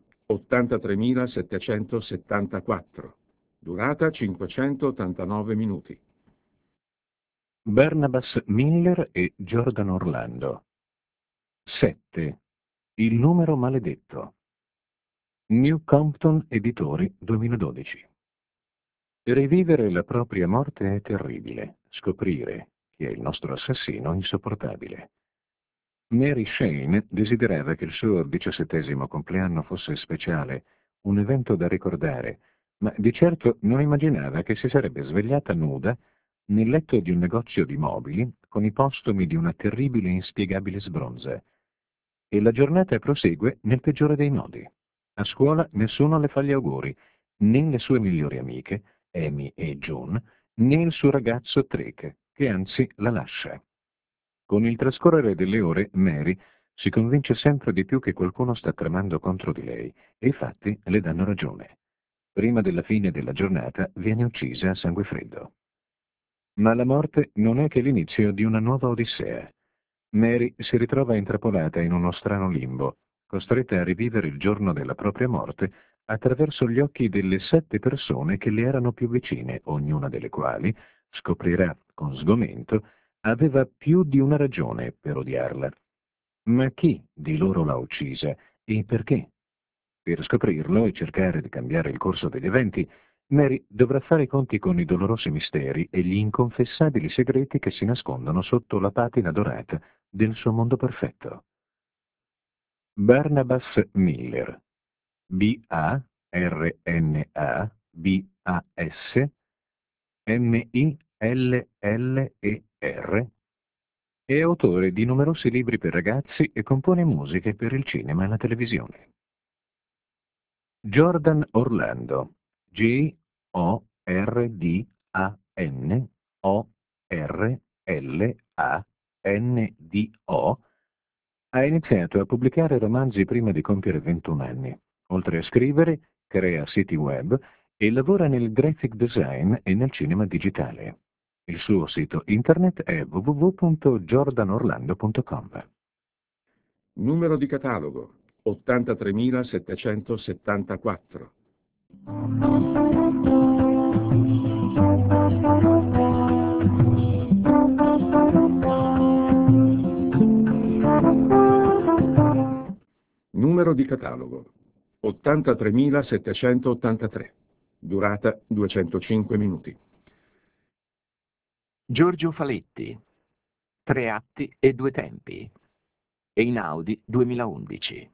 83.774. Durata 589 minuti. Barnabas Miller e Jordan Orlando. 7. Il numero maledetto. New Compton Editori, 2012. Rivivere la propria morte è terribile. Scoprire chi è il nostro assassino insopportabile. Mary Shane desiderava che il suo 17° compleanno fosse speciale, un evento da ricordare, ma di certo non immaginava che si sarebbe svegliata nuda nel letto di un negozio di mobili con i postumi di una terribile e inspiegabile sbronza. E la giornata prosegue nel peggiore dei modi. A scuola nessuno le fa gli auguri, né le sue migliori amiche, Amy e June, né il suo ragazzo Trick, che anzi la lascia. Con il trascorrere delle ore, Mary si convince sempre di più che qualcuno sta tramando contro di lei, e i fatti le danno ragione. Prima della fine della giornata viene uccisa a sangue freddo. Ma la morte non è che l'inizio di una nuova odissea. Mary si ritrova intrappolata in uno strano limbo, costretta a rivivere il giorno della propria morte attraverso gli occhi delle 7 persone che le erano più vicine, ognuna delle quali, scoprirà con sgomento, aveva più di una ragione per odiarla. Ma chi di loro l'ha uccisa e perché? Per scoprirlo e cercare di cambiare il corso degli eventi, Mary dovrà fare i conti con i dolorosi misteri e gli inconfessabili segreti che si nascondono sotto la patina dorata del suo mondo perfetto. Barnabas Miller. Barnabas Miller è autore di numerosi libri per ragazzi e compone musiche per il cinema e la televisione. Jordan Orlando. Jorlandando ha iniziato a pubblicare romanzi prima di compiere 21 anni. Oltre a scrivere, crea siti web e lavora nel graphic design e nel cinema digitale. Il suo sito internet è www.jordanorlando.com. Numero di catalogo 83.774. Numero di catalogo 83.783. Durata 205 minuti. Giorgio Faletti. 3 atti e 2 tempi. Einaudi 2011.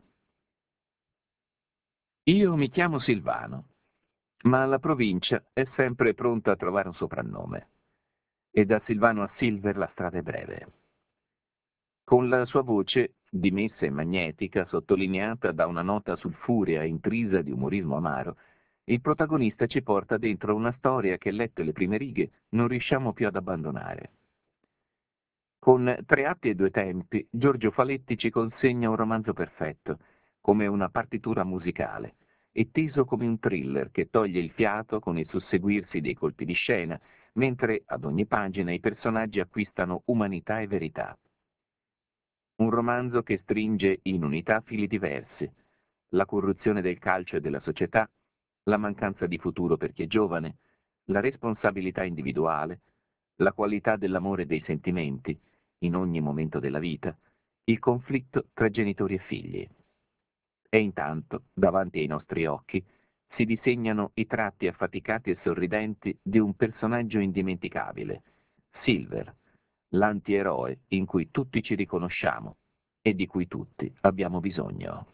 Io mi chiamo Silvano, ma la provincia è sempre pronta a trovare un soprannome. E da Silvano a Silver la strada è breve. Con la sua voce, dimessa e magnetica, sottolineata da una nota sulfurea intrisa di umorismo amaro, il protagonista ci porta dentro una storia che, lette le prime righe, non riusciamo più ad abbandonare. Con 3 atti e 2 tempi, Giorgio Faletti ci consegna un romanzo perfetto, come una partitura musicale, e teso come un thriller che toglie il fiato con il susseguirsi dei colpi di scena, mentre ad ogni pagina i personaggi acquistano umanità e verità. Un romanzo che stringe in unità fili diversi: la corruzione del calcio e della società, la mancanza di futuro per chi è giovane, la responsabilità individuale, la qualità dell'amore e dei sentimenti, in ogni momento della vita, il conflitto tra genitori e figli. E intanto, davanti ai nostri occhi, si disegnano i tratti affaticati e sorridenti di un personaggio indimenticabile, Silver, l'antieroe in cui tutti ci riconosciamo e di cui tutti abbiamo bisogno.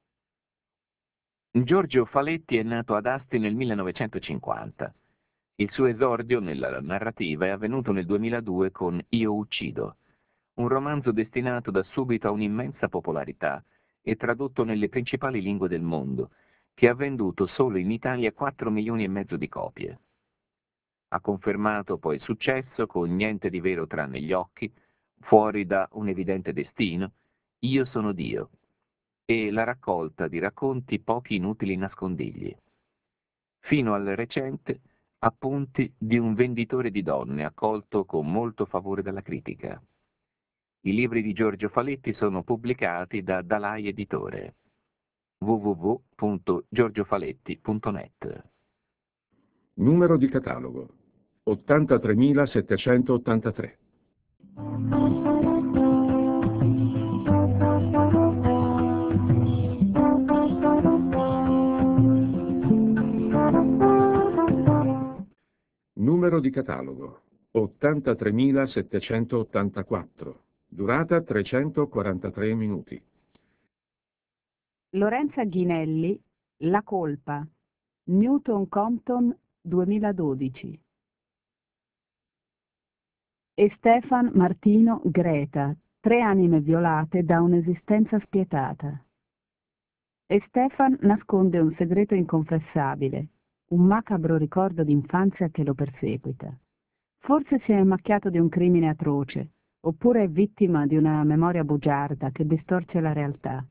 Giorgio Faletti è nato ad Asti nel 1950. Il suo esordio nella narrativa è avvenuto nel 2002 con Io uccido, un romanzo destinato da subito a un'immensa popolarità e tradotto nelle principali lingue del mondo, che ha venduto solo in Italia 4 milioni e mezzo di copie. Ha confermato poi il successo con Niente di vero tranne gli occhi, Fuori da un evidente destino, Io sono Dio e la raccolta di racconti Pochi inutili nascondigli. Fino al recente, Appunti di un venditore di donne, accolto con molto favore dalla critica. I libri di Giorgio Faletti sono pubblicati da Dalai Editore. www.giorgiofaletti.net. Numero di catalogo 83783. Numero di catalogo 83784. Durata 343 minuti. Lorenza Ghinelli, La colpa, Newton Compton 2012. E Stefan Martino Greta, 3 anime violate da un'esistenza spietata. E Stefan nasconde un segreto inconfessabile, un macabro ricordo d'infanzia che lo perseguita. Forse si è macchiato di un crimine atroce, oppure è vittima di una memoria bugiarda che distorce la realtà.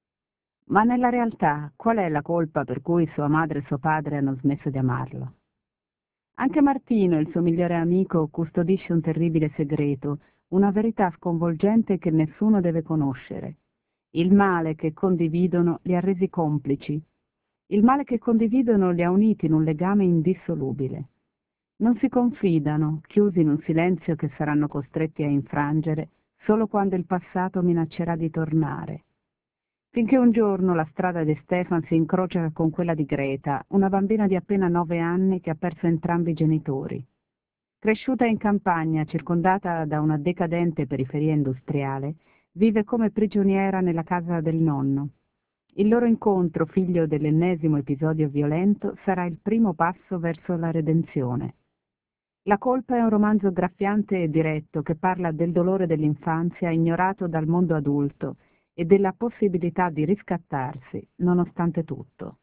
Ma nella realtà qual è la colpa per cui sua madre e suo padre hanno smesso di amarlo? Anche Martino, il suo migliore amico, custodisce un terribile segreto, una verità sconvolgente che nessuno deve conoscere. Il male che condividono li ha resi complici. Il male che condividono li ha uniti in un legame indissolubile. Non si confidano, chiusi in un silenzio che saranno costretti a infrangere solo quando il passato minaccerà di tornare. Finché un giorno la strada di Stefan si incrocia con quella di Greta, una bambina di appena 9 anni che ha perso entrambi i genitori. Cresciuta in campagna, circondata da una decadente periferia industriale, vive come prigioniera nella casa del nonno. Il loro incontro, figlio dell'ennesimo episodio violento, sarà il primo passo verso la redenzione. La colpa è un romanzo graffiante e diretto che parla del dolore dell'infanzia ignorato dal mondo adulto e della possibilità di riscattarsi, nonostante tutto.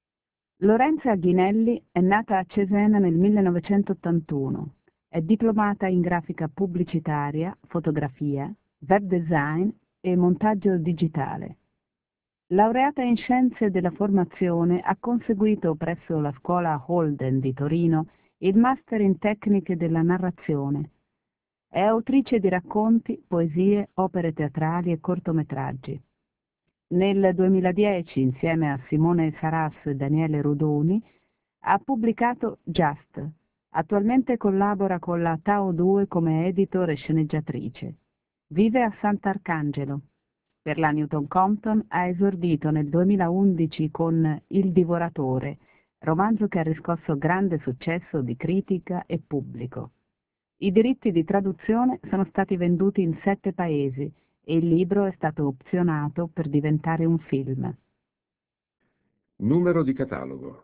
Lorenza Ghinelli è nata a Cesena nel 1981. È diplomata in grafica pubblicitaria, fotografia, web design e montaggio digitale. Laureata in scienze della formazione, ha conseguito presso la scuola Holden di Torino il master in tecniche della narrazione. È autrice di racconti, poesie, opere teatrali e cortometraggi. Nel 2010, insieme a Simone Saras e Daniele Rudoni, ha pubblicato Just. Attualmente collabora con la Tao 2 come editor e sceneggiatrice. Vive a Sant'Arcangelo. Per la Newton Compton ha esordito nel 2011 con Il divoratore, romanzo che ha riscosso grande successo di critica e pubblico. I diritti di traduzione sono stati venduti in 7 paesi e il libro è stato opzionato per diventare un film. Numero di catalogo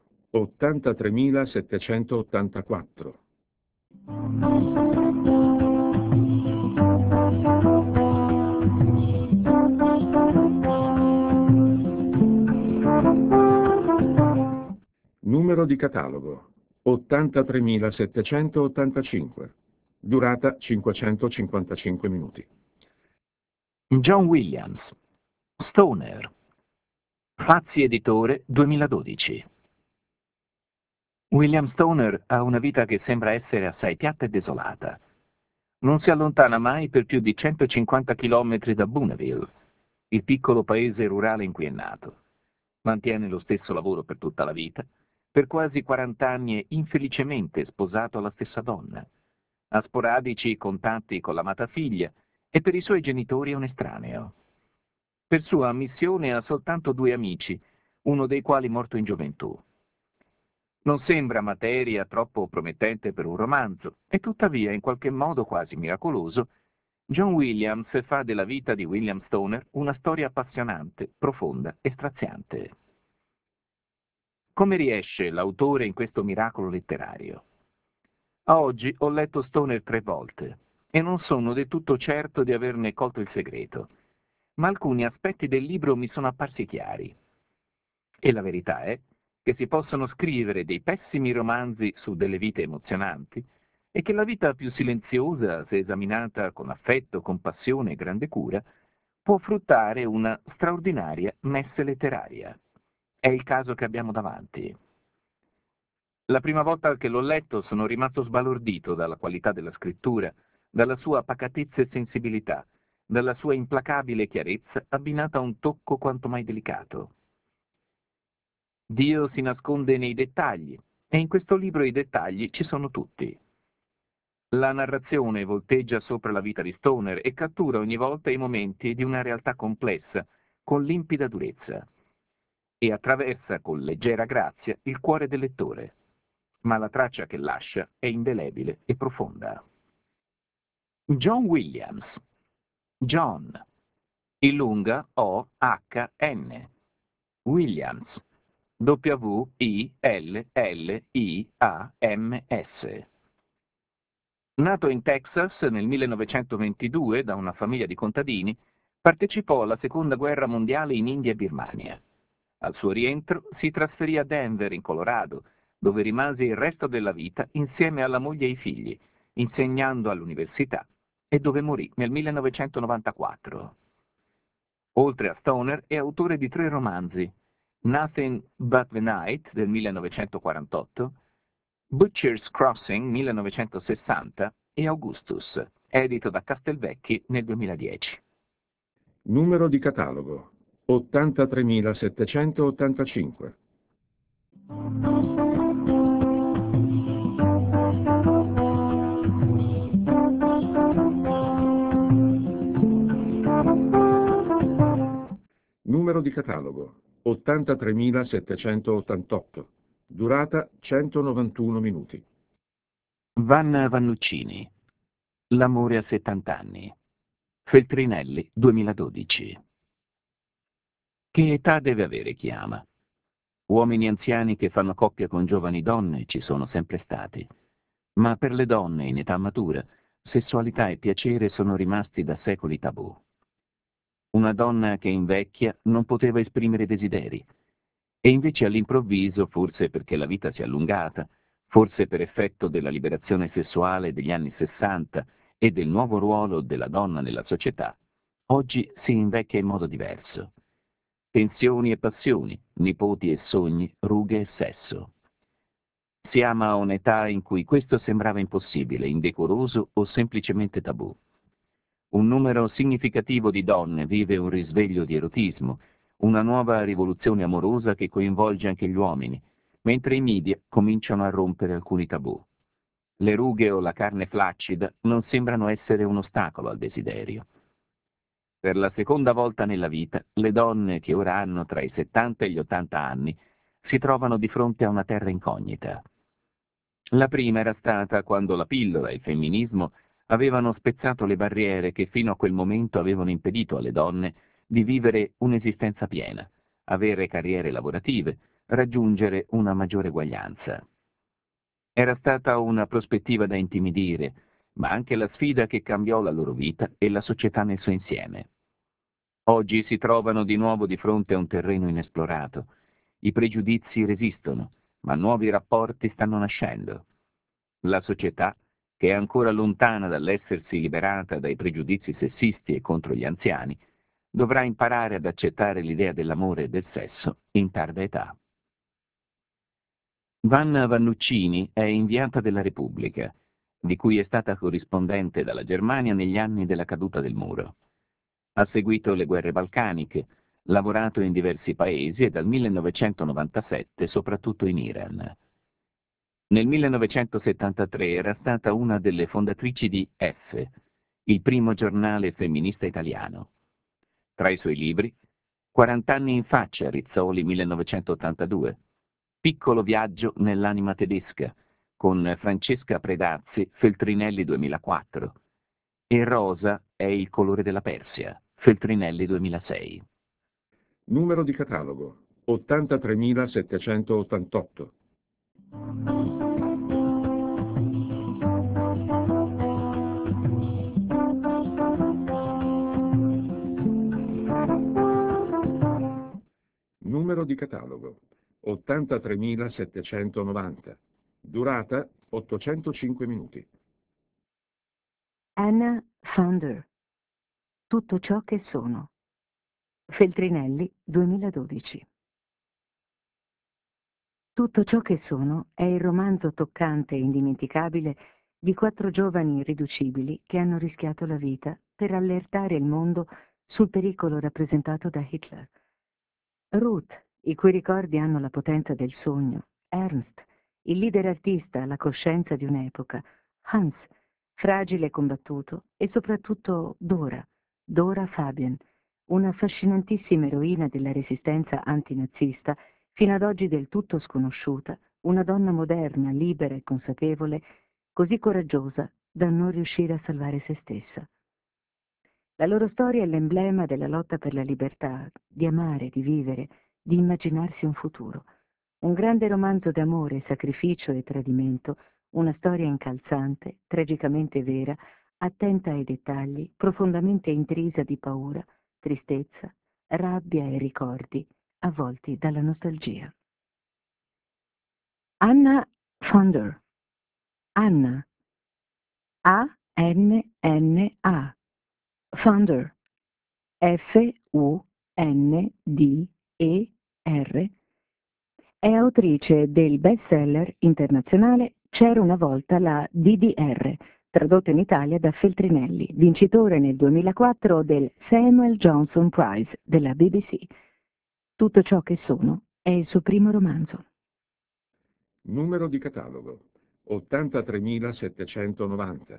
83784. Numero di catalogo 83785. Durata 555 minuti. John Williams, Stoner, Fazzi Editore 2012. William Stoner ha una vita che sembra essere assai piatta e desolata. Non si allontana mai per più di 150 chilometri da Booneville, il piccolo paese rurale in cui è nato. Mantiene lo stesso lavoro per tutta la vita. Per quasi 40 anni è infelicemente sposato alla stessa donna. Ha sporadici contatti con l'amata figlia e per i suoi genitori è un estraneo. Per sua ammissione ha soltanto 2 amici, uno dei quali morto in gioventù. Non sembra materia troppo promettente per un romanzo, e tuttavia, in qualche modo quasi miracoloso, John Williams fa della vita di William Stoner una storia appassionante, profonda e straziante. Come riesce l'autore in questo miracolo letterario? A oggi ho letto Stoner 3 volte e non sono del tutto certo di averne colto il segreto, ma alcuni aspetti del libro mi sono apparsi chiari. E la verità è che si possono scrivere dei pessimi romanzi su delle vite emozionanti e che la vita più silenziosa, se esaminata con affetto, compassione e grande cura, può fruttare una straordinaria messe letteraria. È il caso che abbiamo davanti. La prima volta che l'ho letto sono rimasto sbalordito dalla qualità della scrittura, dalla sua pacatezza e sensibilità, dalla sua implacabile chiarezza abbinata a un tocco quanto mai delicato. Dio si nasconde nei dettagli, e in questo libro i dettagli ci sono tutti. La narrazione volteggia sopra la vita di Stoner e cattura ogni volta i momenti di una realtà complessa, con limpida durezza, e attraversa con leggera grazia il cuore del lettore. Ma la traccia che lascia è indelebile e profonda. John Williams. John. Illunga O-H-N. Williams. W-I-L-L-I-A-M-S. Nato in Texas nel 1922 da una famiglia di contadini, partecipò alla Seconda Guerra Mondiale in India e Birmania. Al suo rientro si trasferì a Denver, in Colorado, dove rimase il resto della vita insieme alla moglie e ai figli, insegnando all'università, e dove morì nel 1994. Oltre a Stoner è autore di 3 romanzi: Nothing But the Night del 1948, Butcher's Crossing 1960 e Augustus, edito da Castelvecchi nel 2010. Numero di catalogo 83785. Numero di catalogo 83788. Durata 191 minuti. Vanna Vannuccini. L'amore a 70 anni. Feltrinelli, 2012. Che età deve avere chi ama? Uomini anziani che fanno coppia con giovani donne ci sono sempre stati, ma per le donne in età matura sessualità e piacere sono rimasti da secoli tabù. Una donna che invecchia non poteva esprimere desideri, e invece all'improvviso, forse perché la vita si è allungata, forse per effetto della liberazione sessuale degli anni 60 e del nuovo ruolo della donna nella società, oggi si invecchia in modo diverso. Pensioni e passioni, nipoti e sogni, rughe e sesso. Si ama a un'età in cui questo sembrava impossibile, indecoroso o semplicemente tabù. Un numero significativo di donne vive un risveglio di erotismo, una nuova rivoluzione amorosa che coinvolge anche gli uomini, mentre i media cominciano a rompere alcuni tabù. Le rughe o la carne flaccida non sembrano essere un ostacolo al desiderio. Per la seconda volta nella vita, le donne che ora hanno tra i 70 e gli 80 anni si trovano di fronte a una terra incognita. La prima era stata quando la pillola e il femminismo avevano spezzato le barriere che fino a quel momento avevano impedito alle donne di vivere un'esistenza piena, avere carriere lavorative, raggiungere una maggiore eguaglianza. Era stata una prospettiva da intimidire, ma anche la sfida che cambiò la loro vita e la società nel suo insieme. Oggi si trovano di nuovo di fronte a un terreno inesplorato. I pregiudizi resistono, ma nuovi rapporti stanno nascendo. La società, che è ancora lontana dall'essersi liberata dai pregiudizi sessisti e contro gli anziani, dovrà imparare ad accettare l'idea dell'amore e del sesso in tarda età. Vanna Vannuccini è inviata della Repubblica, di cui è stata corrispondente dalla Germania negli anni della caduta del muro. Ha seguito le guerre balcaniche, lavorato in diversi paesi e dal 1997 soprattutto in Iran. Nel 1973 era stata una delle fondatrici di F, il primo giornale femminista italiano. Tra i suoi libri, 40 anni in faccia, Rizzoli 1982, Piccolo viaggio nell'anima tedesca, con Francesca Predazzi, Feltrinelli 2004, e Rosa, è il colore della Persia. Feltrinelli 2006. Numero di catalogo 83788. Numero di catalogo 83790. Durata 805 minuti. Anna Thunder. Tutto ciò che sono. Feltrinelli 2012. Tutto ciò che sono è il romanzo toccante e indimenticabile di 4 giovani irriducibili che hanno rischiato la vita per allertare il mondo sul pericolo rappresentato da Hitler. Ruth, i cui ricordi hanno la potenza del sogno, Ernst, il leader artista, la coscienza di un'epoca, Hans, fragile e combattuto, e soprattutto Dora Fabian, una affascinantissima eroina della resistenza antinazista, fino ad oggi del tutto sconosciuta, una donna moderna, libera e consapevole, così coraggiosa da non riuscire a salvare se stessa. La loro storia è l'emblema della lotta per la libertà, di amare, di vivere, di immaginarsi un futuro. Un grande romanzo d'amore, sacrificio e tradimento, una storia incalzante, tragicamente vera, attenta ai dettagli, profondamente intrisa di paura, tristezza, rabbia e ricordi, avvolti dalla nostalgia. Anna Thunder. Anna. A-N-N-A. Thunder. F-U-N-D-E-R, è autrice del bestseller internazionale C'era una volta la DDR, tradotto in Italia da Feltrinelli, vincitore nel 2004 del Samuel Johnson Prize della BBC. Tutto ciò che sono è il suo primo romanzo. Numero di catalogo 83790.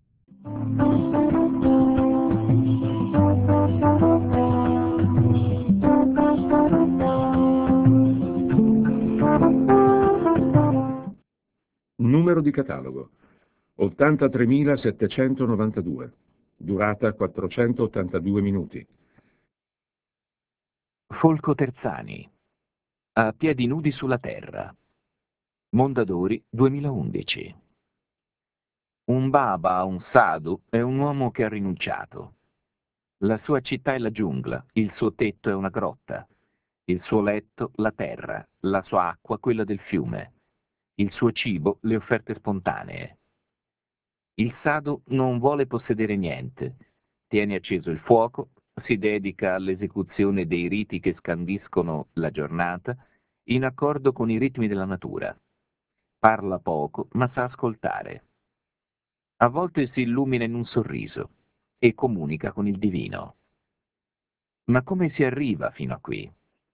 Numero di catalogo 83792. Durata 482 minuti. Folco Terzani. A piedi nudi sulla terra. Mondadori 2011. Un baba, un sadhu, è un uomo che ha rinunciato. La sua città è la giungla, il suo tetto è una grotta, il suo letto la terra, la sua acqua quella del fiume, il suo cibo le offerte spontanee. Il sadhu non vuole possedere niente, tiene acceso il fuoco, si dedica all'esecuzione dei riti che scandiscono la giornata in accordo con i ritmi della natura. Parla poco, ma sa ascoltare. A volte si illumina in un sorriso e comunica con il divino. Ma come si arriva fino a qui?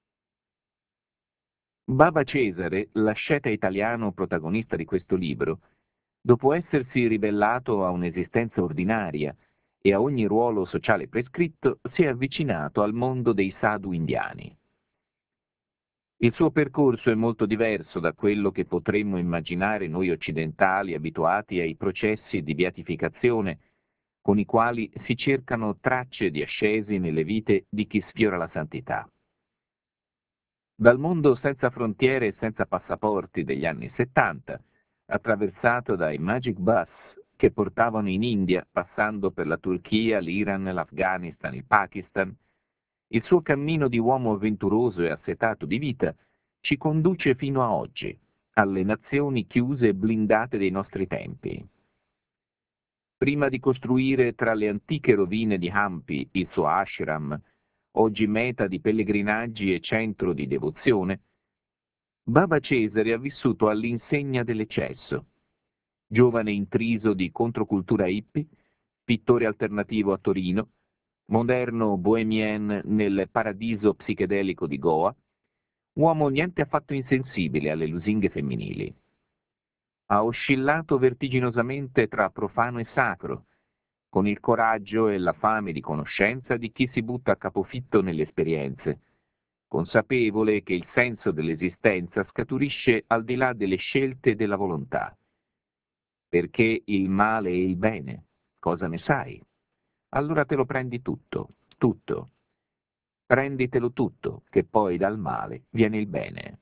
Baba Cesare, l'asceta italiano protagonista di questo libro, dopo essersi ribellato a un'esistenza ordinaria e a ogni ruolo sociale prescritto, si è avvicinato al mondo dei sadhu indiani. Il suo percorso è molto diverso da quello che potremmo immaginare noi occidentali abituati ai processi di beatificazione con i quali si cercano tracce di ascesi nelle vite di chi sfiora la santità. Dal mondo senza frontiere e senza passaporti degli anni 70, attraversato dai magic bus che portavano in India, passando per la Turchia, l'Iran, l'Afghanistan, il Pakistan, il suo cammino di uomo avventuroso e assetato di vita ci conduce fino a oggi, alle nazioni chiuse e blindate dei nostri tempi. Prima di costruire tra le antiche rovine di Hampi il suo ashram, oggi meta di pellegrinaggi e centro di devozione, Baba Cesare ha vissuto all'insegna dell'eccesso. Giovane intriso di controcultura hippie, pittore alternativo a Torino, moderno bohemien nel paradiso psichedelico di Goa, uomo niente affatto insensibile alle lusinghe femminili. Ha oscillato vertiginosamente tra profano e sacro, con il coraggio e la fame di conoscenza di chi si butta a capofitto nelle esperienze, consapevole che il senso dell'esistenza scaturisce al di là delle scelte e della volontà. Perché il male e il bene, cosa ne sai? allora te lo prendi tutto, tutto. Prenditelo tutto, che poi dal male viene il bene.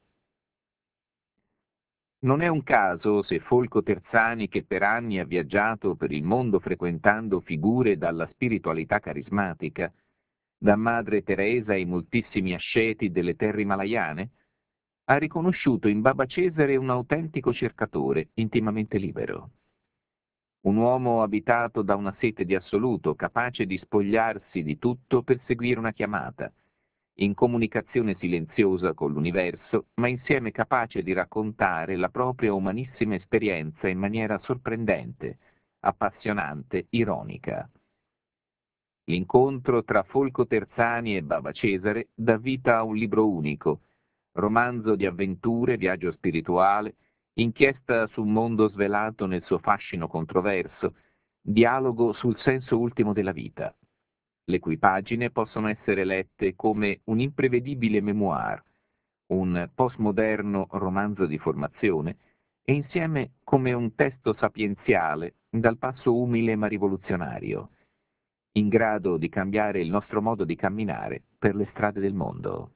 Non è un caso se Folco Terzani, che per anni ha viaggiato per il mondo frequentando figure dalla spiritualità carismatica, da Madre Teresa ai moltissimi asceti delle terre himalayane, ha riconosciuto in Baba Cesare un autentico cercatore, intimamente libero. Un uomo abitato da una sete di assoluto, capace di spogliarsi di tutto per seguire una chiamata, in comunicazione silenziosa con l'universo, ma insieme capace di raccontare la propria umanissima esperienza in maniera sorprendente, appassionante, ironica. L'incontro tra Folco Terzani e Baba Cesare dà vita a un libro unico, romanzo di avventure, viaggio spirituale, inchiesta su un mondo svelato nel suo fascino controverso, dialogo sul senso ultimo della vita, le cui pagine possono essere lette come un imprevedibile memoir, un postmoderno romanzo di formazione, e insieme come un testo sapienziale dal passo umile ma rivoluzionario, in grado di cambiare il nostro modo di camminare per le strade del mondo.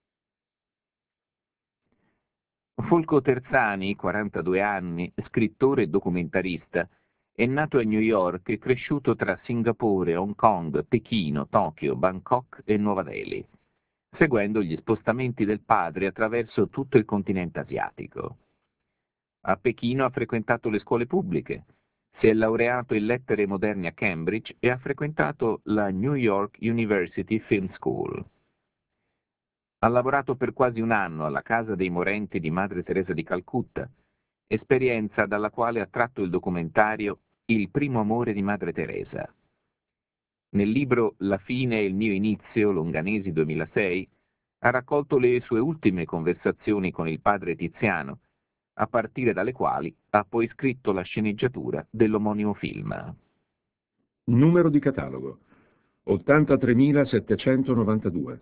Folco Terzani, 42 anni, scrittore e documentarista, è nato a New York e cresciuto tra Singapore, Hong Kong, Pechino, Tokyo, Bangkok e Nuova Delhi, seguendo gli spostamenti del padre attraverso tutto il continente asiatico. A Pechino ha frequentato le scuole pubbliche, si è laureato in lettere moderne a Cambridge e ha frequentato la New York University Film School. Ha lavorato per quasi un anno alla Casa dei Morenti di Madre Teresa di Calcutta, esperienza dalla quale ha tratto il documentario Il primo amore di Madre Teresa. Nel libro La fine e il mio inizio, Longanesi 2006, ha raccolto le sue ultime conversazioni con il padre Tiziano, a partire dalle quali ha poi scritto la sceneggiatura dell'omonimo film. Numero di catalogo 83.792.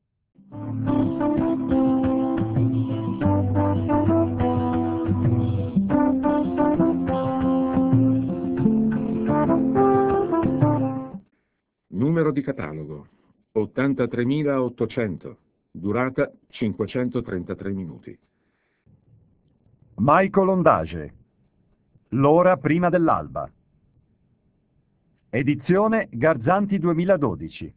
Numero di catalogo 83.800. Durata 533 minuti. Michael Ondage, L'ora prima dell'alba. Edizione Garzanti 2012.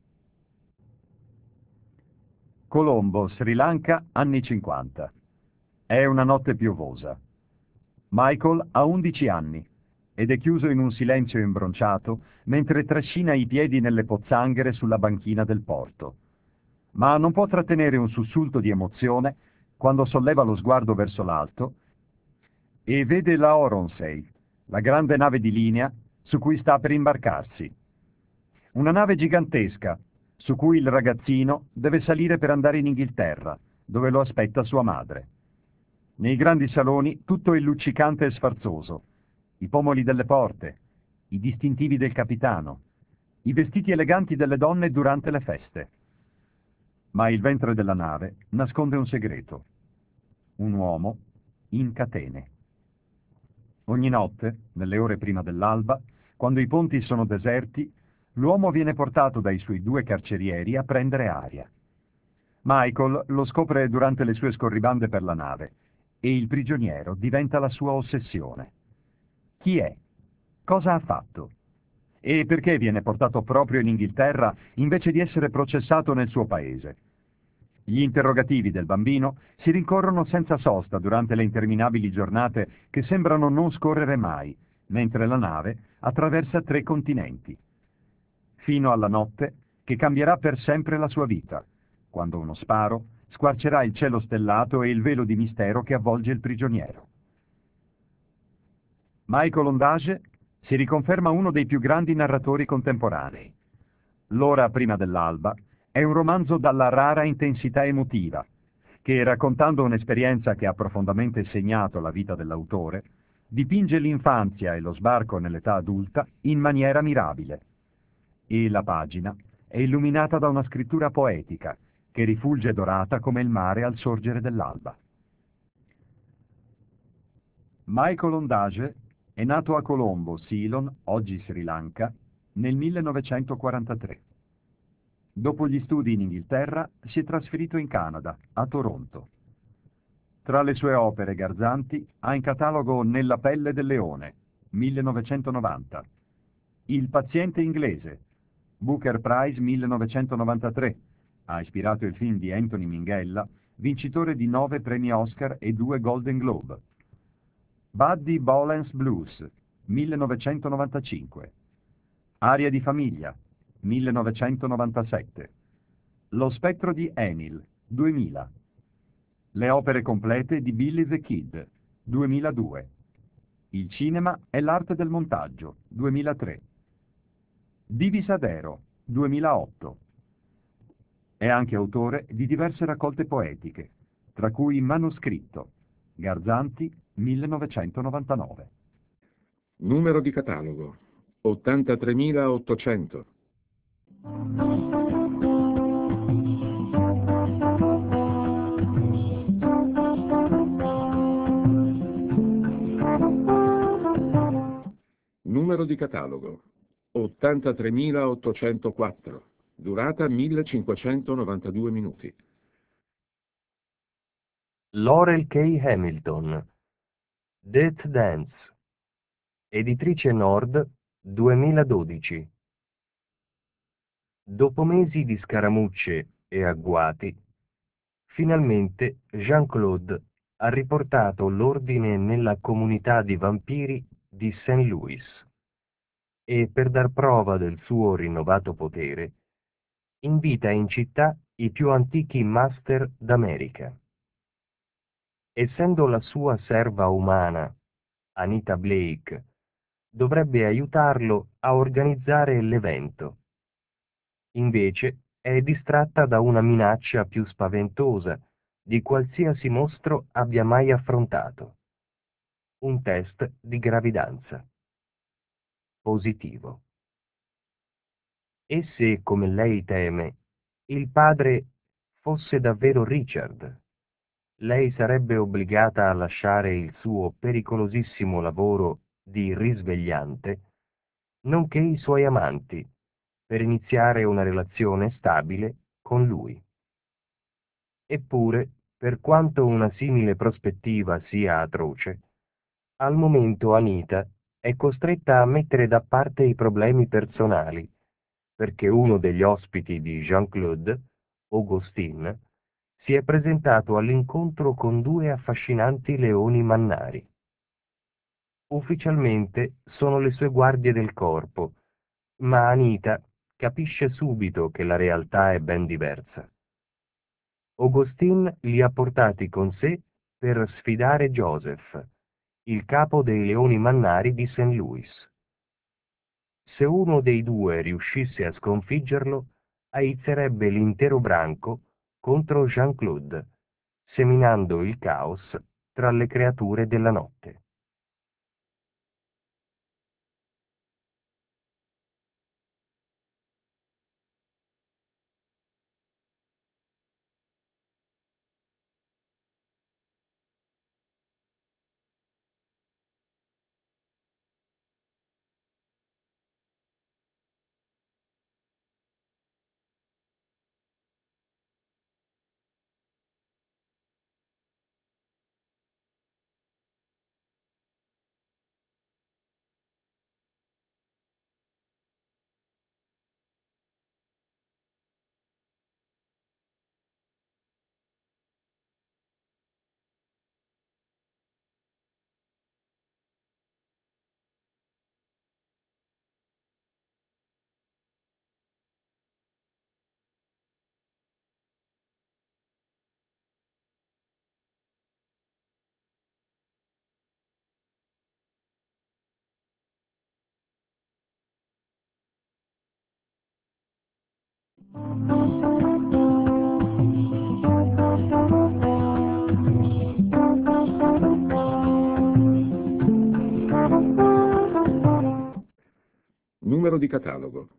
Colombo, Sri Lanka, anni 50. È una notte piovosa. Michael ha 11 anni ed è chiuso in un silenzio imbronciato mentre trascina i piedi nelle pozzanghere sulla banchina del porto. Ma non può trattenere un sussulto di emozione quando solleva lo sguardo verso l'alto e vede la Oronsay, la grande nave di linea su cui sta per imbarcarsi. Una nave gigantesca su cui il ragazzino deve salire per andare in Inghilterra, dove lo aspetta sua madre. Nei grandi saloni tutto è luccicante e sfarzoso. I pomoli delle porte, i distintivi del capitano, i vestiti eleganti delle donne durante le feste. Ma il ventre della nave nasconde un segreto. Un uomo in catene. Ogni notte, nelle ore prima dell'alba, quando i ponti sono deserti, l'uomo viene portato dai suoi 2 carcerieri a prendere aria. Michael lo scopre durante le sue scorribande per la nave e il prigioniero diventa la sua ossessione. Chi è? Cosa ha fatto? E perché viene portato proprio in Inghilterra invece di essere processato nel suo paese? Gli interrogativi del bambino si rincorrono senza sosta durante le interminabili giornate che sembrano non scorrere mai, mentre la nave attraversa 3 continenti. Fino alla notte che cambierà per sempre la sua vita, quando uno sparo squarcerà il cielo stellato e il velo di mistero che avvolge il prigioniero. Michael Ondage si riconferma uno dei più grandi narratori contemporanei. L'ora prima dell'alba è un romanzo dalla rara intensità emotiva, che, raccontando un'esperienza che ha profondamente segnato la vita dell'autore, dipinge l'infanzia e lo sbarco nell'età adulta in maniera mirabile. E la pagina è illuminata da una scrittura poetica, che rifulge dorata come il mare al sorgere dell'alba. Michael Ondage è nato a Colombo, Ceylon, oggi Sri Lanka, nel 1943. Dopo gli studi in Inghilterra si è trasferito in Canada, a Toronto. Tra le sue opere garzanti ha in catalogo Nella pelle del leone, 1990, Il paziente inglese, Booker Prize 1993, ha ispirato il film di Anthony Minghella, vincitore di 9 premi Oscar e 2 Golden Globe, Buddy Bolen's Blues, 1995, Aria di famiglia, 1997, Lo spettro di Emil, 2000, Le opere complete di Billy the Kid, 2002, Il cinema e l'arte del montaggio, 2003, Divisadero, 2008. È anche autore di diverse raccolte poetiche, tra cui Manoscritto, Garzanti, 1999. Numero di catalogo 83.800. Numero di catalogo 83.804. Durata 1592 minuti. Laurel K. Hamilton, Death Dance, editrice Nord, 2012. Dopo mesi di scaramucce e agguati, finalmente Jean-Claude ha riportato l'ordine nella comunità di vampiri di St. Louis e, per dar prova del suo rinnovato potere, invita in città i più antichi master d'America. Essendo la sua serva umana, Anita Blake, dovrebbe aiutarlo a organizzare l'evento. Invece è distratta da una minaccia più spaventosa di qualsiasi mostro abbia mai affrontato. Un test di gravidanza. Positivo. E se, come lei teme, il padre fosse davvero Richard, lei sarebbe obbligata a lasciare il suo pericolosissimo lavoro di risvegliante, nonché i suoi amanti, per iniziare una relazione stabile con lui. Eppure, per quanto una simile prospettiva sia atroce, al momento Anita è costretta a mettere da parte i problemi personali, perché uno degli ospiti di Jean-Claude, Augustin, si è presentato all'incontro con 2 affascinanti leoni mannari. Ufficialmente sono le sue guardie del corpo, ma Anita capisce subito che la realtà è ben diversa. Augustin li ha portati con sé per sfidare Joseph, il capo dei leoni mannari di St. Louis. Se uno dei 2 riuscisse a sconfiggerlo, aizzerebbe l'intero branco contro Jean-Claude, seminando il caos tra le creature della notte. Numero di catalogo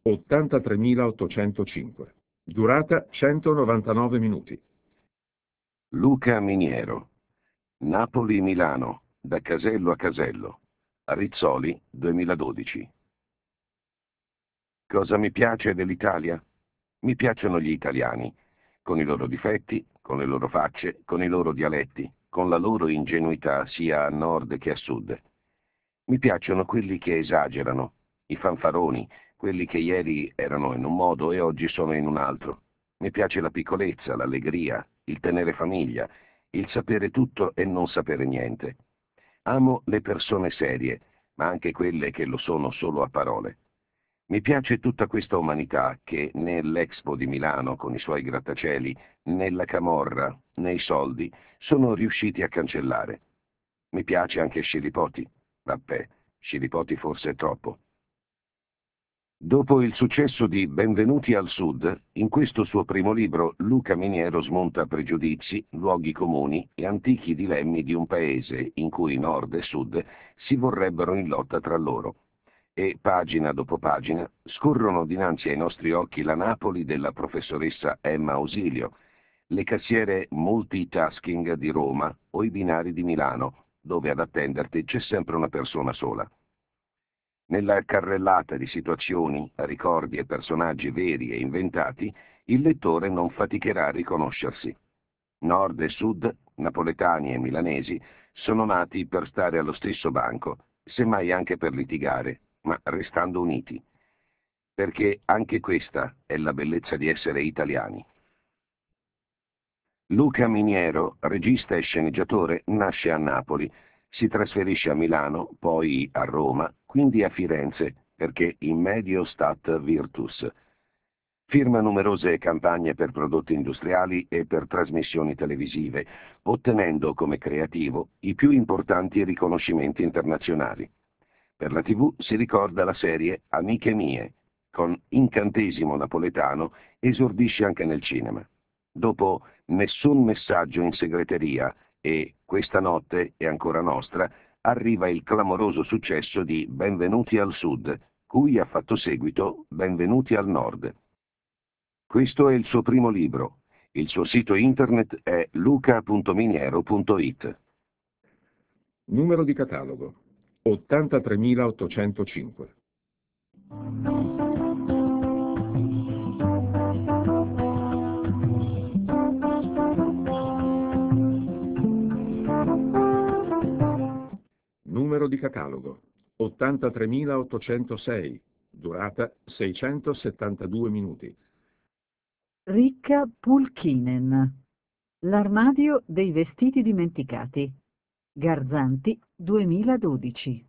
83.805. Durata 199 minuti. Luca Miniero, Napoli-Milano, da casello a casello, Rizzoli, 2012. Cosa mi piace dell'Italia? Mi piacciono gli italiani, con i loro difetti, con le loro facce, con i loro dialetti, con la loro ingenuità sia a nord che a sud. Mi piacciono quelli che esagerano, i fanfaroni, quelli che ieri erano in un modo e oggi sono in un altro. Mi piace la piccolezza, l'allegria, il tenere famiglia, il sapere tutto e non sapere niente. Amo le persone serie, ma anche quelle che lo sono solo a parole. Mi piace tutta questa umanità che né l'Expo di Milano con i suoi grattacieli, né la camorra, né i soldi sono riusciti a cancellare. Mi piace anche Scilipoti. Vabbè, Scilipoti forse è troppo. Dopo il successo di Benvenuti al Sud, in questo suo primo libro Luca Miniero smonta pregiudizi, luoghi comuni e antichi dilemmi di un paese in cui Nord e Sud si vorrebbero in lotta tra loro. E pagina dopo pagina scorrono dinanzi ai nostri occhi la Napoli della professoressa Emma Ausilio, le cassiere multitasking di Roma o i binari di Milano, dove ad attenderti c'è sempre una persona sola. Nella carrellata di situazioni, ricordi e personaggi veri e inventati, il lettore non faticherà a riconoscersi. Nord e Sud, napoletani e milanesi, sono nati per stare allo stesso banco, semmai anche per litigare, ma restando uniti. Perché anche questa è la bellezza di essere italiani. Luca Miniero, regista e sceneggiatore, nasce a Napoli, si trasferisce a Milano, poi a Roma, quindi a Firenze, perché in medio stat virtus. Firma numerose campagne per prodotti industriali e per trasmissioni televisive, ottenendo come creativo i più importanti riconoscimenti internazionali. Per la TV si ricorda la serie Amiche mie, con Incantesimo napoletano esordisce anche nel cinema. Dopo Nessun messaggio in segreteria e Questa notte è ancora nostra, arriva il clamoroso successo di Benvenuti al Sud, cui ha fatto seguito Benvenuti al Nord. Questo è il suo primo libro. Il suo sito internet è luca.miniero.it. Numero di catalogo 83805. Numero di catalogo 83806. Durata 672 minuti. Ricca Pulkkinen. L'armadio dei vestiti dimenticati. Garzanti, 2012.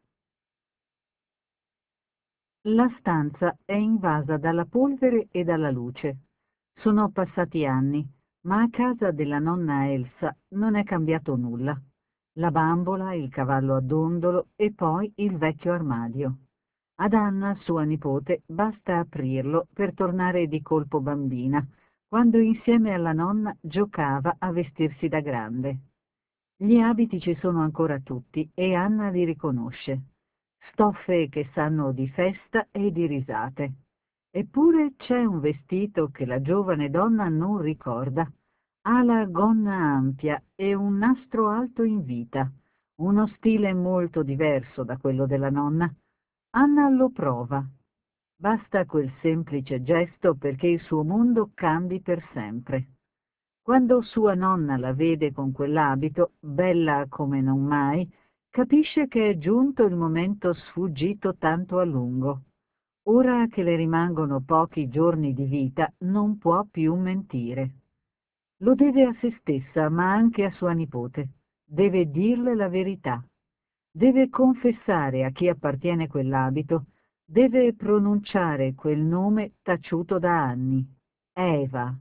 La stanza è invasa dalla polvere e dalla luce. Sono passati anni, ma a casa della nonna Elsa non è cambiato nulla. La bambola, il cavallo a dondolo e poi il vecchio armadio. Ad Anna, sua nipote, basta aprirlo per tornare di colpo bambina, quando insieme alla nonna giocava a vestirsi da grande. Gli abiti ci sono ancora tutti e Anna li riconosce. Stoffe che sanno di festa e di risate. Eppure c'è un vestito che la giovane donna non ricorda. Ha la gonna ampia e un nastro alto in vita, uno stile molto diverso da quello della nonna. Anna lo prova. Basta quel semplice gesto perché il suo mondo cambi per sempre. Quando sua nonna la vede con quell'abito, bella come non mai, capisce che è giunto il momento sfuggito tanto a lungo. Ora che le rimangono pochi giorni di vita, non può più mentire. Lo deve a se stessa, ma anche a sua nipote. Deve dirle la verità. Deve confessare a chi appartiene quell'abito. Deve pronunciare quel nome taciuto da anni. Eva.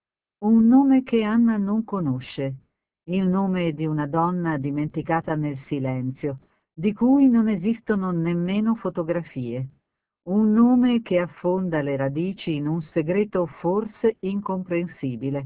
Un nome che Anna non conosce. Il nome di una donna dimenticata nel silenzio, di cui non esistono nemmeno fotografie. Un nome che affonda le radici in un segreto forse incomprensibile.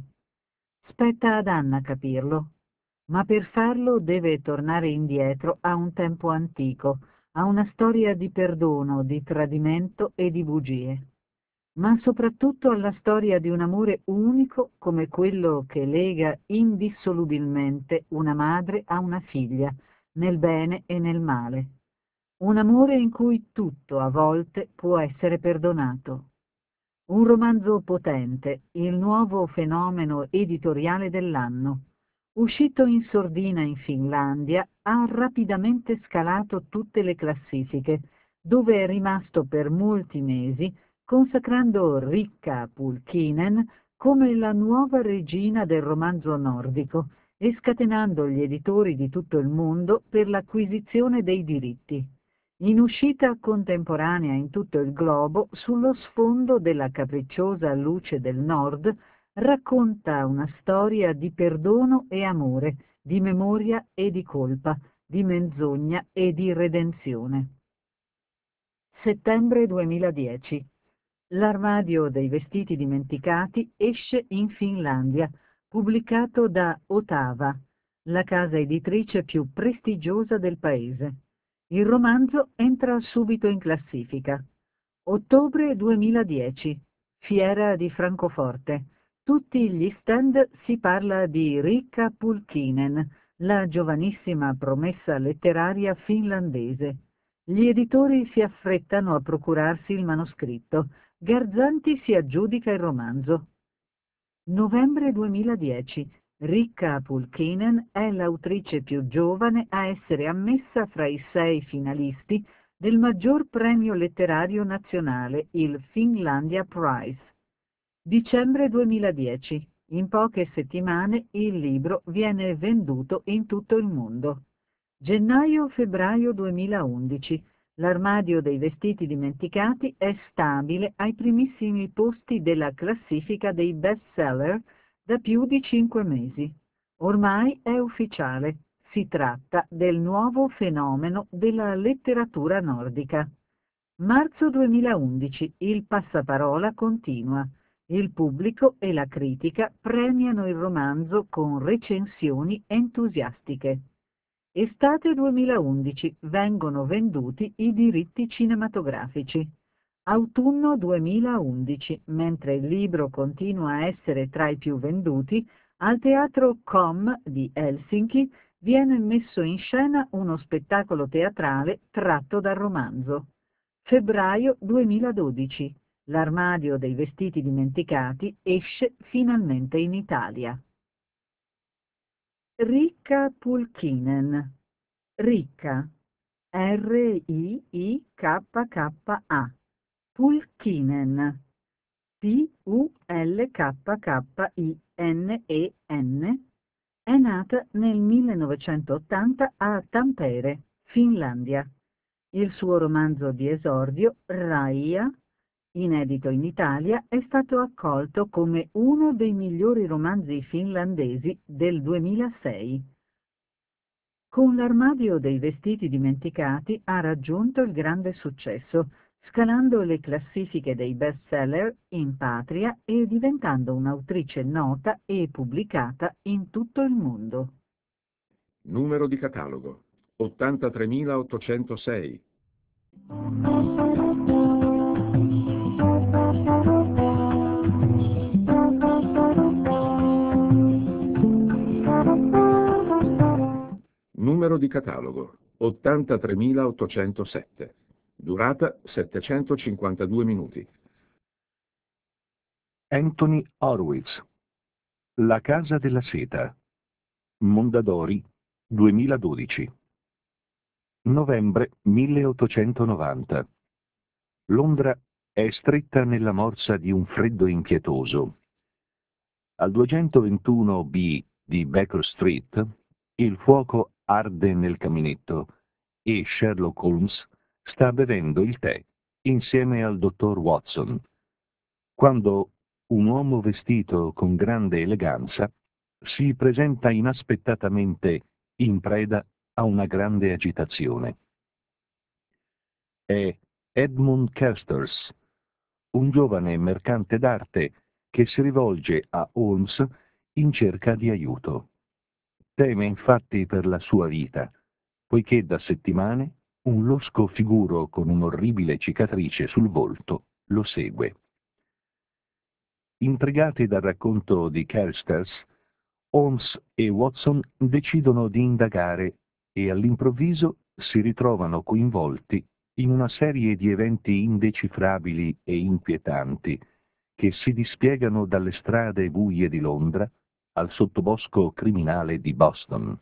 Spetta ad Anna capirlo, ma per farlo deve tornare indietro a un tempo antico, a una storia di perdono, di tradimento e di bugie, ma soprattutto alla storia di un amore unico come quello che lega indissolubilmente una madre a una figlia, nel bene e nel male. Un amore in cui tutto a volte può essere perdonato. Un romanzo potente, il nuovo fenomeno editoriale dell'anno. Uscito in sordina in Finlandia, ha rapidamente scalato tutte le classifiche, dove è rimasto per molti mesi, consacrando Riikka Pulkkinen come la nuova regina del romanzo nordico e scatenando gli editori di tutto il mondo per l'acquisizione dei diritti. In uscita contemporanea in tutto il globo, sullo sfondo della capricciosa luce del Nord, racconta una storia di perdono e amore, di memoria e di colpa, di menzogna e di redenzione. Settembre 2010. L'armadio dei vestiti dimenticati esce in Finlandia, pubblicato da Otava, la casa editrice più prestigiosa del paese. Il romanzo entra subito in classifica. Ottobre 2010. Fiera di Francoforte. Tutti gli stand si parla di Riikka Pulkkinen, la giovanissima promessa letteraria finlandese. Gli editori si affrettano a procurarsi il manoscritto. Garzanti si aggiudica il romanzo. Novembre 2010. Riikka Pulkkinen è l'autrice più giovane a essere ammessa fra i 6 finalisti del maggior premio letterario nazionale, il Finlandia Prize. Dicembre 2010. In poche settimane il libro viene venduto in tutto il mondo. Gennaio-febbraio 2011. L'armadio dei vestiti dimenticati è stabile ai primissimi posti della classifica dei bestseller da più di 5 mesi. Ormai è ufficiale. Si tratta del nuovo fenomeno della letteratura nordica. Marzo 2011. Il passaparola continua. Il pubblico e la critica premiano il romanzo con recensioni entusiastiche. Estate 2011. Vengono venduti i diritti cinematografici. Autunno 2011. Mentre il libro continua a essere tra i più venduti, al Teatro KOM di Helsinki viene messo in scena uno spettacolo teatrale tratto dal romanzo. Febbraio 2012. L'armadio dei vestiti dimenticati esce finalmente in Italia. Riikka Pulkkinen. Riikka. R-I-I-K-K-A. Pulkkinen. P-U-L-K-K-I-N-E-N. È nata nel 1980 a Tampere, Finlandia. Il suo romanzo di esordio, Raija, inedito in Italia, è stato accolto come uno dei migliori romanzi finlandesi del 2006. Con l'armadio dei vestiti dimenticati ha raggiunto il grande successo, scalando le classifiche dei bestseller in patria e diventando un'autrice nota e pubblicata in tutto il mondo. Numero di catalogo 83.806. Numero di catalogo 83.807. Durata 752 minuti. Anthony Horowitz. La casa della seta. Mondadori, 2012. Novembre 1890. Londra è stretta nella morsa di un freddo impietoso. Al 221B di Baker Street il fuoco arde nel caminetto e Sherlock Holmes sta bevendo il tè insieme al dottor Watson, quando un uomo vestito con grande eleganza si presenta inaspettatamente in preda a una grande agitazione. È Edmund Kersters, un giovane mercante d'arte che si rivolge a Holmes in cerca di aiuto. Teme infatti per la sua vita, poiché da settimane un losco figuro con un'orribile cicatrice sul volto lo segue. Intrigati dal racconto di Kersters, Holmes e Watson decidono di indagare e all'improvviso si ritrovano coinvolti in una serie di eventi indecifrabili e inquietanti che si dispiegano dalle strade buie di Londra al sottobosco criminale di Boston.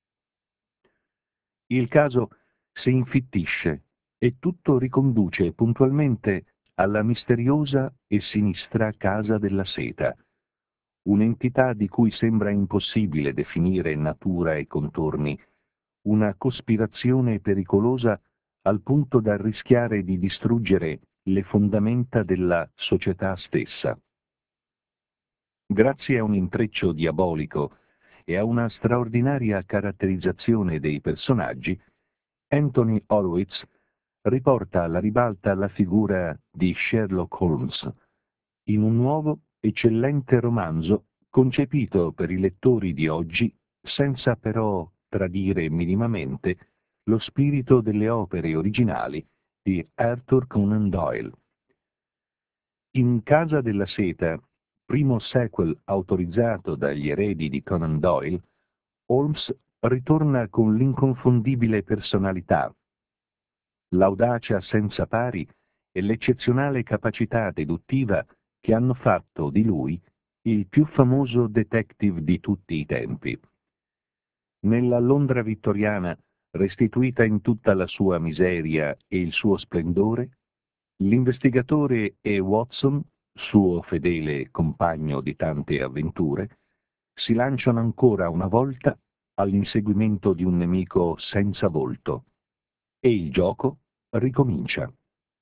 Il caso si infittisce e tutto riconduce puntualmente alla misteriosa e sinistra Casa della Seta, un'entità di cui sembra impossibile definire natura e contorni, una cospirazione pericolosa al punto da rischiare di distruggere le fondamenta della società stessa. Grazie a un intreccio diabolico e a una straordinaria caratterizzazione dei personaggi, Anthony Horowitz riporta alla ribalta la figura di Sherlock Holmes in un nuovo, eccellente romanzo concepito per i lettori di oggi senza però tradire minimamente lo spirito delle opere originali di Arthur Conan Doyle. In Casa della Seta, primo sequel autorizzato dagli eredi di Conan Doyle, Holmes ritorna con l'inconfondibile personalità, l'audacia senza pari e l'eccezionale capacità deduttiva che hanno fatto di lui il più famoso detective di tutti i tempi. Nella Londra vittoriana, restituita in tutta la sua miseria e il suo splendore, l'investigatore e Watson, suo fedele compagno di tante avventure, si lanciano ancora una volta all'inseguimento di un nemico senza volto e il gioco ricomincia.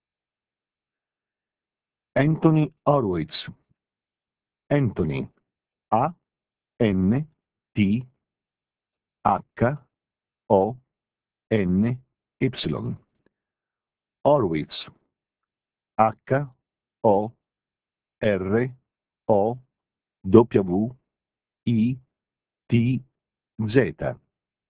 Anthony Horowitz. Anthony, A-N-T-H-O-N-Y. Horowitz, H-O-R-O-W-I-T-Z.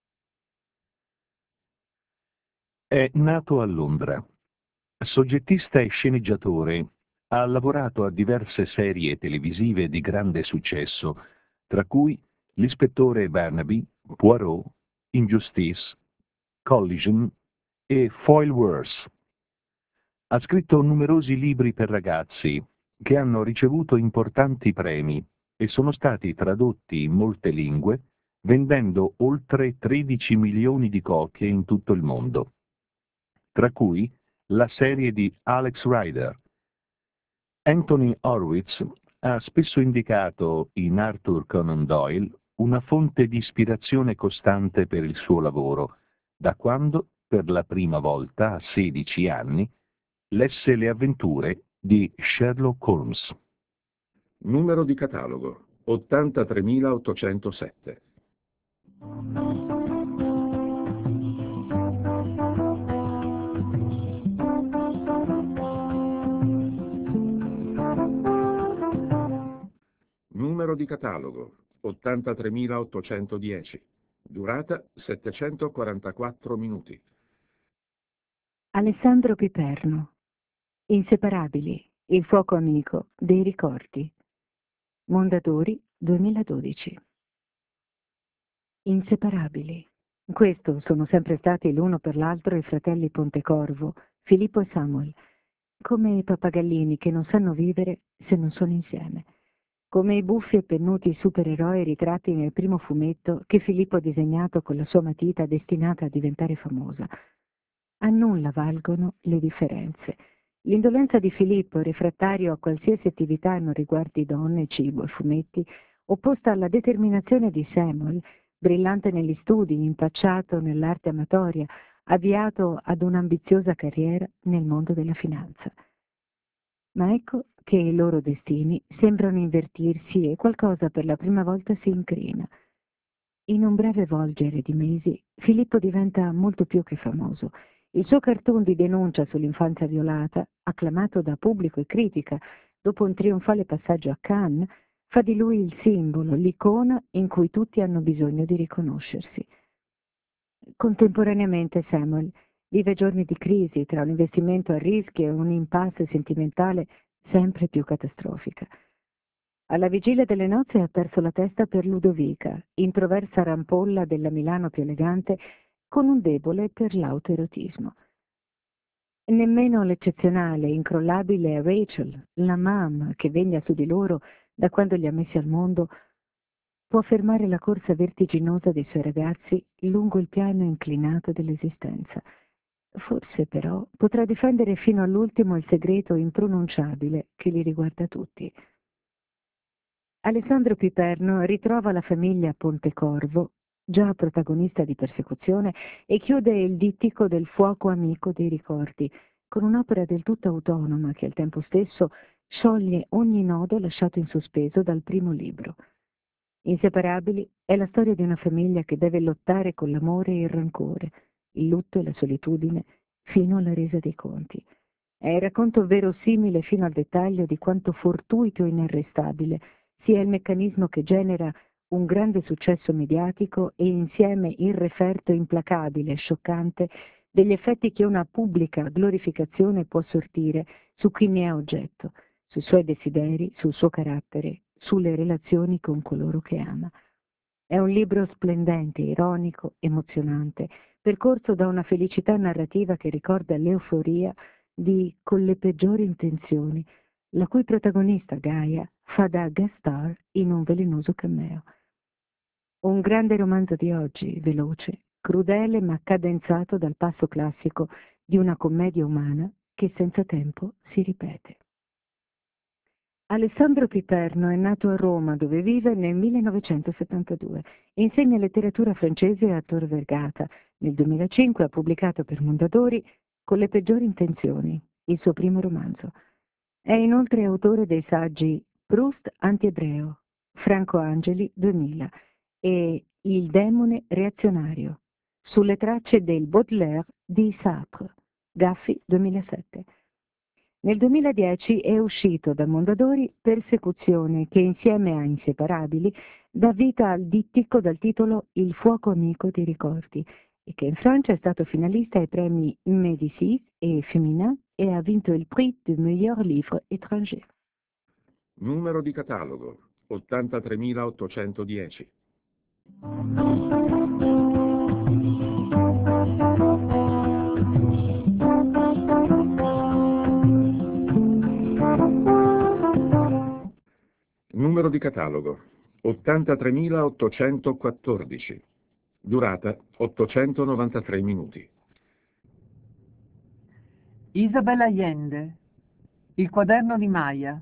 È nato a Londra. Soggettista e sceneggiatore, ha lavorato a diverse serie televisive di grande successo, tra cui L'ispettore Barnaby, Poirot, Injustice, Collision e Foilworth. Ha scritto numerosi libri per ragazzi che hanno ricevuto importanti premi e sono stati tradotti in molte lingue, vendendo oltre 13 milioni di copie in tutto il mondo, tra cui la serie di Alex Rider. Anthony Horowitz ha spesso indicato in Arthur Conan Doyle una fonte di ispirazione costante per il suo lavoro, da quando, per la prima volta a 16 anni, lesse le avventure di Sherlock Holmes. Numero di catalogo 83807. Numero di catalogo 83810. Durata 744 minuti. Alessandro Piperno. Inseparabili. Il fuoco amico dei ricordi. Mondadori 2012. Inseparabili. Questo sono sempre stati l'uno per l'altro i fratelli Pontecorvo, Filippo e Samuel, come i pappagallini che non sanno vivere se non sono insieme, come i buffi e pennuti supereroi ritratti nel primo fumetto che Filippo ha disegnato con la sua matita destinata a diventare famosa. A nulla valgono le differenze. L'indolenza di Filippo, refrattario a qualsiasi attività non riguardi donne, cibo e fumetti, opposta alla determinazione di Samuel, brillante negli studi, impacciato nell'arte amatoria, avviato ad un'ambiziosa carriera nel mondo della finanza. Ma ecco che i loro destini sembrano invertirsi e qualcosa per la prima volta si incrina. In un breve volgere di mesi, Filippo diventa molto più che famoso. Il suo cartoon di denuncia sull'infanzia violata, acclamato da pubblico e critica dopo un trionfale passaggio a Cannes, fa di lui il simbolo, l'icona in cui tutti hanno bisogno di riconoscersi. Contemporaneamente Samuel vive giorni di crisi tra un investimento a rischio e un'impasse sentimentale sempre più catastrofica. Alla vigilia delle nozze ha perso la testa per Ludovica, introversa rampolla della Milano più elegante, con un debole per l'autoerotismo. Nemmeno l'eccezionale e incrollabile Rachel, la mamma che vegna su di loro da quando li ha messi al mondo, può fermare la corsa vertiginosa dei suoi ragazzi lungo il piano inclinato dell'esistenza. Forse però potrà difendere fino all'ultimo il segreto impronunciabile che li riguarda tutti. Alessandro Piperno ritrova la famiglia Pontecorvo, già protagonista di Persecuzione, e chiude il dittico del fuoco amico dei ricordi, con un'opera del tutto autonoma che al tempo stesso scioglie ogni nodo lasciato in sospeso dal primo libro. Inseparabili è la storia di una famiglia che deve lottare con l'amore e il rancore, il lutto e la solitudine, fino alla resa dei conti. È il racconto verosimile fino al dettaglio di quanto fortuito e inarrestabile sia il meccanismo che genera un grande successo mediatico e insieme il referto implacabile e scioccante degli effetti che una pubblica glorificazione può sortire su chi ne è oggetto, sui suoi desideri, sul suo carattere, sulle relazioni con coloro che ama. È un libro splendente, ironico, emozionante, percorso da una felicità narrativa che ricorda l'euforia di Con le peggiori intenzioni, la cui protagonista Gaia fa da guest star in un velenoso cameo. Un grande romanzo di oggi, veloce, crudele ma cadenzato dal passo classico di una commedia umana che senza tempo si ripete. Alessandro Piperno è nato a Roma, dove vive, nel 1972. Insegna letteratura francese a Tor Vergata. Nel 2005 ha pubblicato per Mondadori Con le peggiori intenzioni, il suo primo romanzo. È inoltre autore dei saggi Proust antiebreo, Franco Angeli 2000 e Il demone reazionario, sulle tracce del Baudelaire di Sartre, Gaffi 2007. Nel 2010 è uscito da Mondadori Persecuzione, che insieme a Inseparabili dà vita al dittico dal titolo Il fuoco amico dei ricordi, e che in Francia è stato finalista ai premi Médicis e Femina e ha vinto il Prix du meilleur livre étranger. Numero di catalogo 83.810. Numero di catalogo 83.814. Durata 893 minuti. Isabel Allende, Il quaderno di Maya,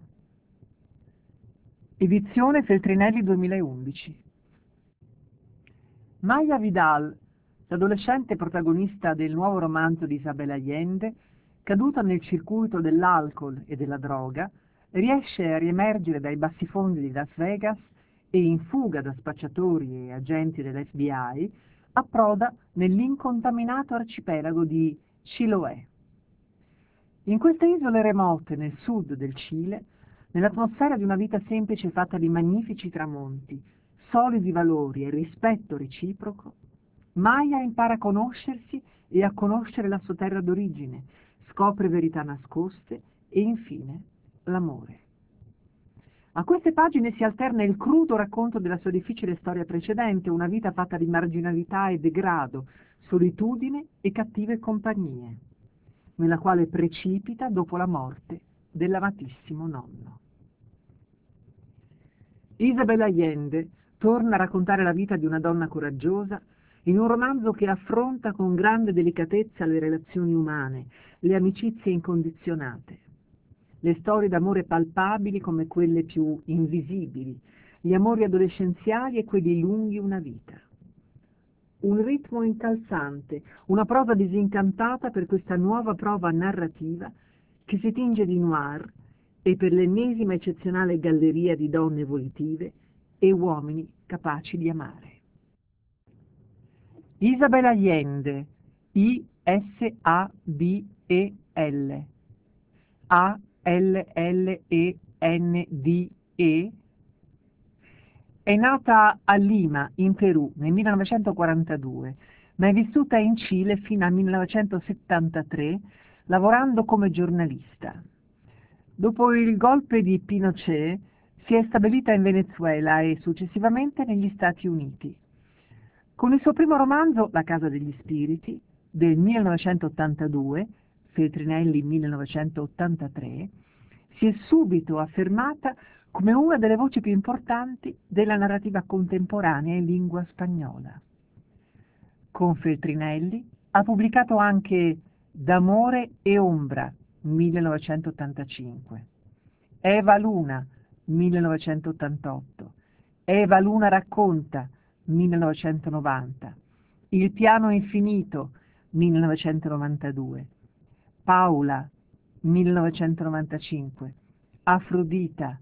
edizione Feltrinelli 2011. Maya Vidal, l'adolescente protagonista del nuovo romanzo di Isabel Allende, caduta nel circuito dell'alcol e della droga, riesce a riemergere dai bassifondi di Las Vegas e, in fuga da spacciatori e agenti dell'FBI, approda nell'incontaminato arcipelago di Chiloé. In queste isole remote nel sud del Cile, nell'atmosfera di una vita semplice fatta di magnifici tramonti, solidi valori e rispetto reciproco, Maya impara a conoscersi e a conoscere la sua terra d'origine, scopre verità nascoste e, infine, l'amore. A queste pagine si alterna il crudo racconto della sua difficile storia precedente, una vita fatta di marginalità e degrado, solitudine e cattive compagnie, nella quale precipita dopo la morte dell'amatissimo nonno. Isabel Allende torna a raccontare la vita di una donna coraggiosa in un romanzo che affronta con grande delicatezza le relazioni umane, le amicizie incondizionate, le storie d'amore palpabili come quelle più invisibili, gli amori adolescenziali e quelli lunghi una vita. Un ritmo incalzante, una prosa disincantata per questa nuova prova narrativa che si tinge di noir e per l'ennesima eccezionale galleria di donne volitive e uomini capaci di amare. Isabel Allende, I-S-A-B-E-L, A-L-L-E-N-D-E, è nata a Lima, in Perù, nel 1942, ma è vissuta in Cile fino al 1973, lavorando come giornalista. Dopo il golpe di Pinochet si è stabilita in Venezuela e successivamente negli Stati Uniti. Con il suo primo romanzo, La casa degli spiriti, del 1982, Feltrinelli 1983, si è subito affermata come una delle voci più importanti della narrativa contemporanea in lingua spagnola. Con Feltrinelli ha pubblicato anche D'amore e ombra, 1985, Eva Luna, 1988, Eva Luna racconta, 1990, Il piano infinito, 1992, Paola, 1995, Afrodita,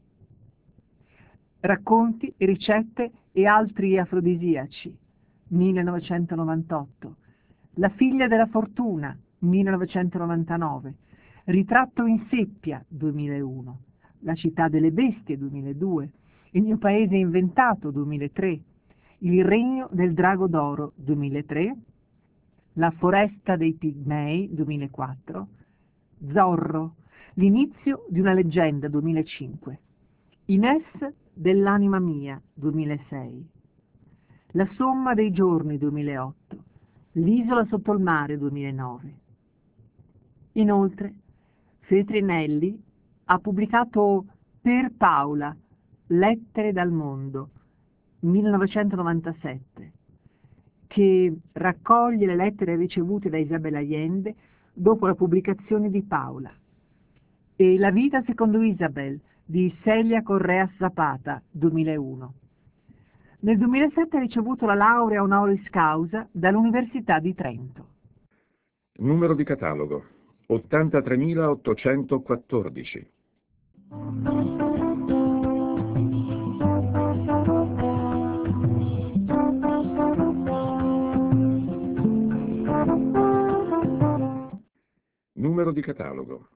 Racconti, ricette e altri afrodisiaci, 1998, La figlia della fortuna, 1999, Ritratto in seppia, 2001, La città delle bestie, 2002, Il mio paese inventato, 2003, Il regno del drago d'oro, 2003, La foresta dei pigmei, 2004, Zorro, l'inizio di una leggenda, 2005, Ines dell'anima mia, 2006, La somma dei giorni, 2008, L'isola sotto il mare, 2009. Inoltre, Feltrinelli ha pubblicato Per Paola, lettere dal mondo, 1997, che raccoglie le lettere ricevute da Isabel Allende dopo la pubblicazione di Paola, e La vita secondo Isabel di Celia Correa Zapata, 2001. Nel 2007 ha ricevuto la laurea honoris causa dall'Università di Trento. Numero di catalogo 83.814. Numero di catalogo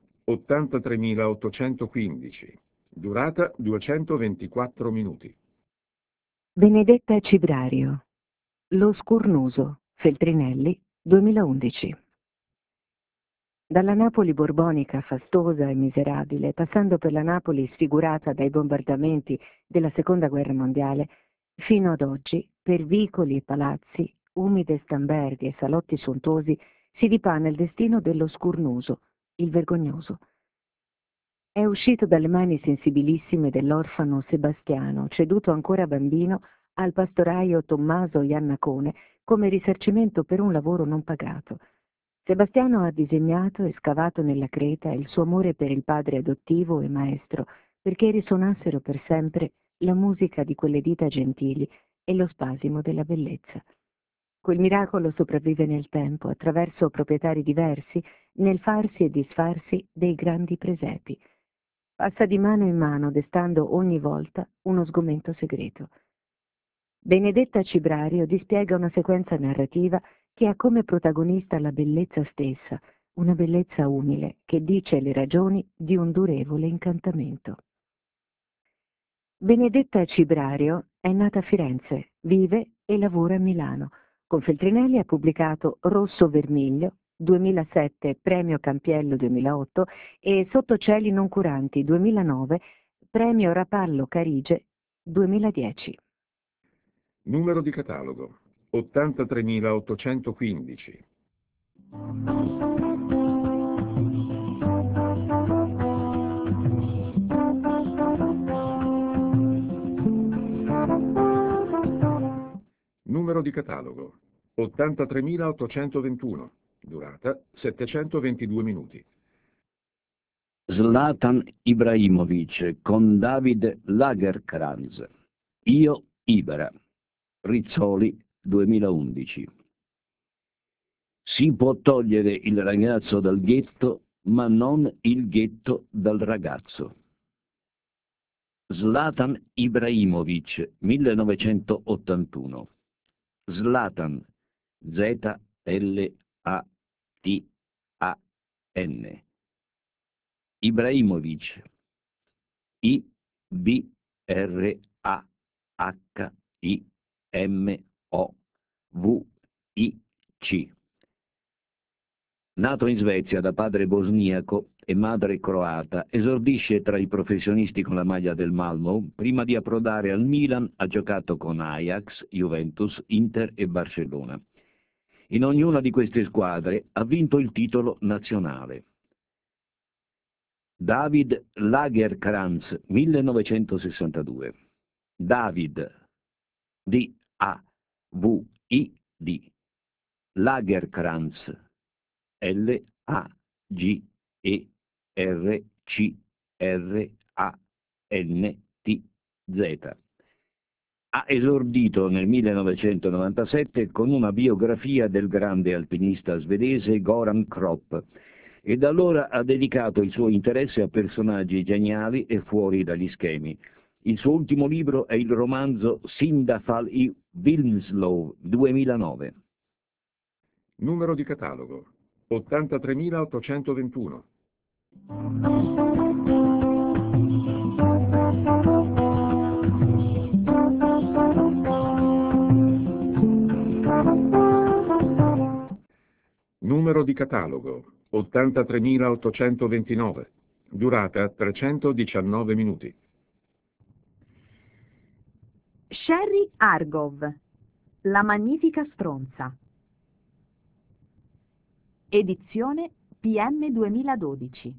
83.815. Durata 224 minuti. Benedetta Cibrario. Lo Scurnuso, Feltrinelli, 2011. Dalla Napoli borbonica, fastosa e miserabile, passando per la Napoli sfigurata dai bombardamenti della Seconda Guerra Mondiale, fino ad oggi, per vicoli e palazzi, umide stamberghe e salotti sontuosi, si dipana il destino dello Scurnuso, il vergognoso. È uscito dalle mani sensibilissime dell'orfano Sebastiano, ceduto ancora bambino al pastoraio Tommaso Iannacone come risarcimento per un lavoro non pagato. Sebastiano ha disegnato e scavato nella creta il suo amore per il padre adottivo e maestro, perché risuonassero per sempre la musica di quelle dita gentili e lo spasimo della bellezza. Quel miracolo sopravvive nel tempo, attraverso proprietari diversi, nel farsi e disfarsi dei grandi presepi. Passa di mano in mano, destando ogni volta uno sgomento segreto. Benedetta Cibrario dispiega una sequenza narrativa che ha come protagonista la bellezza stessa, una bellezza umile che dice le ragioni di un durevole incantamento. Benedetta Cibrario è nata a Firenze, vive e lavora a Milano. Con Feltrinelli ha pubblicato Rosso Vermiglio, 2007, Premio Campiello 2008 e Sotto cieli non curanti 2009, Premio Rapallo Carige 2010. Numero di catalogo 83.815. Numero di catalogo 83.821. Durata 722 minuti. Zlatan Ibrahimovic con David Lagercrantz. Io Ibera. Rizzoli 2011. Si può togliere il ragazzo dal ghetto, ma non il ghetto dal ragazzo. Zlatan Ibrahimovic, 1981. Zlatan, Z-L-A-T-A-N. Ibrahimovic, I-B-R-A-H-I-M-O-V-I-C. Nato in Svezia da padre bosniaco, e madre croata, esordisce tra i professionisti con la maglia del Malmö. Prima di approdare al Milan ha giocato con Ajax, Juventus, Inter e Barcellona. In ognuna di queste squadre ha vinto il titolo nazionale. David Lagercrantz, 1962. David, D-A-V-I-D. Lagercrantz, L-A-G-E-R-C-R-A-N-T-Z. Ha esordito nel 1997 con una biografia del grande alpinista svedese Goran Kropp e da allora ha dedicato il suo interesse a personaggi geniali e fuori dagli schemi. Il suo ultimo libro è il romanzo Syndafal i Wilmslow, 2009. Numero di catalogo 83.821. Numero di catalogo 83.829. Durata 319 minuti. Sherry Argov, La magnifica stronza. Edizione PM 2012.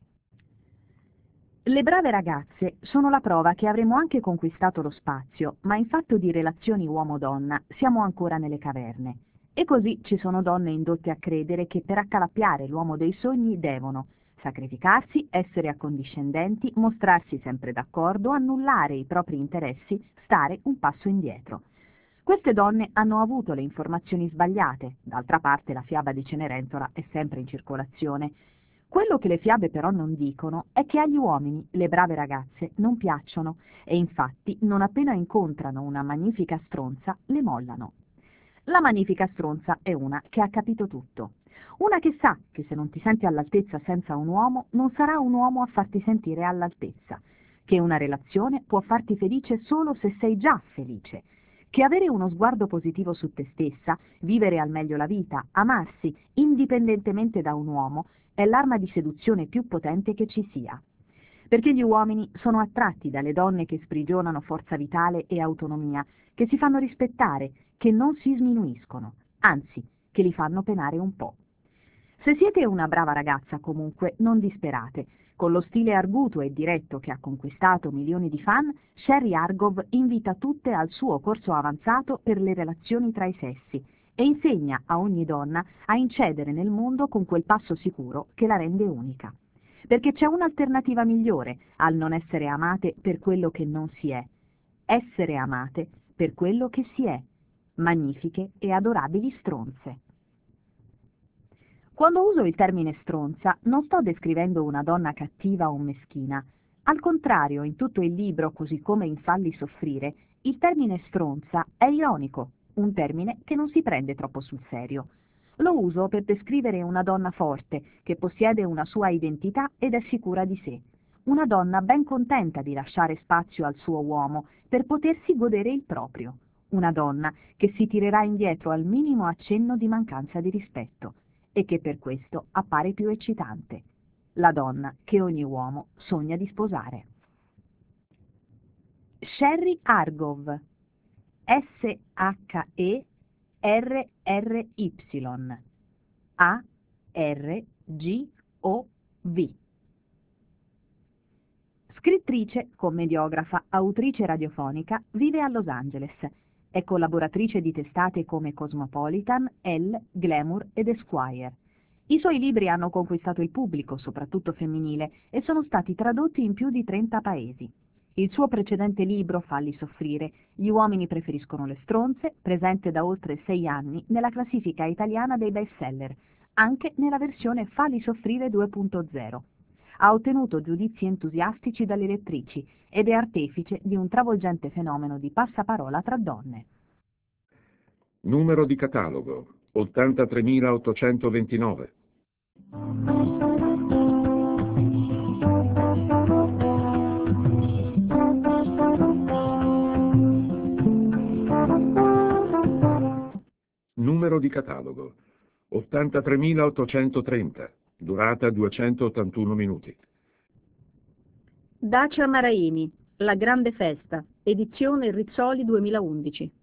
Le brave ragazze sono la prova che avremo anche conquistato lo spazio, ma in fatto di relazioni uomo-donna siamo ancora nelle caverne. E così ci sono donne indotte a credere che per accalappiare l'uomo dei sogni devono sacrificarsi, essere accondiscendenti, mostrarsi sempre d'accordo, annullare i propri interessi, stare un passo indietro. Queste donne hanno avuto le informazioni sbagliate, d'altra parte la fiaba di Cenerentola è sempre in circolazione. Quello che le fiabe però non dicono è che agli uomini le brave ragazze non piacciono e infatti non appena incontrano una magnifica stronza le mollano. La magnifica stronza è una che ha capito tutto. Una che sa che se non ti senti all'altezza senza un uomo, non sarà un uomo a farti sentire all'altezza, che una relazione può farti felice solo se sei già felice, che avere uno sguardo positivo su te stessa, vivere al meglio la vita, amarsi, indipendentemente da un uomo, è l'arma di seduzione più potente che ci sia. Perché gli uomini sono attratti dalle donne che sprigionano forza vitale e autonomia, che si fanno rispettare, che non si sminuiscono, anzi, che li fanno penare un po'. Se siete una brava ragazza, comunque, non disperate. Con lo stile arguto e diretto che ha conquistato milioni di fan, Sherry Argov invita tutte al suo corso avanzato per le relazioni tra i sessi e insegna a ogni donna a incedere nel mondo con quel passo sicuro che la rende unica. Perché c'è un'alternativa migliore al non essere amate per quello che non si è. Essere amate per quello che si è. Magnifiche e adorabili stronze. Quando uso il termine stronza non sto descrivendo una donna cattiva o meschina. Al contrario, in tutto il libro, così come in Falli soffrire, il termine stronza è ironico, un termine che non si prende troppo sul serio. Lo uso per descrivere una donna forte, che possiede una sua identità ed è sicura di sé. Una donna ben contenta di lasciare spazio al suo uomo per potersi godere il proprio. Una donna che si tirerà indietro al minimo accenno di mancanza di rispetto e che per questo appare più eccitante. La donna che ogni uomo sogna di sposare. Sherry Argov, S-H-E-R-R-Y, A-R-G-O-V. Scrittrice, commediografa, autrice radiofonica, vive a Los Angeles. È collaboratrice di testate come Cosmopolitan, Elle, Glamour ed Esquire. I suoi libri hanno conquistato il pubblico, soprattutto femminile, e sono stati tradotti in più di 30 paesi. Il suo precedente libro, Falli soffrire, Gli uomini preferiscono le stronze, presente da oltre 6 anni nella classifica italiana dei bestseller, anche nella versione Falli soffrire 2.0. Ha ottenuto giudizi entusiastici dalle lettrici ed è artefice di un travolgente fenomeno di passaparola tra donne. Numero di catalogo 83.829. Numero di catalogo 83.830. durata 281 minuti. Dacia Maraini, La grande festa, edizione Rizzoli 2011.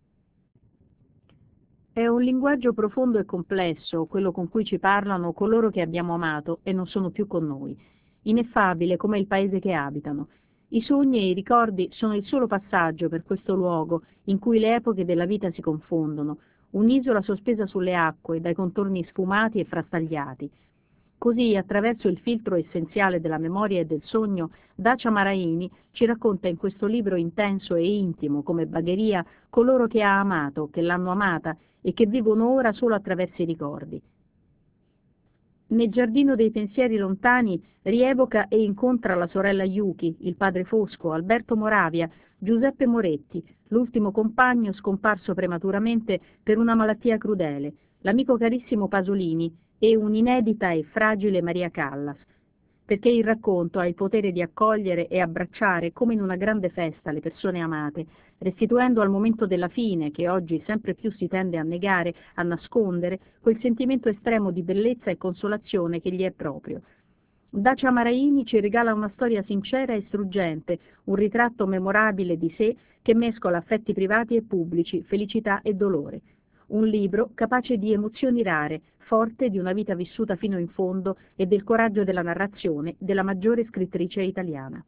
È un linguaggio profondo e complesso, quello con cui ci parlano coloro che abbiamo amato e non sono più con noi, ineffabile come il paese che abitano. I sogni e i ricordi sono il solo passaggio per questo luogo in cui le epoche della vita si confondono, un'isola sospesa sulle acque, dai contorni sfumati e frastagliati. Così, attraverso il filtro essenziale della memoria e del sogno, Dacia Maraini ci racconta in questo libro intenso e intimo come Bagheria coloro che ha amato, che l'hanno amata e che vivono ora solo attraverso i ricordi. Nel giardino dei pensieri lontani rievoca e incontra la sorella Yuki, il padre Fosco, Alberto Moravia, Giuseppe Moretti, l'ultimo compagno scomparso prematuramente per una malattia crudele, l'amico carissimo Pasolini e un'inedita e fragile Maria Callas, perché il racconto ha il potere di accogliere e abbracciare come in una grande festa le persone amate, restituendo al momento della fine, che oggi sempre più si tende a negare, a nascondere, quel sentimento estremo di bellezza e consolazione che gli è proprio. Dacia Maraini ci regala una storia sincera e struggente, un ritratto memorabile di sé che mescola affetti privati e pubblici, felicità e dolore. Un libro capace di emozioni rare, forte di una vita vissuta fino in fondo e del coraggio della narrazione della maggiore scrittrice italiana.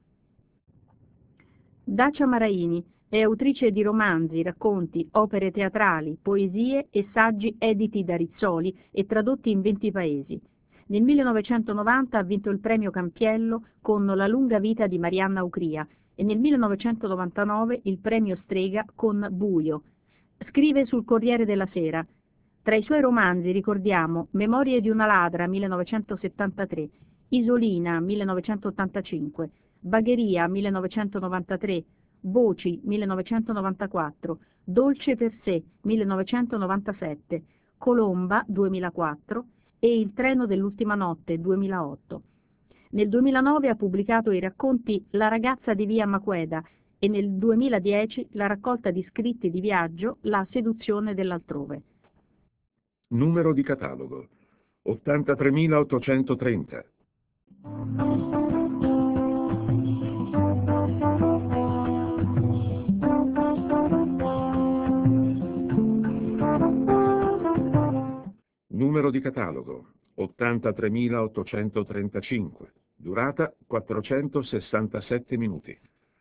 Dacia Maraini è autrice di romanzi, racconti, opere teatrali, poesie e saggi editi da Rizzoli e tradotti in 20 paesi. Nel 1990 ha vinto il premio Campiello con La lunga vita di Marianna Ucria e nel 1999 il premio Strega con Buio. Scrive sul Corriere della Sera. Tra i suoi romanzi ricordiamo Memorie di una ladra 1973, Isolina 1985, Bagheria 1993, Voci 1994, Dolce per sé 1997, Colomba 2004 e Il treno dell'ultima notte 2008. Nel 2009 ha pubblicato i racconti La ragazza di via Maqueda e nel 2010 la raccolta di scritti di viaggio La seduzione dell'altrove. Numero di catalogo 83.830. Numero di catalogo 83.835. Durata 467 minuti.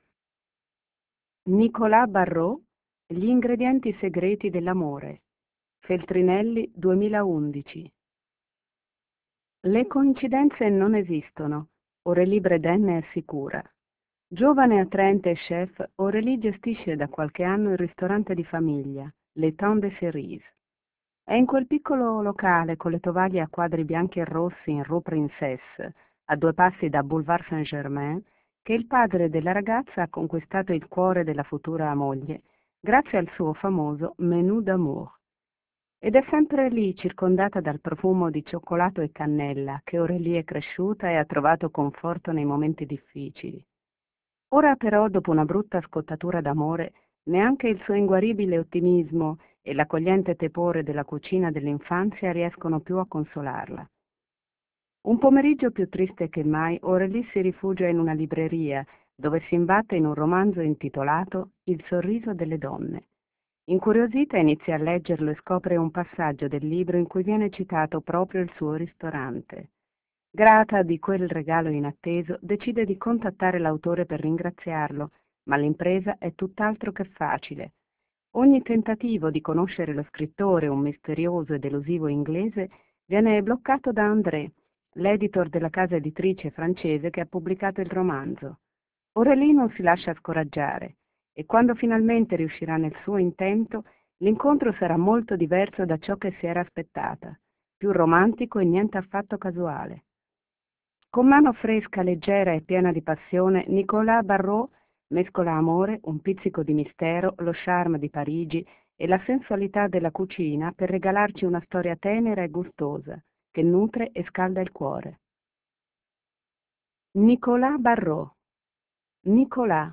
Nicolas Barrault, Gli ingredienti segreti dell'amore. Feltrinelli 2011. Le coincidenze non esistono, Aurélie Bredin ne è sicura. Giovane, attraente chef, Aurélie gestisce da qualche anno il ristorante di famiglia, Le Temps de Cerise. È in quel piccolo locale con le tovaglie a quadri bianchi e rossi in Rue Princesse, a 2 passi da Boulevard Saint-Germain, che il padre della ragazza ha conquistato il cuore della futura moglie grazie al suo famoso menù d'amour. Ed è sempre lì, circondata dal profumo di cioccolato e cannella, che Aurélie è cresciuta e ha trovato conforto nei momenti difficili. Ora però, dopo una brutta scottatura d'amore, neanche il suo inguaribile ottimismo e l'accogliente tepore della cucina dell'infanzia riescono più a consolarla. Un pomeriggio più triste che mai, Aurélie si rifugia in una libreria, dove si imbatte in un romanzo intitolato Il sorriso delle donne. Incuriosita inizia a leggerlo e scopre un passaggio del libro in cui viene citato proprio il suo ristorante. Grata di quel regalo inatteso, decide di contattare l'autore per ringraziarlo, ma l'impresa è tutt'altro che facile. Ogni tentativo di conoscere lo scrittore, un misterioso e delusivo inglese, viene bloccato da André, l'editor della casa editrice francese che ha pubblicato il romanzo. Aurélie non si lascia scoraggiare e quando finalmente riuscirà nel suo intento, l'incontro sarà molto diverso da ciò che si era aspettata, più romantico e niente affatto casuale. Con mano fresca, leggera e piena di passione, Nicolas Barrault mescola amore, un pizzico di mistero, lo charme di Parigi e la sensualità della cucina per regalarci una storia tenera e gustosa, che nutre e scalda il cuore. Nicolas Barrault. Nicolas,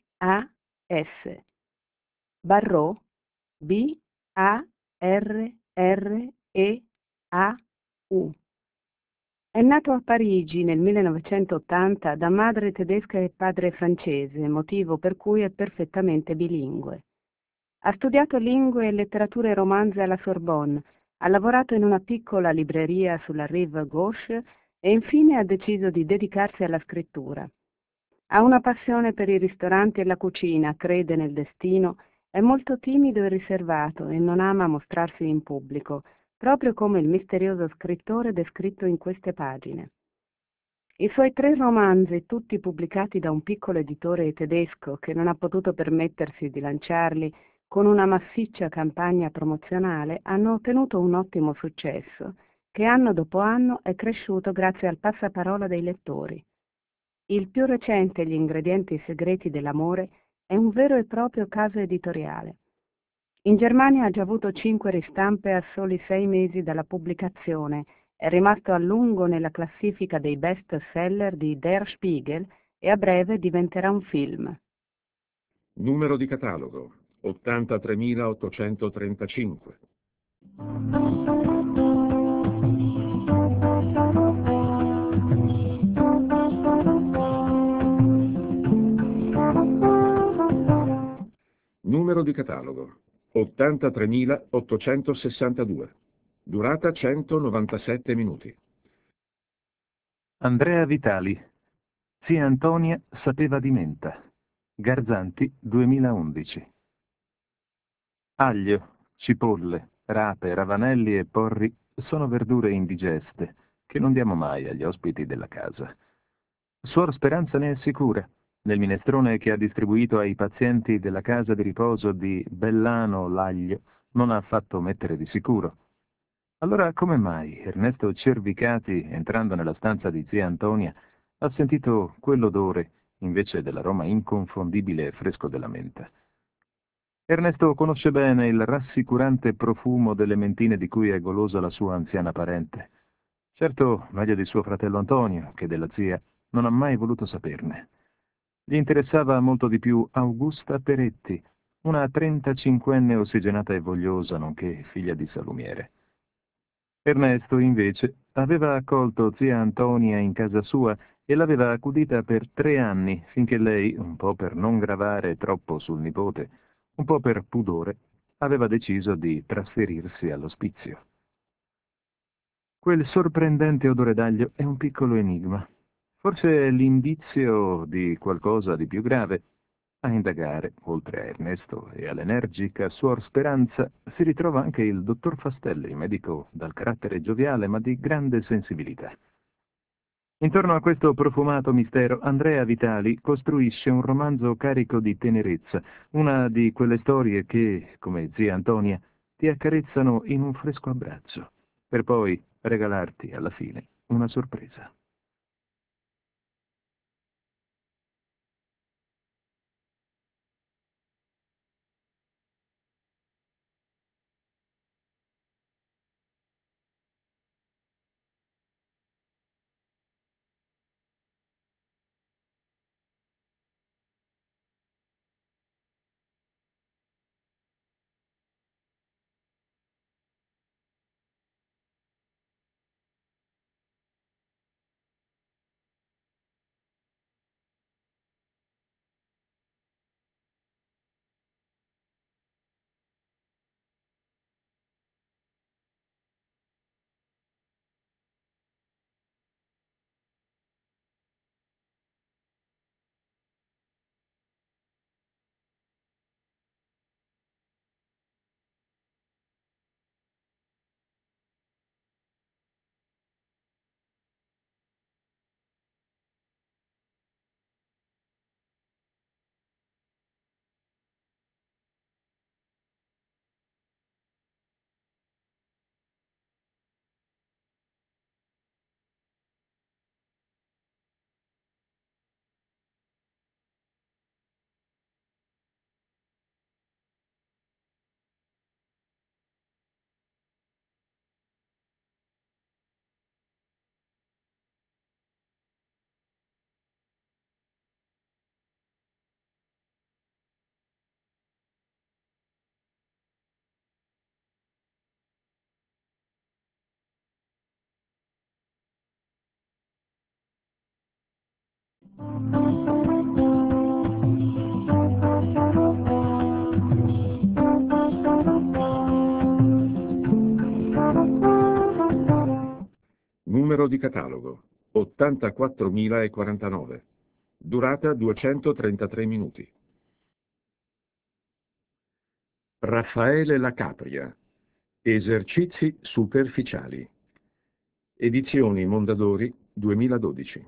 N-I-C-O-L-A-S. Barrault, B-A-R-R-A-U-T. R-E-A-U. È nato a Parigi nel 1980 da madre tedesca e padre francese, motivo per cui è perfettamente bilingue. Ha studiato lingue e letterature e romanzi alla Sorbonne, ha lavorato in una piccola libreria sulla Rive Gauche e infine ha deciso di dedicarsi alla scrittura. Ha una passione per i ristoranti e la cucina, crede nel destino, è molto timido e riservato e non ama mostrarsi in pubblico, proprio come il misterioso scrittore descritto in queste pagine. I suoi 3 romanzi, tutti pubblicati da un piccolo editore tedesco che non ha potuto permettersi di lanciarli con una massiccia campagna promozionale, hanno ottenuto un ottimo successo, che anno dopo anno è cresciuto grazie al passaparola dei lettori. Il più recente Gli ingredienti segreti dell'amore è un vero e proprio caso editoriale. In Germania ha già avuto 5 ristampe a soli 6 mesi dalla pubblicazione, è rimasto a lungo nella classifica dei best seller di Der Spiegel e a breve diventerà un film. Numero di catalogo 83.835. Numero di catalogo 83.862. Durata 197 minuti. Andrea Vitali. Zia Antonia sapeva di menta. Garzanti, 2011. Aglio, cipolle, rape, ravanelli e porri sono verdure indigeste che non diamo mai agli ospiti della casa. Suor Speranza ne è sicura. Nel minestrone che ha distribuito ai pazienti della casa di riposo di Bellano l'Aglio non ha fatto mettere di sicuro. Allora come mai Ernesto Cervicati, entrando nella stanza di zia Antonia, ha sentito quell'odore invece dell'aroma inconfondibile e fresco della menta? Ernesto conosce bene il rassicurante profumo delle mentine di cui è golosa la sua anziana parente. Certo, meglio di suo fratello Antonio, che della zia non ha mai voluto saperne. Gli interessava molto di più Augusta Peretti, una 35enne ossigenata e vogliosa, nonché figlia di salumiere. Ernesto, invece, aveva accolto zia Antonia in casa sua e l'aveva accudita per 3 anni, finché lei, un po' per non gravare troppo sul nipote, un po' per pudore, aveva deciso di trasferirsi all'ospizio. Quel sorprendente odore d'aglio è un piccolo enigma. Forse è l'indizio di qualcosa di più grave. A indagare, oltre a Ernesto e all'energica suor Speranza, si ritrova anche il dottor Fastelli, medico dal carattere gioviale ma di grande sensibilità. Intorno a questo profumato mistero, Andrea Vitali costruisce un romanzo carico di tenerezza, una di quelle storie che, come zia Antonia, ti accarezzano in un fresco abbraccio, per poi regalarti alla fine una sorpresa. Numero di catalogo 84.049. Durata 233 minuti. Raffaele La Capria. Esercizi superficiali. Edizioni Mondadori 2012.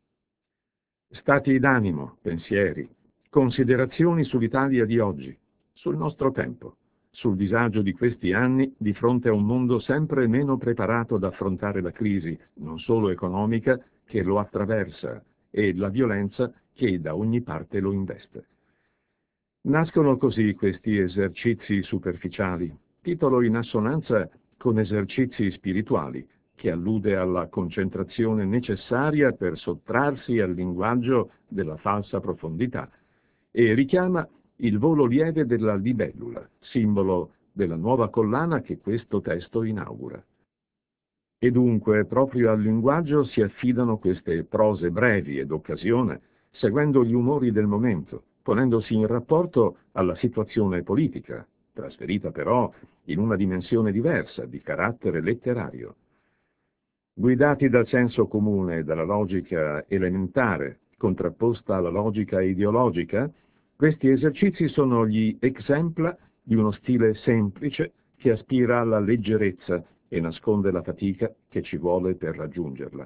Stati d'animo, pensieri, considerazioni sull'Italia di oggi, sul nostro tempo, sul disagio di questi anni di fronte a un mondo sempre meno preparato ad affrontare la crisi, non solo economica, che lo attraversa e la violenza che da ogni parte lo investe. Nascono così questi esercizi superficiali, titolo in assonanza con esercizi spirituali, che allude alla concentrazione necessaria per sottrarsi al linguaggio della falsa profondità e richiama il volo lieve della libellula, simbolo della nuova collana che questo testo inaugura. E dunque proprio al linguaggio si affidano queste prose brevi ed occasione, seguendo gli umori del momento, ponendosi in rapporto alla situazione politica, trasferita però in una dimensione diversa, di carattere letterario. Guidati dal senso comune e dalla logica elementare, contrapposta alla logica ideologica, questi esercizi sono gli exempla di uno stile semplice che aspira alla leggerezza e nasconde la fatica che ci vuole per raggiungerla.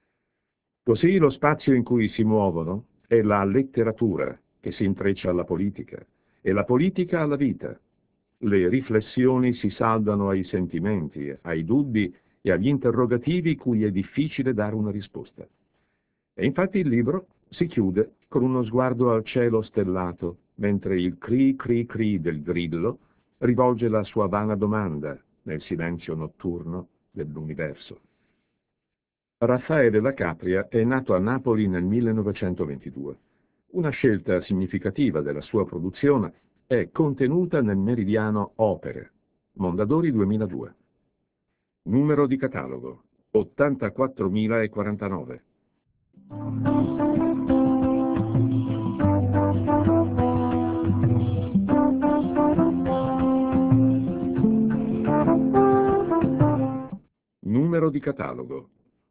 Così lo spazio in cui si muovono è la letteratura che si intreccia alla politica e la politica alla vita. Le riflessioni si saldano ai sentimenti, ai dubbi e agli interrogativi cui è difficile dare una risposta. E infatti il libro si chiude con uno sguardo al cielo stellato, mentre il cri cri cri del grillo rivolge la sua vana domanda nel silenzio notturno dell'universo. Raffaele La Capria è nato a Napoli nel 1922. Una scelta significativa della sua produzione è contenuta nel meridiano Opere, Mondadori 2002. Numero di catalogo 84.049. Numero di catalogo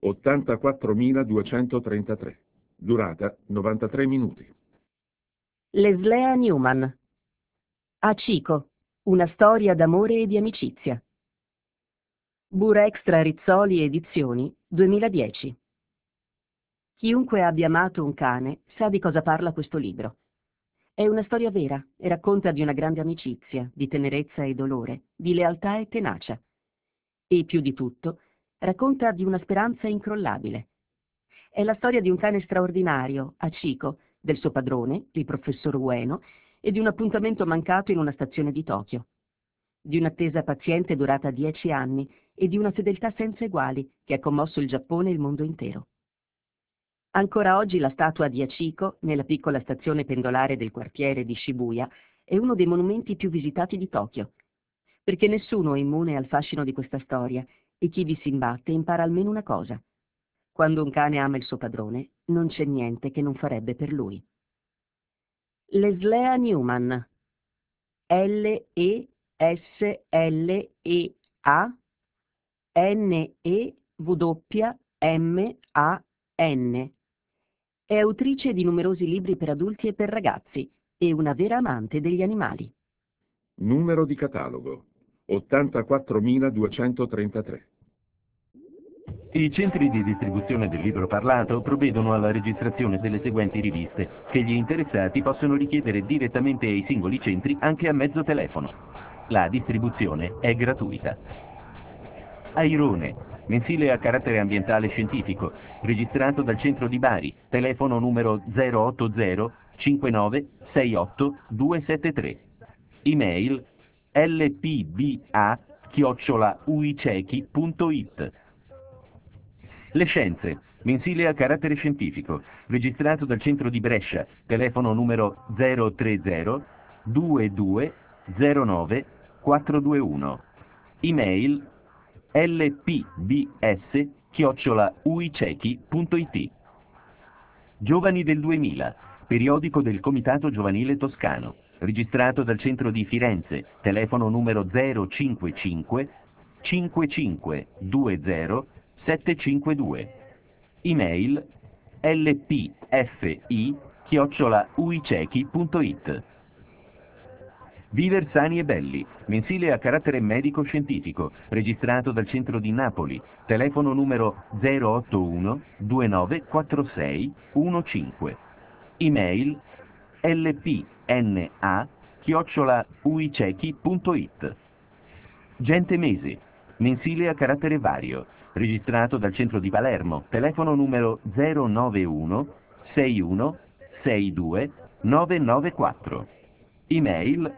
84.233. Durata 93 minuti. Leslea Newman. Acico, una storia d'amore e di amicizia. Burextra Rizzoli Edizioni, 2010. Chiunque abbia amato un cane sa di cosa parla questo libro. È una storia vera e racconta di una grande amicizia, di tenerezza e dolore, di lealtà e tenacia. E più di tutto, racconta di una speranza incrollabile. È la storia di un cane straordinario, Acico, del suo padrone, il professor Ueno, e di un appuntamento mancato in una stazione di Tokyo. Di un'attesa paziente durata 10 anni e di una fedeltà senza eguali che ha commosso il Giappone e il mondo intero. Ancora oggi la statua di Acico, nella piccola stazione pendolare del quartiere di Shibuya, è uno dei monumenti più visitati di Tokyo, perché nessuno è immune al fascino di questa storia e chi vi si imbatte impara almeno una cosa. Quando un cane ama il suo padrone, non c'è niente che non farebbe per lui. Leslea Newman. Leslea Newman. È autrice di numerosi libri per adulti e per ragazzi e una vera amante degli animali. Numero di catalogo 84.233. I centri di distribuzione del libro parlato provvedono alla registrazione delle seguenti riviste, che gli interessati possono richiedere direttamente ai singoli centri anche a mezzo telefono. La distribuzione è gratuita. Airone, mensile a carattere ambientale scientifico, registrato dal centro di Bari, telefono numero 080 59 68 273. Email lpba@uicechi.it. Le Scienze, mensile a carattere scientifico, registrato dal centro di Brescia, telefono numero 030 22 09 421. Email lpbs@uicechi.it. Giovani del 2000, periodico del Comitato Giovanile Toscano, registrato dal centro di Firenze, telefono numero 055 5520 752, email lpfi@uicechi.it. Viver sani e belli, mensile a carattere medico-scientifico, registrato dal centro di Napoli, telefono numero 081 2946 15, email lpna@uicechi.it. Gente mese, mensile a carattere vario, registrato dal centro di Palermo, telefono numero 091 61 62 994, email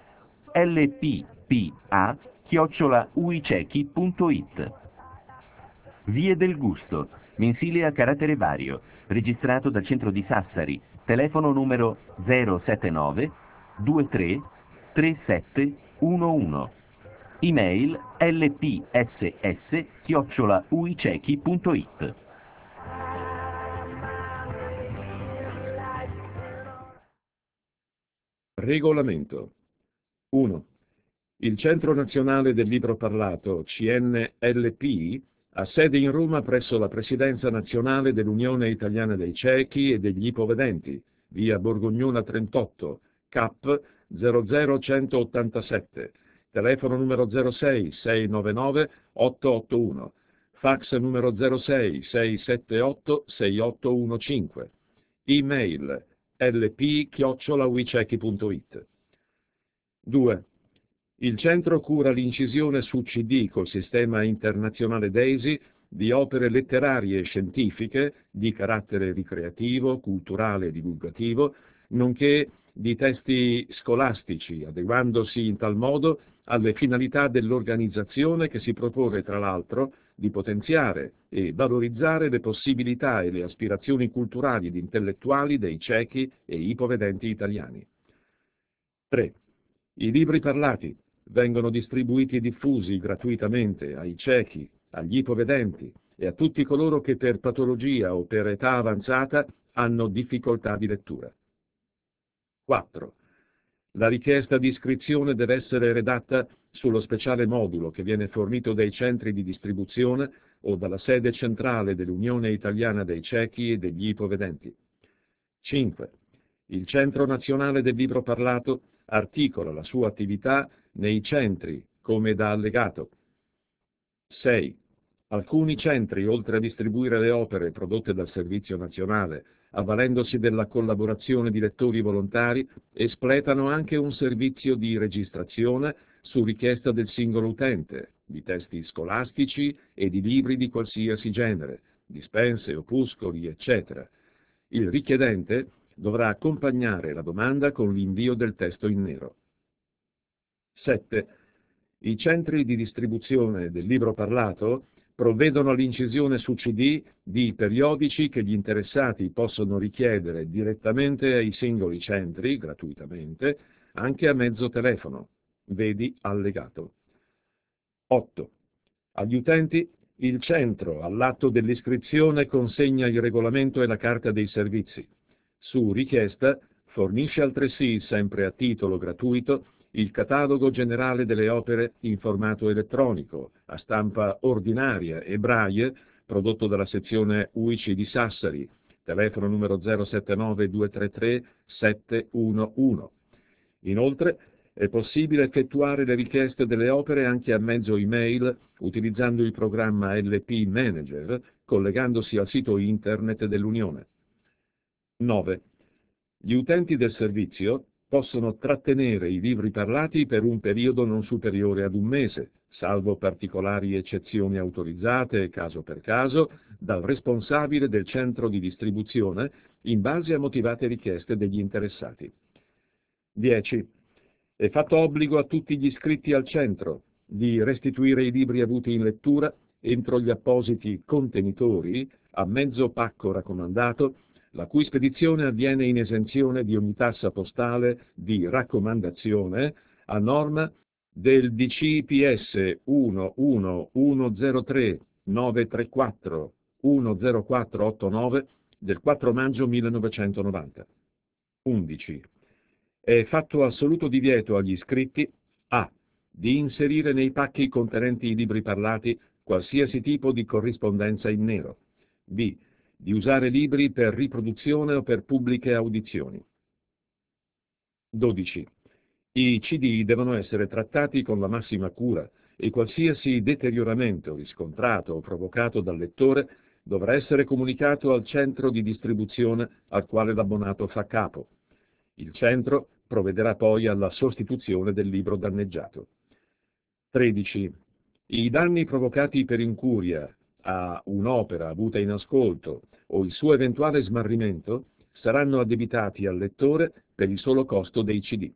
lppa@uicechi.it. Vie del Gusto, mensile a carattere vario, registrato dal centro di Sassari, telefono numero 079 23 37 11, email lpss@uicechi.it. Regolamento. 1. Il Centro Nazionale del Libro Parlato, CNLP, ha sede in Roma presso la Presidenza Nazionale dell'Unione Italiana dei Ciechi e degli Ipovedenti, via Borgognona 38, CAP 00187, telefono numero 06 699 881, fax numero 06 678 6815, email lp@uicechi.it. 2. Il centro cura l'incisione su CD col sistema internazionale DAISY di opere letterarie e scientifiche di carattere ricreativo, culturale e divulgativo, nonché di testi scolastici, adeguandosi in tal modo alle finalità dell'organizzazione che si propone, tra l'altro, di potenziare e valorizzare le possibilità e le aspirazioni culturali ed intellettuali dei ciechi e ipovedenti italiani. 3. I libri parlati vengono distribuiti e diffusi gratuitamente ai ciechi, agli ipovedenti e a tutti coloro che per patologia o per età avanzata hanno difficoltà di lettura. 4. La richiesta di iscrizione deve essere redatta sullo speciale modulo che viene fornito dai centri di distribuzione o dalla sede centrale dell'Unione Italiana dei Ciechi e degli Ipovedenti. 5. Il Centro Nazionale del Libro Parlato articola la sua attività nei centri come da allegato. 6. Alcuni centri, oltre a distribuire le opere prodotte dal Servizio Nazionale, avvalendosi della collaborazione di lettori volontari, espletano anche un servizio di registrazione su richiesta del singolo utente, di testi scolastici e di libri di qualsiasi genere, dispense, opuscoli, eccetera. Il richiedente dovrà accompagnare la domanda con l'invio del testo in nero. 7. I centri di distribuzione del libro parlato provvedono all'incisione su CD di periodici che gli interessati possono richiedere direttamente ai singoli centri, gratuitamente, anche a mezzo telefono. Vedi allegato. 8. Agli utenti il centro, all'atto dell'iscrizione, consegna il regolamento e la carta dei servizi. Su richiesta, fornisce altresì, sempre a titolo gratuito, il catalogo generale delle opere in formato elettronico, a stampa ordinaria e braille, prodotto dalla sezione UICI di Sassari, telefono numero 079 233 711. Inoltre, è possibile effettuare le richieste delle opere anche a mezzo email utilizzando il programma LP Manager, collegandosi al sito internet dell'Unione. 9. Gli utenti del servizio possono trattenere i libri parlati per un periodo non superiore ad un mese, salvo particolari eccezioni autorizzate, caso per caso, dal responsabile del centro di distribuzione, in base a motivate richieste degli interessati. 10. È fatto obbligo a tutti gli iscritti al centro di restituire i libri avuti in lettura entro gli appositi contenitori a mezzo pacco raccomandato, la cui spedizione avviene in esenzione di ogni tassa postale di raccomandazione a norma del DCPS 11103 934 10489 del 4 maggio 1990. 11. È fatto assoluto divieto agli iscritti a. Di inserire nei pacchi contenenti i libri parlati qualsiasi tipo di corrispondenza in nero. b. Di usare libri per riproduzione o per pubbliche audizioni. 12. I CD devono essere trattati con la massima cura e qualsiasi deterioramento riscontrato o provocato dal lettore dovrà essere comunicato al centro di distribuzione al quale l'abbonato fa capo. Il centro provvederà poi alla sostituzione del libro danneggiato. 13. I danni provocati per incuria a un'opera avuta in ascolto o il suo eventuale smarrimento saranno addebitati al lettore per il solo costo dei CD.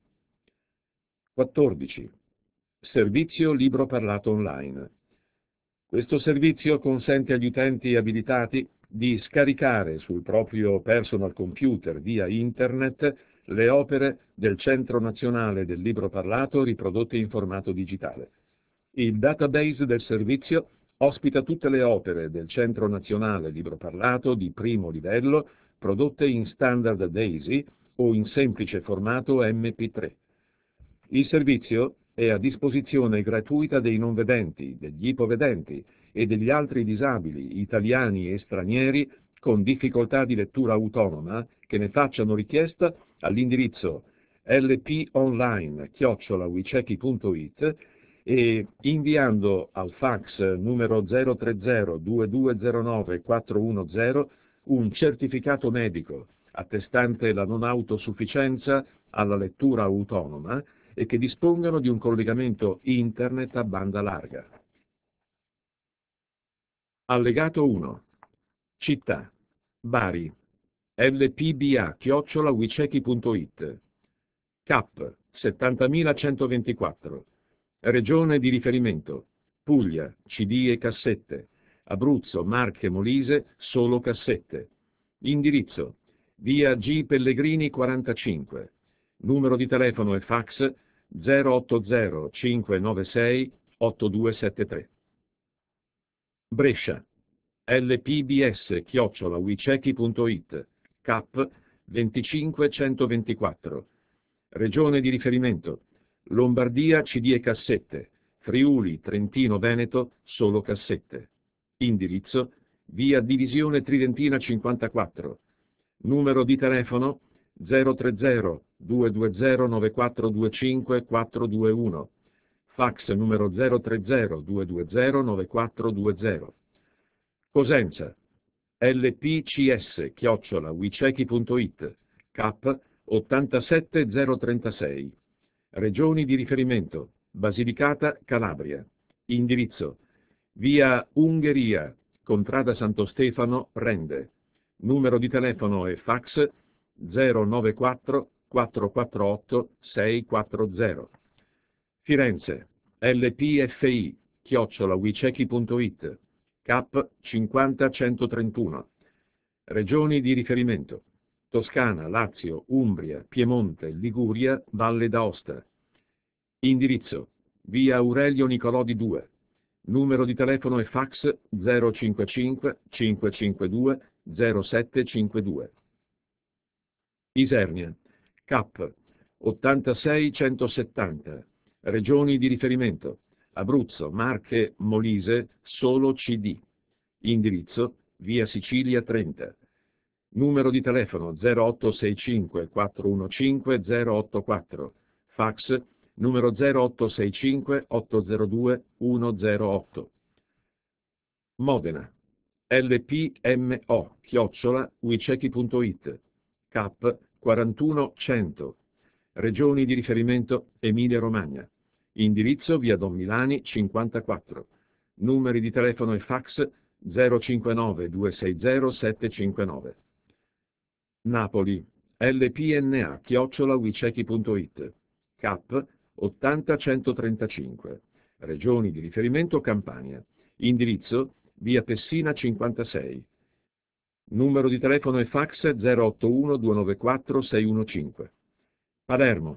14. Servizio libro parlato online. Questo servizio consente agli utenti abilitati di scaricare sul proprio personal computer via Internet le opere del Centro Nazionale del Libro Parlato riprodotte in formato digitale. Il database del servizio ospita tutte le opere del Centro Nazionale Libro Parlato di primo livello prodotte in standard DAISY o in semplice formato MP3. Il servizio è a disposizione gratuita dei non vedenti, degli ipovedenti e degli altri disabili italiani e stranieri con difficoltà di lettura autonoma che ne facciano richiesta all'indirizzo lponline@wicheki.it e inviando al fax numero 030-2209-410 un certificato medico attestante la non autosufficienza alla lettura autonoma e che dispongano di un collegamento Internet a banda larga. Allegato 1. Città. Bari. lpba@wicheki.it. CAP 70124. Regione di riferimento. Puglia, CD e cassette. Abruzzo, Marche, Molise, solo cassette. Indirizzo: via G. Pellegrini 45. Numero di telefono e fax 080 596 8273. Brescia. lpbs@wicheki.it. CAP 25124. Regione di riferimento: Lombardia, CD e cassette. Friuli, Trentino, Veneto, solo cassette. Indirizzo: via Divisione Tridentina 54. Numero di telefono 030-220-9425-421. Fax numero 030-220-9420. Cosenza. lpcs@wicheki.it. CAP 87036. Regioni di riferimento: Basilicata, Calabria. Indirizzo: via Ungheria, contrada Santo Stefano, Rende. Numero di telefono e fax 094 448 640. Firenze. lpfi@wicheki.it. CAP 50131. Regioni di riferimento: Toscana, Lazio, Umbria, Piemonte, Liguria, Valle d'Aosta. Indirizzo: via Aurelio Nicolodi 2. Numero di telefono e fax 055 552 0752. Isernia. CAP 86170. Regioni di riferimento: Abruzzo, Marche, Molise, solo CD. Indirizzo: via Sicilia 30. Numero di telefono 0865 415 084. Fax numero 0865 802 108. Modena. lpmo@wicheki.it. CAP 41100. Regioni di riferimento: Emilia Romagna. Indirizzo: via Don Milani 54. Numeri di telefono e fax 059 260 759. Napoli. lpna@wicheki.it. CAP 80135. Regioni di riferimento: Campania. Indirizzo: via Pessina 56. Numero di telefono e fax 081 294 615. Palermo.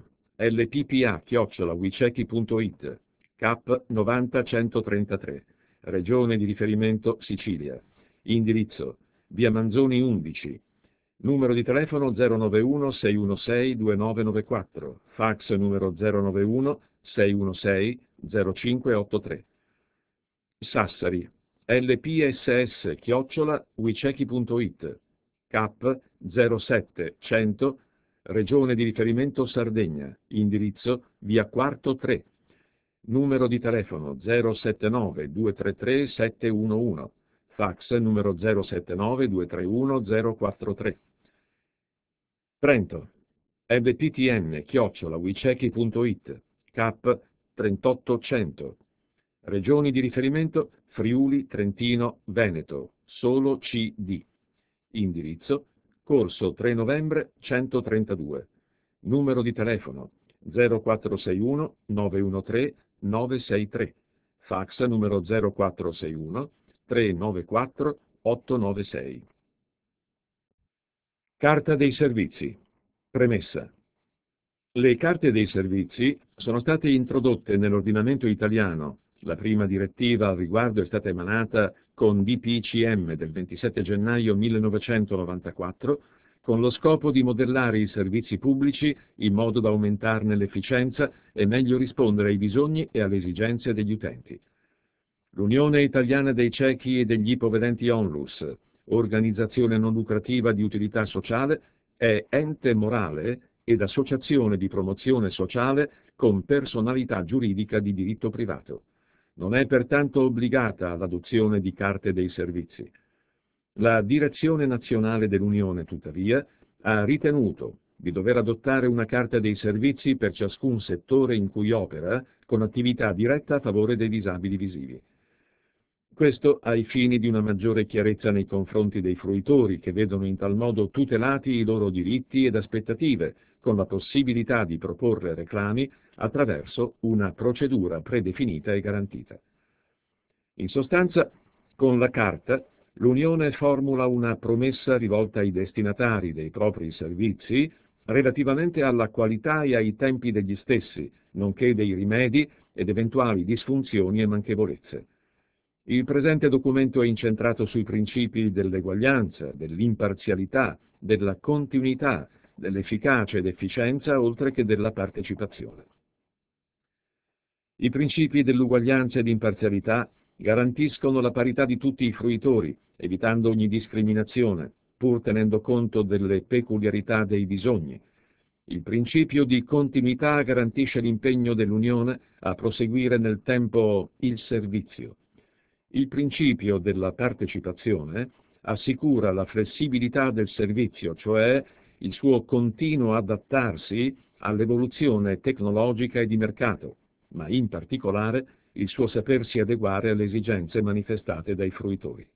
lppa@wicheki.it. CAP 90133. Regione di riferimento: Sicilia. Indirizzo: via Manzoni 11, numero di telefono 091-616-2994, fax numero 091-616-0583. Sassari, lpss@wicechi.it, cap 07 100, regione di riferimento Sardegna, indirizzo via Quarto 3, numero di telefono 079-233-711, fax numero 079-231-043. Trento, lptn@wicechi.it, cap 3800, regioni di riferimento Friuli, Trentino, Veneto, solo CD, indirizzo Corso 3 novembre 132, numero di telefono 0461 913 963, fax numero 0461 394 896. Carta dei servizi. Premessa. Le carte dei servizi sono state introdotte nell'ordinamento italiano. La prima direttiva al riguardo è stata emanata con DPCM del 27 gennaio 1994, con lo scopo di modellare i servizi pubblici in modo da aumentarne l'efficienza e meglio rispondere ai bisogni e alle esigenze degli utenti. L'Unione Italiana dei Ciechi e degli Ipovedenti Onlus, organizzazione non lucrativa di utilità sociale, è ente morale ed associazione di promozione sociale con personalità giuridica di diritto privato. Non è pertanto obbligata all'adozione di carte dei servizi. La Direzione Nazionale dell'Unione, tuttavia, ha ritenuto di dover adottare una carta dei servizi per ciascun settore in cui opera, con attività diretta a favore dei disabili visivi. Questo ai fini di una maggiore chiarezza nei confronti dei fruitori, che vedono in tal modo tutelati i loro diritti ed aspettative, con la possibilità di proporre reclami attraverso una procedura predefinita e garantita. In sostanza, con la Carta, l'Unione formula una promessa rivolta ai destinatari dei propri servizi relativamente alla qualità e ai tempi degli stessi, nonché dei rimedi ed eventuali disfunzioni e manchevolezze. Il presente documento è incentrato sui principi dell'eguaglianza, dell'imparzialità, della continuità, dell'efficacia ed efficienza, oltre che della partecipazione. I principi dell'uguaglianza ed imparzialità garantiscono la parità di tutti i fruitori, evitando ogni discriminazione, pur tenendo conto delle peculiarità dei bisogni. Il principio di continuità garantisce l'impegno dell'Unione a proseguire nel tempo il servizio. Il principio della partecipazione assicura la flessibilità del servizio, cioè il suo continuo adattarsi all'evoluzione tecnologica e di mercato, ma in particolare il suo sapersi adeguare alle esigenze manifestate dai fruitori.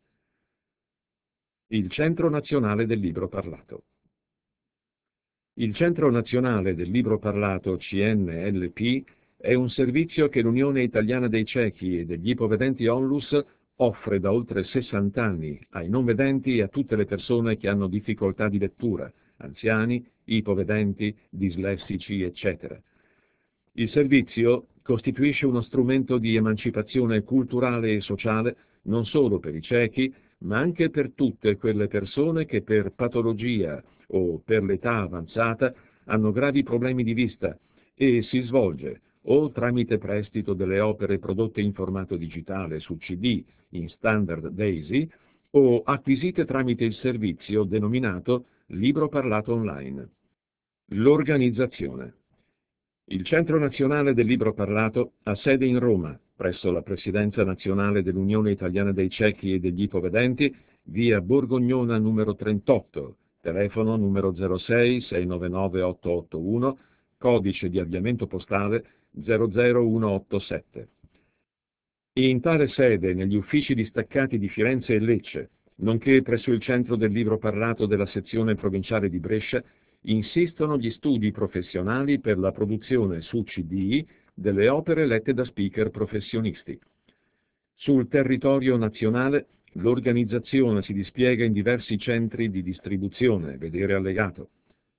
Il Centro Nazionale del Libro Parlato. Il Centro Nazionale del Libro Parlato, CNLP, è un servizio che l'Unione Italiana dei Ciechi e degli Ipovedenti Onlus offre da oltre 60 anni ai non vedenti e a tutte le persone che hanno difficoltà di lettura, anziani, ipovedenti, dislessici, eccetera. Il servizio costituisce uno strumento di emancipazione culturale e sociale non solo per i ciechi, ma anche per tutte quelle persone che per patologia o per l'età avanzata hanno gravi problemi di vista e si svolge o tramite prestito delle opere prodotte in formato digitale su CD in standard DAISY o acquisite tramite il servizio denominato Libro Parlato Online. L'organizzazione. Il Centro Nazionale del Libro Parlato ha sede in Roma, presso la Presidenza Nazionale dell'Unione Italiana dei Ciechi e degli Ipovedenti, via Borgognona numero 38, telefono numero 06-699-881, codice di avviamento postale 00187. In tale sede, negli uffici distaccati di Firenze e Lecce, nonché presso il Centro del Libro Parlato della sezione provinciale di Brescia, insistono gli studi professionali per la produzione su CD delle opere lette da speaker professionisti. Sul territorio nazionale l'organizzazione si dispiega in diversi centri di distribuzione, vedere allegato.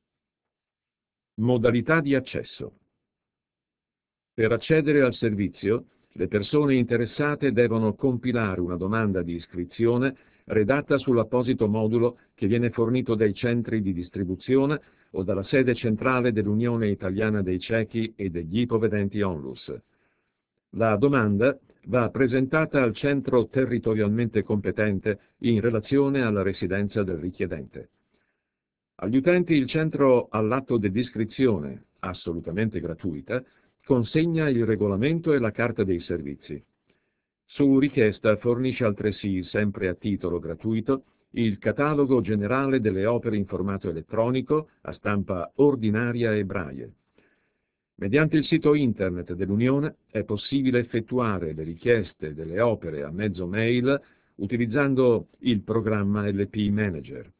Modalità di accesso. Per accedere al servizio, le persone interessate devono compilare una domanda di iscrizione redatta sull'apposito modulo che viene fornito dai centri di distribuzione o dalla sede centrale dell'Unione Italiana dei Ciechi e degli Ipovedenti Onlus. La domanda va presentata al centro territorialmente competente in relazione alla residenza del richiedente. Agli utenti il centro, all'atto dell'iscrizione, assolutamente gratuita, consegna il regolamento e la carta dei servizi. Su richiesta fornisce altresì, sempre a titolo gratuito, il catalogo generale delle opere in formato elettronico a stampa ordinaria e braille. Mediante il sito internet dell'Unione è possibile effettuare le richieste delle opere a mezzo mail utilizzando il programma LP Manager.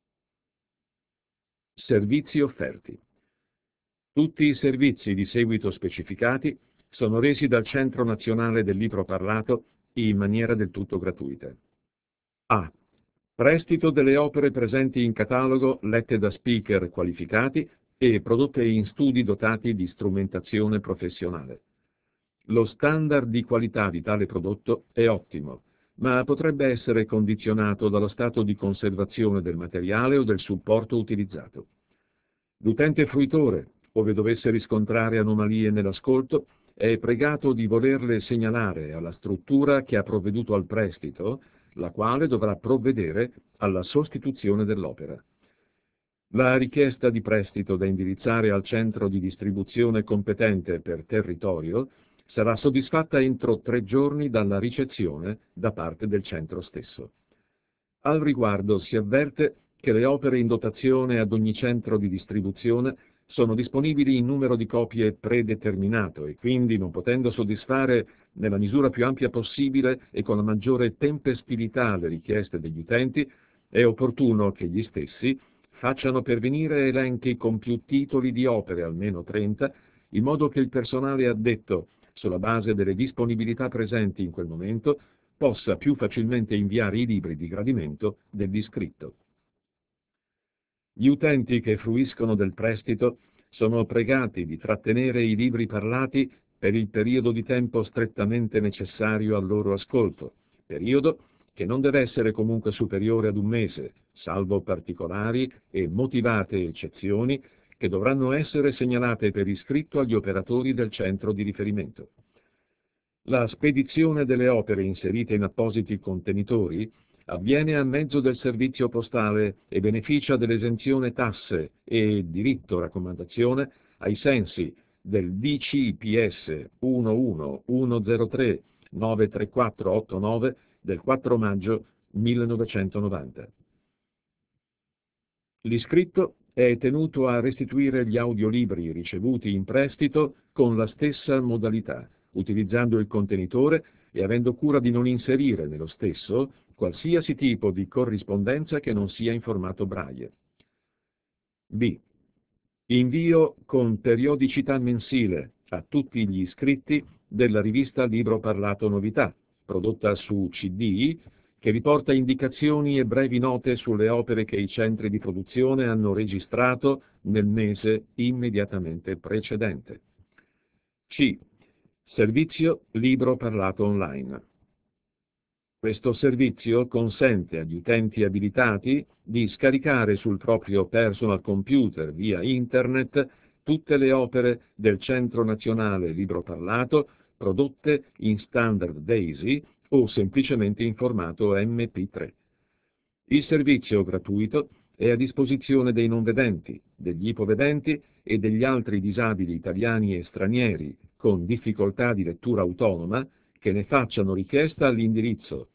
Servizi offerti. Tutti i servizi di seguito specificati sono resi dal Centro Nazionale del Libro Parlato in maniera del tutto gratuita. A. Prestito delle opere presenti in catalogo lette da speaker qualificati e prodotte in studi dotati di strumentazione professionale. Lo standard di qualità di tale prodotto è ottimo, ma potrebbe essere condizionato dallo stato di conservazione del materiale o del supporto utilizzato. L'utente fruitore, ove dovesse riscontrare anomalie nell'ascolto, è pregato di volerle segnalare alla struttura che ha provveduto al prestito, la quale dovrà provvedere alla sostituzione dell'opera. La richiesta di prestito da indirizzare al centro di distribuzione competente per territorio sarà soddisfatta entro 3 giorni dalla ricezione da parte del centro stesso. Al riguardo si avverte che le opere in dotazione ad ogni centro di distribuzione sono disponibili in numero di copie predeterminato e quindi, non potendo soddisfare nella misura più ampia possibile e con la maggiore tempestività le richieste degli utenti, è opportuno che gli stessi facciano pervenire elenchi con più titoli di opere, almeno 30, in modo che il personale addetto, sulla base delle disponibilità presenti in quel momento, possa più facilmente inviare i libri di gradimento dell'iscritto. Gli utenti che fruiscono del prestito sono pregati di trattenere i libri parlati per il periodo di tempo strettamente necessario al loro ascolto, periodo che non deve essere comunque superiore ad 1 mese, salvo particolari e motivate eccezioni che dovranno essere segnalate per iscritto agli operatori del centro di riferimento. La spedizione delle opere inserite in appositi contenitori avviene a mezzo del servizio postale e beneficia dell'esenzione tasse e diritto raccomandazione ai sensi del DCPS 11103 93489 del 4 maggio 1990. L'iscritto è tenuto a restituire gli audiolibri ricevuti in prestito con la stessa modalità, utilizzando il contenitore e avendo cura di non inserire nello stesso qualsiasi tipo di corrispondenza che non sia in formato braille. B. Invio con periodicità mensile a tutti gli iscritti della rivista Libro Parlato Novità, prodotta su CD, che riporta indicazioni e brevi note sulle opere che i centri di produzione hanno registrato nel mese immediatamente precedente. C. Servizio Libro Parlato Online. Questo servizio consente agli utenti abilitati di scaricare sul proprio personal computer via Internet tutte le opere del Centro Nazionale Libro Parlato prodotte in standard DAISY o semplicemente in formato MP3. Il servizio gratuito è a disposizione dei non vedenti, degli ipovedenti e degli altri disabili italiani e stranieri con difficoltà di lettura autonoma che ne facciano richiesta all'indirizzo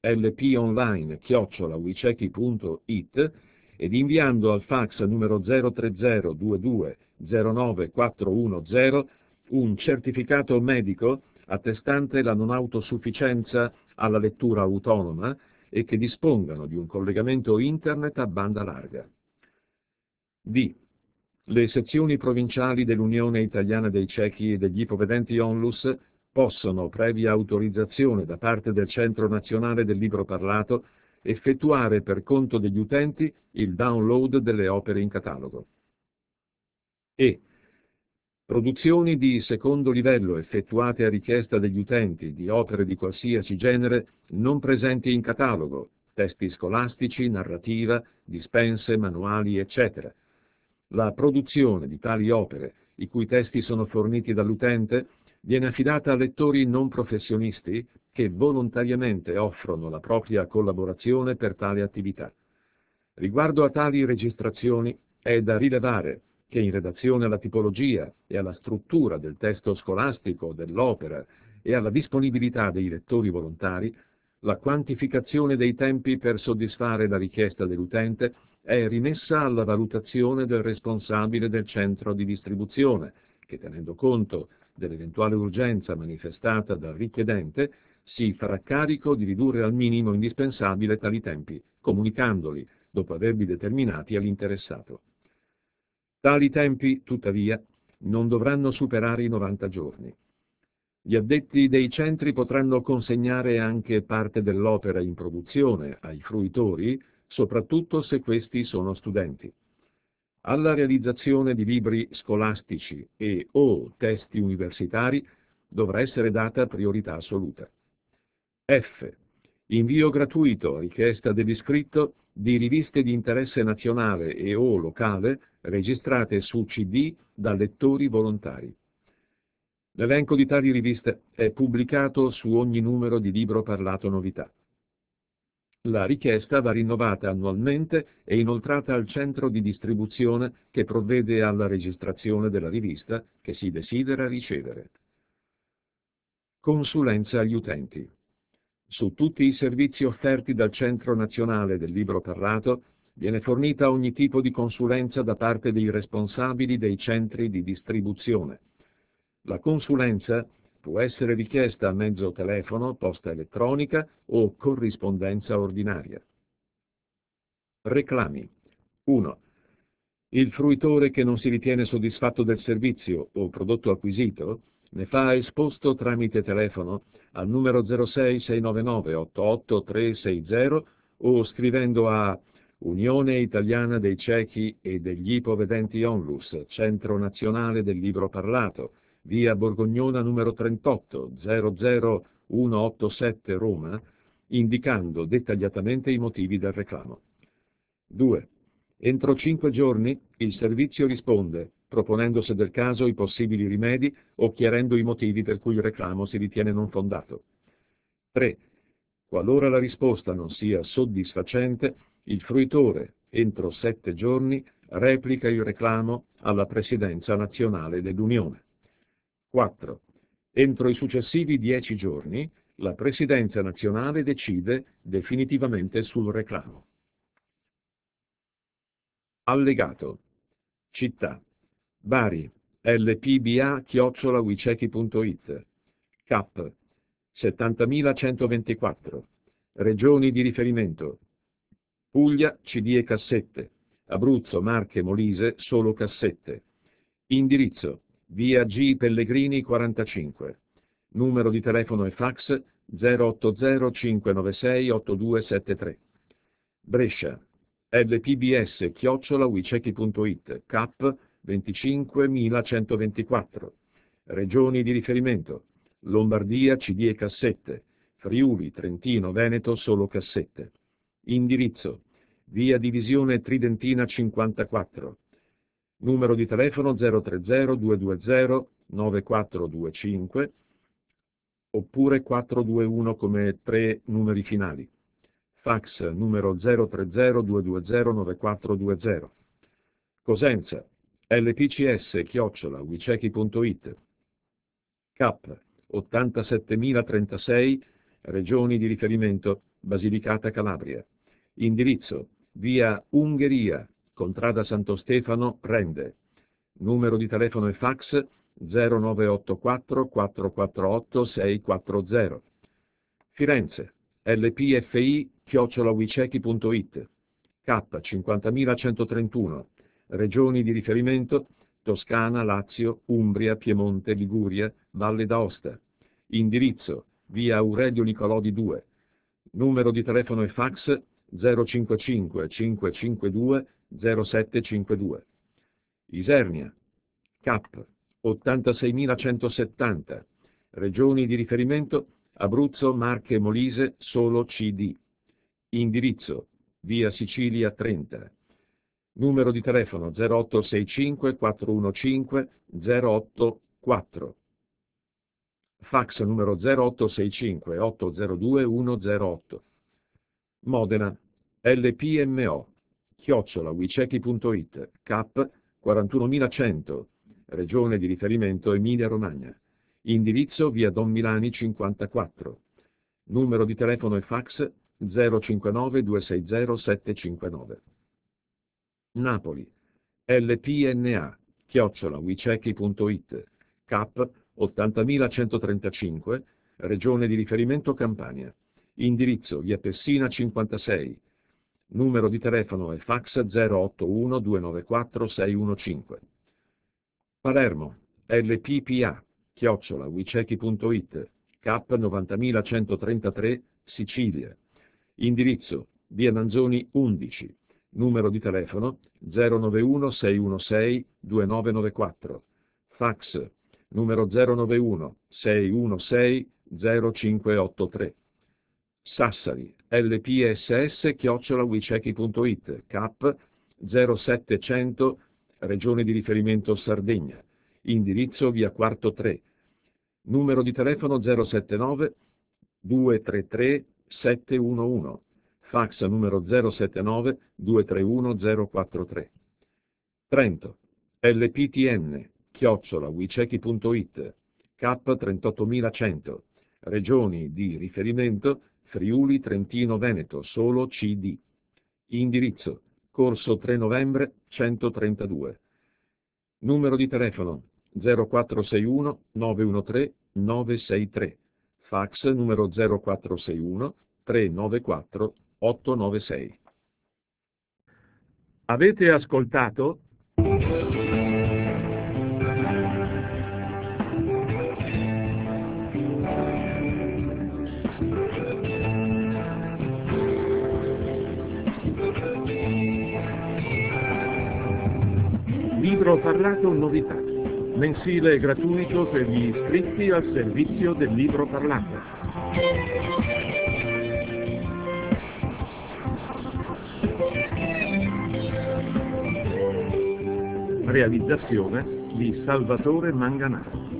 lponline@wicechi.it ed inviando al fax numero 03022 09410 un certificato medico attestante la non autosufficienza alla lettura autonoma e che dispongano di un collegamento internet a banda larga. D. Le sezioni provinciali dell'Unione Italiana dei Ciechi e degli Ipovedenti Onlus possono, previa autorizzazione da parte del Centro Nazionale del Libro Parlato, effettuare per conto degli utenti il download delle opere in catalogo. E. Produzioni di secondo livello effettuate a richiesta degli utenti di opere di qualsiasi genere non presenti in catalogo, testi scolastici, narrativa, dispense, manuali, eccetera. La produzione di tali opere, i cui testi sono forniti dall'utente, viene affidata a lettori non professionisti che volontariamente offrono la propria collaborazione per tale attività. Riguardo a tali registrazioni, è da rilevare che in redazione alla tipologia e alla struttura del testo scolastico dell'opera e alla disponibilità dei lettori volontari, la quantificazione dei tempi per soddisfare la richiesta dell'utente è rimessa alla valutazione del responsabile del centro di distribuzione, che, tenendo conto dell'eventuale urgenza manifestata dal richiedente, si farà carico di ridurre al minimo indispensabile tali tempi, comunicandoli, dopo averli determinati, all'interessato. Tali tempi, tuttavia, non dovranno superare i 90 giorni. Gli addetti dei centri potranno consegnare anche parte dell'opera in produzione ai fruitori, soprattutto se questi sono studenti. Alla realizzazione di libri scolastici e/o testi universitari dovrà essere data priorità assoluta. F. Invio gratuito, a richiesta dell'iscritto, di riviste di interesse nazionale e/o locale registrate su CD da lettori volontari. L'elenco di tali riviste è pubblicato su ogni numero di Libro Parlato Novità. La richiesta va rinnovata annualmente e inoltrata al centro di distribuzione che provvede alla registrazione della rivista che si desidera ricevere. Consulenza agli utenti. Su tutti i servizi offerti dal Centro Nazionale del Libro Parlato viene fornita ogni tipo di consulenza da parte dei responsabili dei centri di distribuzione. La consulenza può essere richiesta a mezzo telefono, posta elettronica o corrispondenza ordinaria. Reclami. 1. Il fruitore che non si ritiene soddisfatto del servizio o prodotto acquisito ne fa esposto tramite telefono al numero 06-699-88360 o scrivendo a Unione Italiana dei Ciechi e degli Ipovedenti Onlus, Centro Nazionale del Libro Parlato, via Borgognona numero 38, 00187 Roma, indicando dettagliatamente i motivi del reclamo. 2. Entro 5 giorni il servizio risponde, proponendo se del caso i possibili rimedi o chiarendo i motivi per cui il reclamo si ritiene non fondato. 3. Qualora la risposta non sia soddisfacente, il fruitore, entro 7 giorni, replica il reclamo alla Presidenza nazionale dell'Unione. 4. Entro i successivi 10 giorni, la Presidenza nazionale decide definitivamente sul reclamo. Allegato. Città. Bari, lpba@wicechi.it. Cap. 70.124. Regioni di riferimento. Puglia, CD e cassette. Abruzzo, Marche, Molise, solo cassette. Indirizzo: via G. Pellegrini 45. Numero di telefono e fax 080 596 8273. Brescia, lpbs@wicechi.it. Cap 25.124. Regioni di riferimento: Lombardia, CD e cassette. Friuli, Trentino, Veneto, solo cassette. Indirizzo: via Divisione Tridentina 54. Numero di telefono 030 220 9425 oppure 421 come 3 numeri finali. Fax numero 030 220 9420. Cosenza, lpcs@wicechi.it. Cap 87.036, Regioni di riferimento: Basilicata, Calabria. Indirizzo: via Ungheria, Contrada Santo Stefano, Rende. Numero di telefono e fax 0984 448 640. Firenze, lpfi@wicechi.it. K 50.131. Regioni di riferimento: Toscana, Lazio, Umbria, Piemonte, Liguria, Valle d'Aosta. Indirizzo: via Aurelio Nicolodi 2. Numero di telefono e fax 055 552 0752. Isernia, Cap 86.170. Regioni di riferimento: Abruzzo, Marche e Molise, solo CD. indirizzo via Sicilia 30, numero di telefono 0865 415 084, fax numero 0865 802 108, Modena, LPMO, @wicechi.it, CAP 41100, regione di riferimento Emilia-Romagna, indirizzo via Don Milani 54, numero di telefono e fax 059 260 759. Napoli, LPNA, @wicechi.it, CAP 80135, regione di riferimento Campania, indirizzo via Pessina 56, numero di telefono e fax 081 294 615. Palermo, LPPA, @wicechi.it, CAP 90133, Sicilia, indirizzo via Manzoni 11, numero di telefono 091 616 2994, fax numero 091 616 0583. Sassari, LPSS, @wicechi.it, CAP 0700, regione di riferimento Sardegna, indirizzo via Quarto 3, numero di telefono 079 233 711, fax numero 079 231 043. Trento, LPTN, @wicechi.it, CAP 38100, regioni di riferimento Friuli Trentino Veneto, solo CD, indirizzo Corso 3 Novembre 132, numero di telefono 0461 913 963, fax numero 0461 394 896. Avete ascoltato Libro Parlato Novità, mensile e gratuito per gli iscritti al servizio del Libro Parlato. Realizzazione di Salvatore Manganaro.